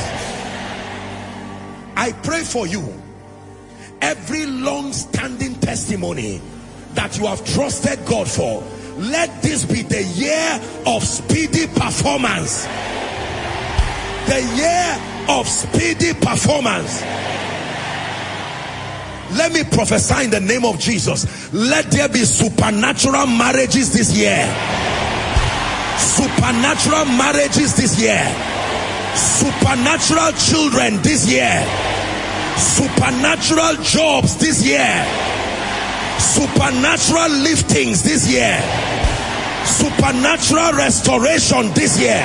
I pray for you. Every long-standing testimony that you have trusted God for, let this be the year of speedy performance. The year of speedy performance. Let me prophesy in the name of Jesus. Let there be supernatural marriages this year. Supernatural marriages this year. Supernatural children this year. Supernatural jobs this year. Supernatural liftings this year. Supernatural restoration this year.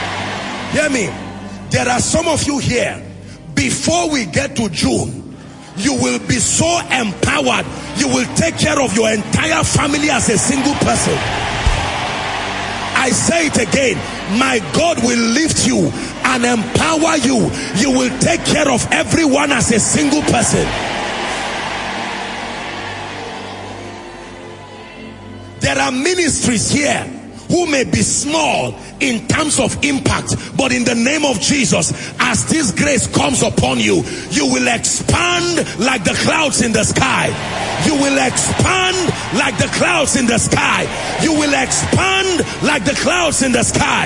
Hear me. There are some of you here, before we get to June, You will be so empowered. You will take care of your entire family as a single person. I say it again. My God will lift you and empower you. You will take care of everyone as a single person. There are ministries here who may be small in terms of impact, but in the name of Jesus, as this grace comes upon you, you will expand like the clouds in the sky. You will expand like the clouds in the sky. You will expand like the clouds in the sky.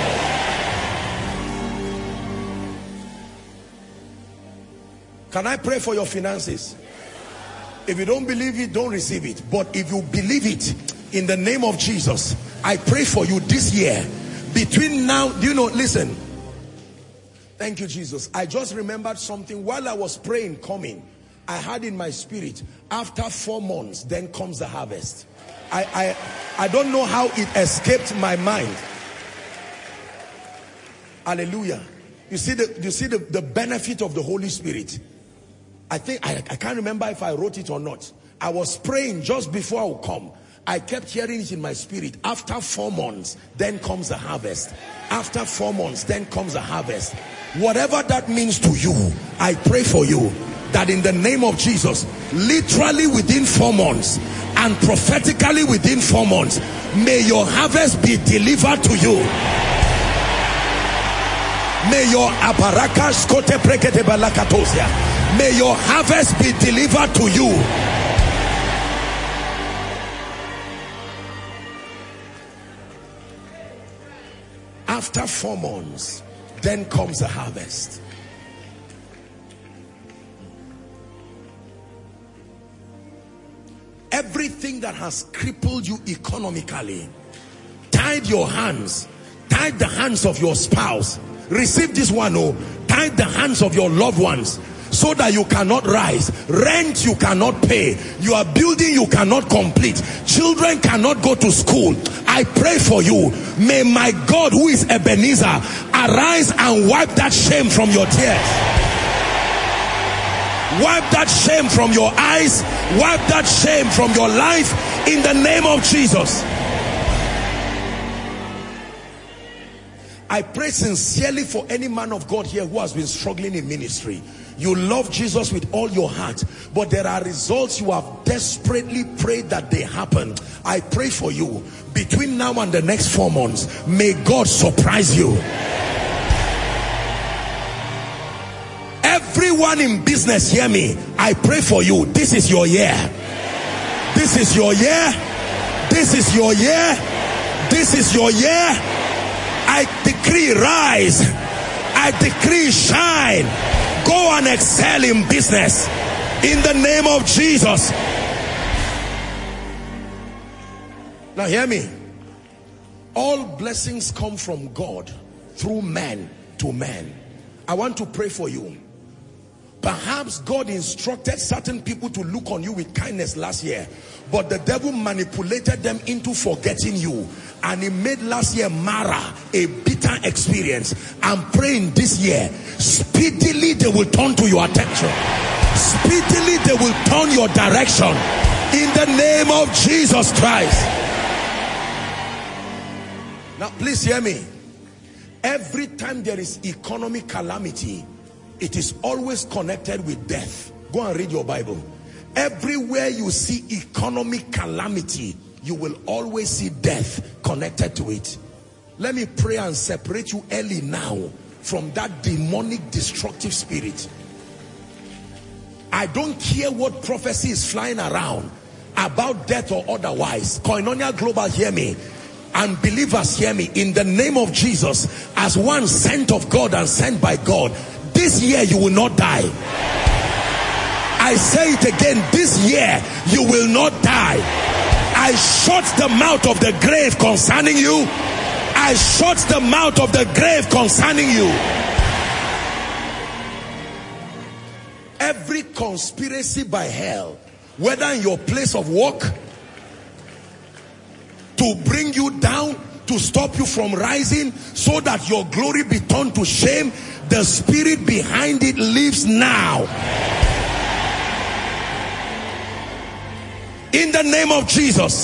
Can I pray for your finances? If you don't believe it, don't receive it. But if you believe it, in the name of Jesus, I pray for you this year. Between now, do you know, listen. Thank you, Jesus. I just remembered something while I was praying coming. I had in my spirit, after four months, then comes the harvest. I, I, I don't know how it escaped my mind. Hallelujah. You see the, you see the, the benefit of the Holy Spirit. I think, I, I can't remember if I wrote it or not. I was praying just before I would come. I kept hearing it in my spirit. After four months, then comes the harvest. After four months, then comes the harvest. Whatever that means to you, I pray for you that in the name of Jesus, literally within four months and prophetically within four months, may your harvest be delivered to you. May your aparakas kote prekete balakatosia. May your harvest be delivered to you. After four months, then comes the harvest. Everything that has crippled you economically, tied your hands, tied the hands of your spouse, receive this one, oh, tied the hands of your loved ones, so that you cannot rise. Rent you cannot pay. You are building you cannot complete. Children cannot go to school. I pray for you. May my God, who is Ebenezer, arise and wipe that shame from your tears. Wipe that shame from your eyes. Wipe that shame from your life in the name of Jesus. I pray sincerely for any man of God here who has been struggling in ministry. You love Jesus with all your heart, but there are results you have desperately prayed that they happen. I pray for you. Between now and the next four months, may God surprise you. Everyone in business, hear me. I pray for you. This is your year. This is your year. This is your year. This is your year. I decree rise. I decree shine. Go and excel in business in the name of Jesus. Now hear me. All blessings come from God through man to man. I want to pray for you. Perhaps God instructed certain people to look on you with kindness last year, but the devil manipulated them into forgetting you, and he made last year Mara a bitter experience. I'm praying this year, speedily they will turn to your attention. Speedily they will turn your direction in the name of Jesus Christ. Now please hear me. Every time there is economic calamity, it is always connected with death. Go and read your Bible. Everywhere you see economic calamity, you will always see death connected to it. Let me pray and separate you early now from that demonic destructive spirit. I don't care what prophecy is flying around about death or otherwise. Koinonia Global, hear me. And believers, hear me. In the name of Jesus, as one sent of God and sent by God, this year you will not die. I say it again, this year you will not die. I shut the mouth of the grave concerning you. I shut the mouth of the grave concerning you. Every conspiracy by hell, whether in your place of work, to bring you down, to stop you from rising, so that your glory be turned to shame, the spirit behind it lives now. In the name of Jesus.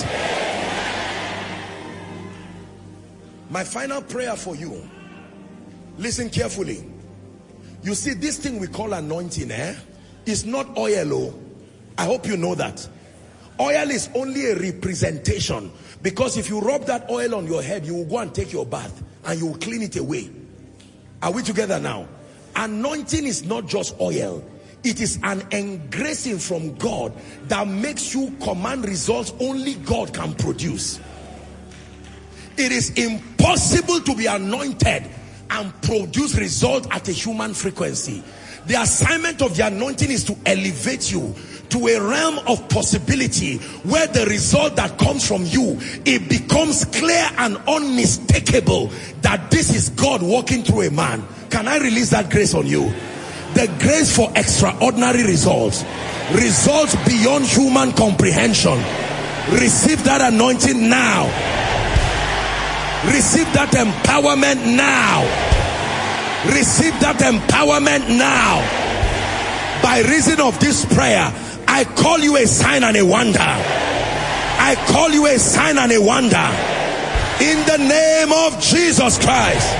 My final prayer for you, listen carefully. You see, this thing we call anointing, eh, is not oil. Oh, I hope you know that. Oil is only a representation, because if you rub that oil on your head, you will go and take your bath and you will clean it away. Are we together now? Anointing is not just oil. It is an engracing from God that makes you command results only God can produce. It is impossible to be anointed and produce results at a human frequency. The assignment of the anointing is to elevate you to a realm of possibility where the result that comes from you, it becomes clear and unmistakable that this is God walking through a man. Can I release that grace on you? The grace for extraordinary results, results beyond human comprehension. Receive that anointing now. Receive that empowerment now. Receive that empowerment now. By reason of this prayer, I call you a sign and a wonder. I call you a sign and a wonder. In the name of Jesus Christ.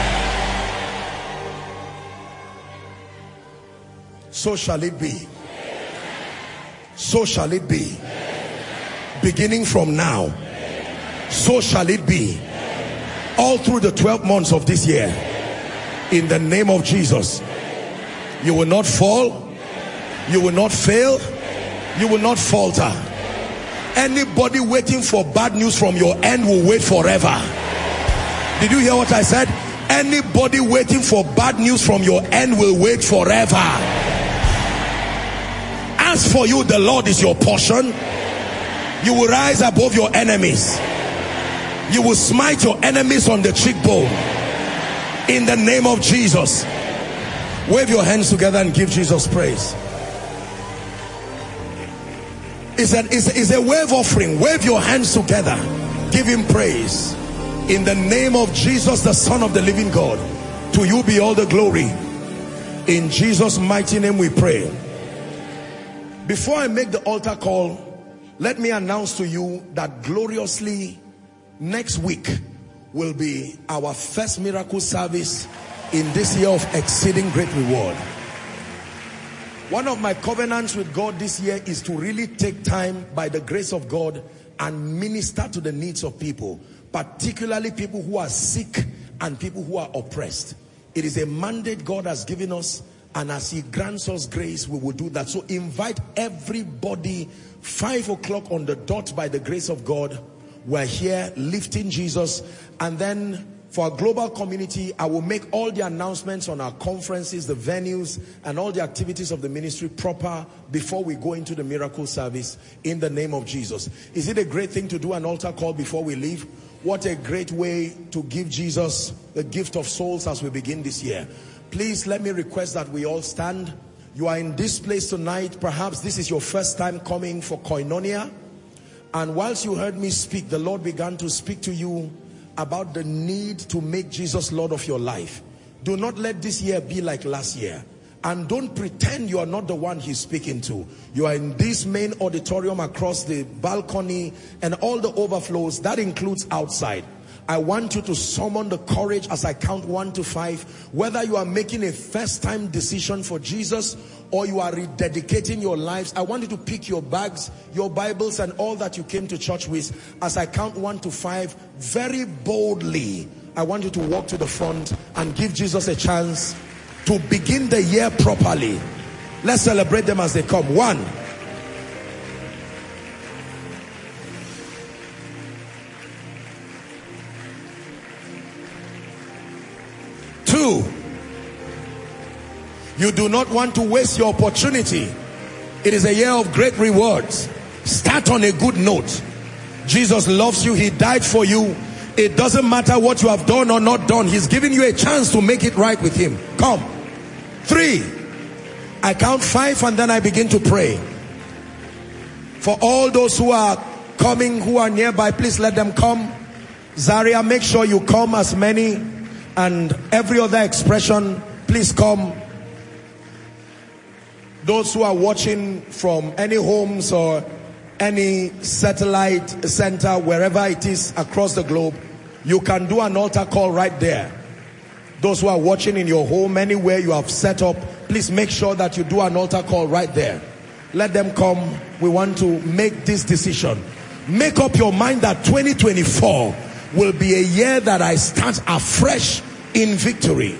So shall it be. So shall it be. Beginning from now. So shall it be. All through the twelve months of this year. In the name of Jesus. You will not fall. You will not fail. You will not falter. Anybody waiting for bad news from your end will wait forever. Did you hear what I said? Anybody waiting for bad news from your end will wait forever. As for you, the Lord is your portion. You will rise above your enemies. You will smite your enemies on the cheekbone. In the name of Jesus. Wave your hands together and give Jesus praise. It's, an, it's, it's a wave offering. Wave your hands together. Give him praise. In the name of Jesus, the Son of the living God. To you be all the glory. In Jesus' mighty name we pray. Before I make the altar call, let me announce to you that gloriously next week will be our first miracle service in this year of exceeding great reward. One of my covenants with God this year is to really take time by the grace of God and minister to the needs of people, particularly people who are sick and people who are oppressed. It is a mandate God has given us, and as he grants us grace, we will do that. So invite everybody. Five o'clock on the dot, by the grace of God, we're here lifting Jesus. And then for our global community, I will make all the announcements on our conferences, the venues, and all the activities of the ministry proper before we go into the miracle service, in the name of Jesus. Is it a great thing to do an altar call before we leave? What a great way to give Jesus the gift of souls as we begin this year. Please let me request that we all stand. You are in this place tonight. Perhaps this is your first time coming for Koinonia. And whilst you heard me speak, the Lord began to speak to you about the need to make Jesus Lord of your life. Do not let this year be like last year. And don't pretend you are not the one he's speaking to. You are in this main auditorium, across the balcony and all the overflows. That includes outside. I want you to summon the courage as I count one to five. Whether you are making a first time decision for Jesus or you are rededicating your lives, I want you to pick your bags, your Bibles, and all that you came to church with. As I count one to five, very boldly, I want you to walk to the front and give Jesus a chance to begin the year properly. Let's celebrate them as they come. One. Two. You do not want to waste your opportunity. It is a year of great rewards. Start on a good note. Jesus loves you. He died for you. It doesn't matter what you have done or not done. He's giving you a chance to make it right with him. Come. Three. I count five and then I begin to pray. For all those who are coming, who are nearby, please let them come. Zaria, make sure you come, as many. And every other expression, please come. Those who are watching from any homes or any satellite center, wherever it is across the globe, you can do an altar call right there. Those who are watching in your home, anywhere you have set up, please make sure that you do an altar call right there. Let them come. We want to make this decision. Make up your mind that twenty twenty-four will be a year that I start afresh in victory.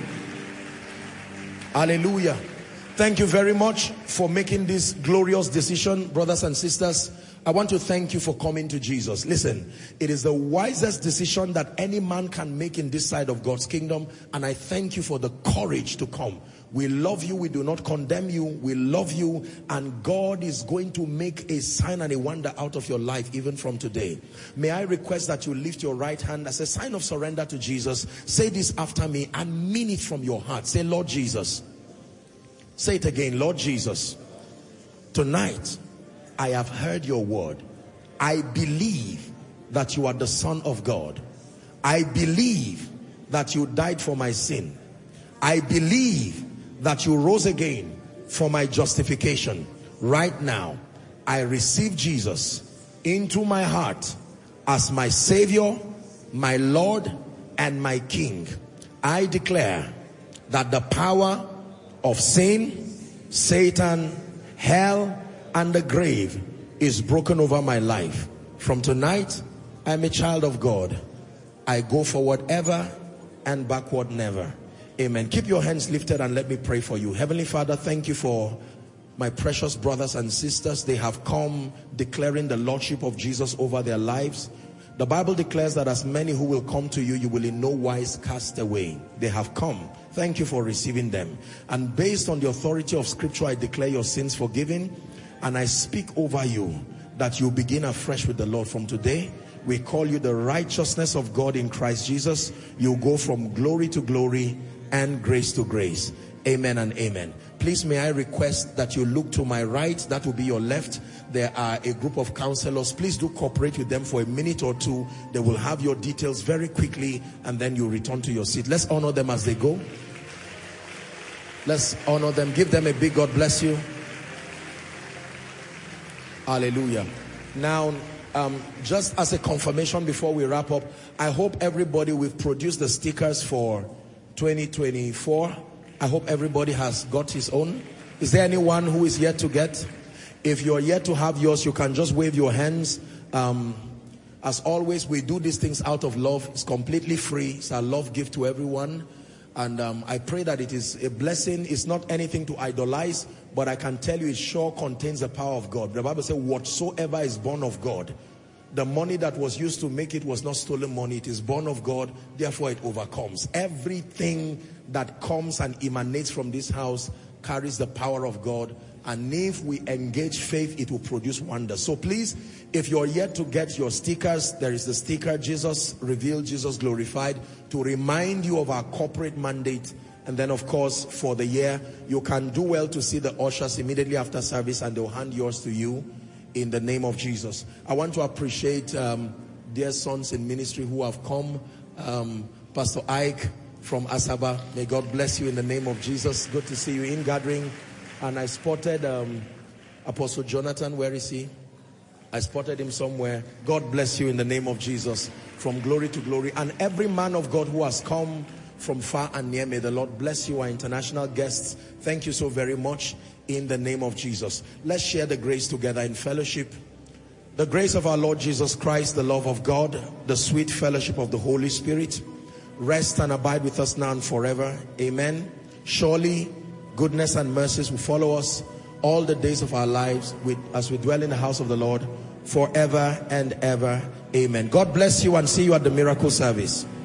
Hallelujah. Thank you very much for making this glorious decision, brothers and sisters. I want to thank you for coming to Jesus. Listen, it is the wisest decision that any man can make in this side of God's kingdom, and I thank you for the courage to come. We love you. We do not condemn you. We love you, and God is going to make a sign and a wonder out of your life even from today. May I request that you lift your right hand as a sign of surrender to Jesus. Say this after me and mean it from your heart. Say, Lord Jesus. Say it again. Lord Jesus, tonight I have heard your word. I believe that you are the Son of God. I believe that you died for my sin. I believe that you rose again for my justification. Right now, I receive Jesus into my heart as my Savior, my Lord, and my King. I declare that the power of sin, Satan, hell, and the grave is broken over my life. From tonight, I'm a child of God. I go forward ever and backward never. Amen. Keep your hands lifted and let me pray for you. Heavenly Father, thank you for my precious brothers and sisters. They have come declaring the Lordship of Jesus over their lives. The Bible declares that as many who will come to you, you will in no wise cast away. They have come. Thank you for receiving them. And based on the authority of Scripture, I declare your sins forgiven. And I speak over you that you begin afresh with the Lord. From today, we call you the righteousness of God in Christ Jesus. You go from glory to glory and grace to grace. Amen and amen. Please, may I request that you look to my right. That will be your left. There are a group of counselors. Please do cooperate with them for a minute or two. They will have your details very quickly, and then you return to your seat. Let's honor them as they go. Let's honor them. Give them a big God bless you. Hallelujah. Now, um, just as a confirmation before we wrap up, I hope everybody, we've produced the stickers for twenty twenty-four. I hope everybody has got his own. Is there anyone who is yet to get? If you're yet to have yours, you can just wave your hands. Um, as always, we do these things out of love. It's completely free. It's a love gift to everyone. And um, I pray that it is a blessing. It's not anything to idolize, but I can tell you it sure contains the power of God. The Bible says, whatsoever is born of God. The money that was used to make it was not stolen money. It is born of God. Therefore, it overcomes. Everything that comes and emanates from this house carries the power of God. And if we engage faith, it will produce wonders. So please, if you're yet to get your stickers, there is the sticker, Jesus Revealed, Jesus Glorified, to remind you of our corporate mandate. And then, of course, for the year, you can do well to see the ushers immediately after service, and they'll hand yours to you in the name of Jesus. I want to appreciate um, dear sons in ministry who have come. Um, Pastor Ike from Asaba, may God bless you in the name of Jesus. Good to see you in gathering. And I spotted um, Apostle Jonathan. Where is he? I spotted him somewhere. God bless you in the name of Jesus. From glory to glory. And every man of God who has come from far and near, may the Lord bless you. Our international guests, thank you so very much in the name of Jesus. Let's share the grace together in fellowship. The grace of our Lord Jesus Christ, the love of God, the sweet fellowship of the Holy Spirit, rest and abide with us now and forever. Amen. Surely goodness and mercies will follow us all the days of our lives with, as we dwell in the house of the Lord forever and ever. Amen. God bless you, and see you at the miracle service.